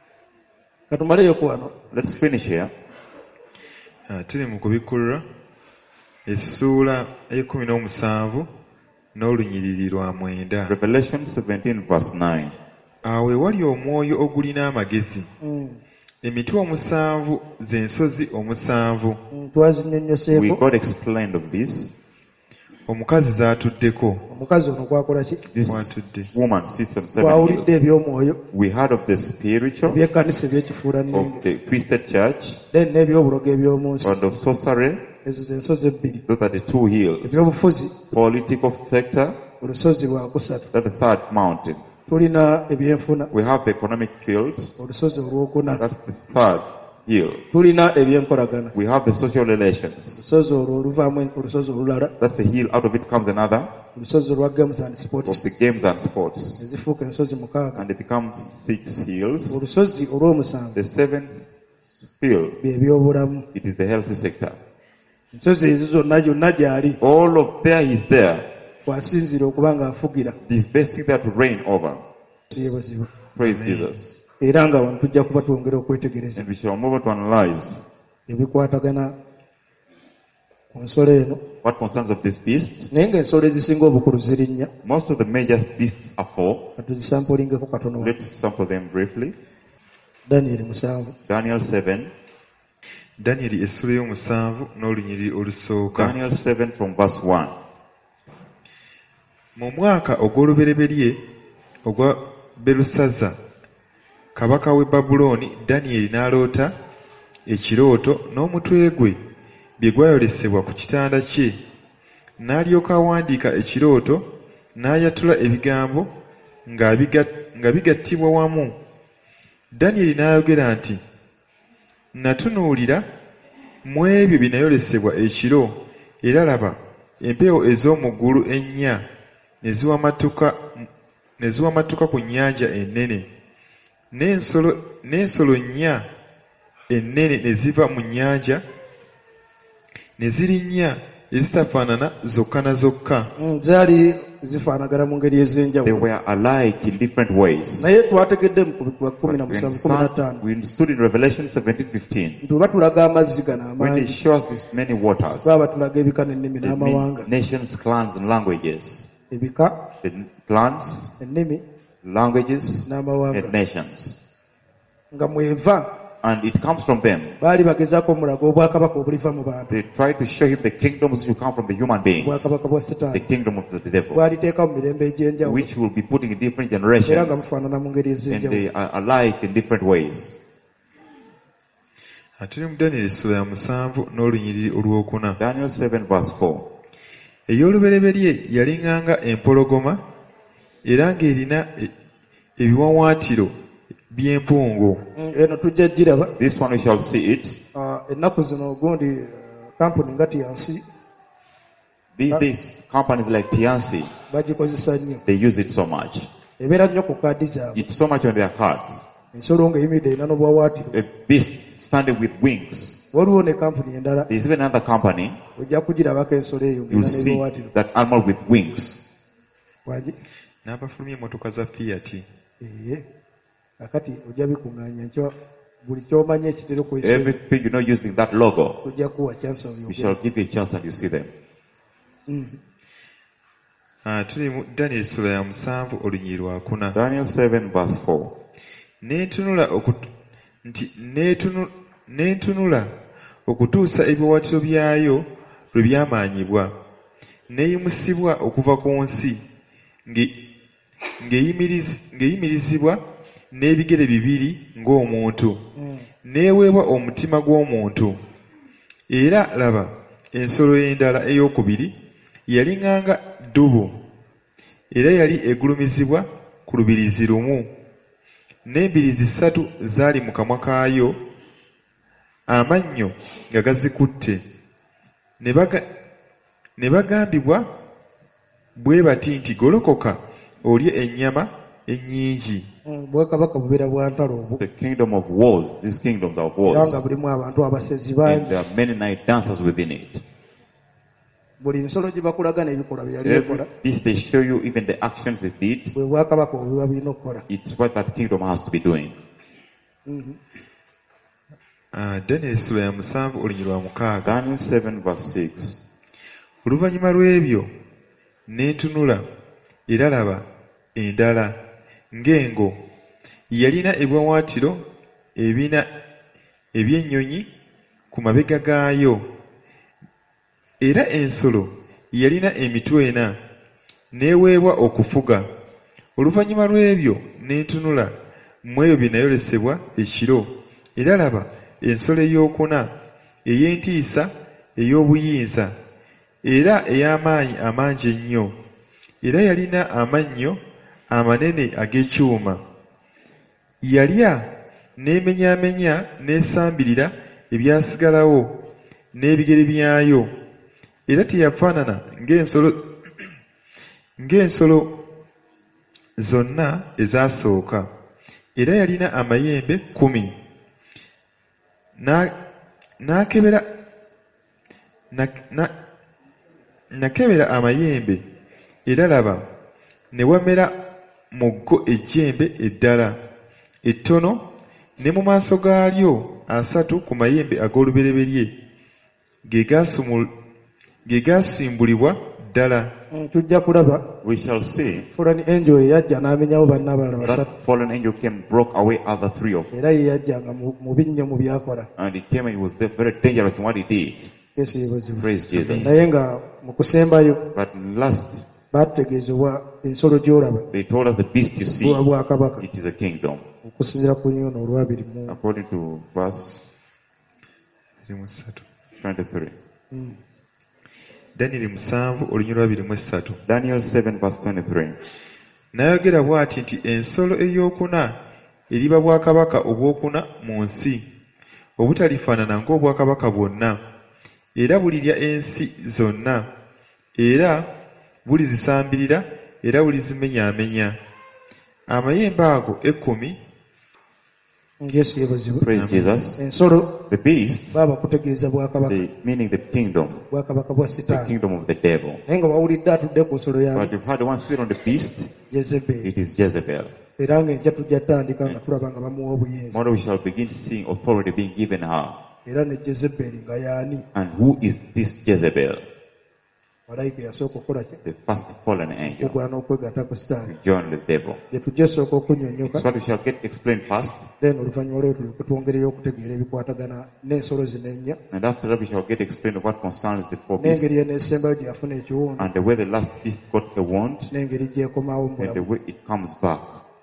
[SPEAKER 3] Let's finish here.
[SPEAKER 2] Tuli mu kubikulira essuula ey'ekkumi n'omusanvu n'olunyiriri lwa mwenda.
[SPEAKER 3] Revelation seventeen verse nine.
[SPEAKER 2] Awo ewali omwoyo ogulina amagezi. Emitwe omusanvu z'ensozi omusanvu.
[SPEAKER 3] We got explained of this.
[SPEAKER 2] Omukazi zaatuddeko.
[SPEAKER 1] Omukazi ono kwakola ki?
[SPEAKER 3] This woman sits on seven hills. We heard of the spiritual, of the twisted church, and of sorcery. Those are the two hills. Political sector, that's the third mountain. We have the economic field, that's the third hill. We have the social relations. That's a hill. Out of it comes another. Of the games and sports. And it becomes six hills. The seventh hill, it is the health sector. All of there is there. He's basically there to reign over. Praise Jesus. And we shall move on to analyze what concerns of this beast. Most of the major beasts are four. Let's sample them briefly. Daniel seven.
[SPEAKER 2] Daniel essula y'omusanvu n'olunyiriri olusooka.
[SPEAKER 3] Daniel seven from verse one.
[SPEAKER 2] Mu mwaka ogw'olubereberye ogwa Berusaza kabaka w'e Babuloni, Daniel n'aloota ekirooto n'omutwe gwe bye gwayolesebwa ku kitanda kye. N'alyoka awandiika ekirooto n'ayatula ebigambo nga bigattibwa wamu. Daniel n'ayogera nti, natunuulira mu ebyo bye nayolesebwa ekiro, era laba empewo ez'omu ggulu ennya ne ziwamatuka ku nnyanja ennene. N'ensolo n'ensolo nnya ennene ne ziva mu nnyanja ne zirinnya ezitafaanana zokka na zokka.
[SPEAKER 1] Zaali zifaanagana mu ngeri ez'enjawulo.
[SPEAKER 3] They were alike in different ways.
[SPEAKER 1] Naye twategedde mu kumi na musanvu kumi na ttaano.
[SPEAKER 3] We understood in Revelation seventeen fifteen.
[SPEAKER 1] Nti bwe batulaga amazzi gano amaanyi.
[SPEAKER 3] When they show us these many waters.
[SPEAKER 1] Baba batulaga ebika n'ennimi n'amawanga.
[SPEAKER 3] Nations, clans and languages.
[SPEAKER 1] Ebika.
[SPEAKER 3] The clans.
[SPEAKER 1] Ennimi.
[SPEAKER 3] languages, and nations. And it comes from them. They try to show him the kingdoms which will come from the human beings, the kingdom of the devil, which will be put in different generations, and they are alike in different ways.
[SPEAKER 2] Daniel
[SPEAKER 3] seven verse four.
[SPEAKER 2] Ey'olubereberye yalinganga empologoma era ng'erina ebiwawaatiro by'empungu.
[SPEAKER 1] Eno tujja giraba.
[SPEAKER 3] This one we shall see it.
[SPEAKER 1] Ennaku zino ogundi company nga T N C.
[SPEAKER 3] These days companies like T N C
[SPEAKER 1] bagikozesa nnyo.
[SPEAKER 3] They use it so much.
[SPEAKER 1] Ebeera nnyo ku kaadi zaabwe.
[SPEAKER 3] It's so much on their cards.
[SPEAKER 1] Ensolo ng'eyimiridde erina n'obuwawaatiro.
[SPEAKER 3] A beast standing with wings.
[SPEAKER 1] Waliwo ne company endala.
[SPEAKER 3] There's even another company.
[SPEAKER 1] Ojja kugirabako ensolo eyo.
[SPEAKER 3] You'll see that animal with wings.
[SPEAKER 1] Waji?
[SPEAKER 2] N'abafulumya emmotoka za Fiat.
[SPEAKER 1] Ee. Akati ojja bikuŋŋaanya nkyo buli ky'omanya ekitera okwesa.
[SPEAKER 3] Everything you know using that logo.
[SPEAKER 1] Tujja kuwa chance oyo.
[SPEAKER 3] We shall give you a chance and you see them.
[SPEAKER 1] Mm-hmm.
[SPEAKER 2] Ah, tuli mu Daniel sura ya musanvu olunyiri lwa kuna.
[SPEAKER 3] Daniel seven verse four.
[SPEAKER 2] N'entunula okutu nti n'entunula n'entunula okutuusa ebiwawaatiro byayo lwe byamaanyibwa, n'eyimusibwa okuva ku nsi ng'eyimirizibwa n'ebigere bibiri ng'omuntu, n'eweebwa omutima gw'omuntu. Era laba, ensolo endala ey'okubiri yalinganga ddubu, era yali egulumizibwa ku lubirizi lumu, n'embirizi ssatu zaali mu kamwa kaayo, amannyo nga gazikutte. Ne bagambibwa bwe bati nti, golokoka olye ennyama ennyingi.
[SPEAKER 1] Bwakabaka bubeera bwa ntalo.
[SPEAKER 3] The kingdom of wars. These kingdoms are of wars.
[SPEAKER 1] Era nga bulimu abantu abasezi bangi.
[SPEAKER 3] And there are many night dancers within it.
[SPEAKER 1] Buli nsolo gye bakulaga n'ebikolwa bye yali ekola.
[SPEAKER 3] This they show you even the actions it did.
[SPEAKER 1] Bwe bwakabaka buba bulina okukola.
[SPEAKER 3] It's what that kingdom has to be doing.
[SPEAKER 1] Mm-hmm.
[SPEAKER 2] Uh, Daniel sura ya musanvu olunyiri lwa mukaaga.
[SPEAKER 3] Daniel seven verse six.
[SPEAKER 2] Oluvannyuma lw'ebyo n'entunula era laba endala ng'engo yalina ebiwawaatiro ebina eby'ennyonyi ku mabega gaayo, era ensolo yalina emitwe ena n'eweebwa okufuga. Oluvannyuma lw'ebyo n'entunula mu ebyo bye nayolesebwa ekiro, era laba ensolo ey'okuna ey'entiisa ey'obuyinza era ey'amaanyi amangi ennyo, era yalina amannyo amanene ag'ekyuma. Yalya n'emenyaamenya n'esambirira ebyasigalawo n'ebigere byayo, era teyafaanana ng'ensolo ng'ensolo zonna ezaasooka, era yalina amayembe kkumi. N'akebera nakebera amayembe, era laba ne wamera mu go ejjembe eddala ettono, ne mu maaso gaalyo asatu ku mayembe ag'olubereberye ge gaasimbulibwa ddala.
[SPEAKER 1] Tujja kulaba.
[SPEAKER 3] We shall see.
[SPEAKER 1] Fallen angel yajja n'amenyawo banne abalala basatu.
[SPEAKER 3] That fallen angel came, broke away other three of them.
[SPEAKER 1] Era ye yajjanga mubi nnyo mu byakola.
[SPEAKER 3] And he came and he was very dangerous in what he did. Praise Jesus.
[SPEAKER 1] Naye nga mu kusembayo.
[SPEAKER 3] But last.
[SPEAKER 1] Batutegeezebwa ensolo gy'olaba.
[SPEAKER 3] They told us the beast you see.
[SPEAKER 1] Bwakabaka.
[SPEAKER 3] It is a kingdom.
[SPEAKER 1] Okusinziira ku nyono olwabiri mu.
[SPEAKER 3] According to verse twenty-three.
[SPEAKER 1] Mm.
[SPEAKER 2] Daniel musanvu olunyiri lwabiri mu essatu.
[SPEAKER 3] Daniel seven verse twenty-three.
[SPEAKER 2] N'ayogera bw'ati nti ensolo ey'okuna eriba bwakabaka obwokuna mu nsi, obutalifaanana ng'obwakabaka bwonna, era bulirya ensi zonna, era bulizisambirira, era bulizimenyaamenya. Amayembe ago ekkumi.
[SPEAKER 3] Praise Jesus. The beast, the, meaning the kingdom, the kingdom of the devil. But you've had one sit on the beast, it is Jezebel. Tomorrow we shall begin seeing authority being given her. And who is this Jezebel? The first fallen angel joined the devil. It's what we shall get explained first. And after that we shall get explained what concerns the four beasts, and the way the last beast got the wound, and the way it comes back.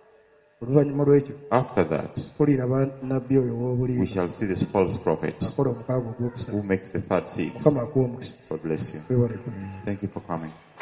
[SPEAKER 3] After that, we shall see this false prophet who makes the third seal. God bless you. Thank you for coming.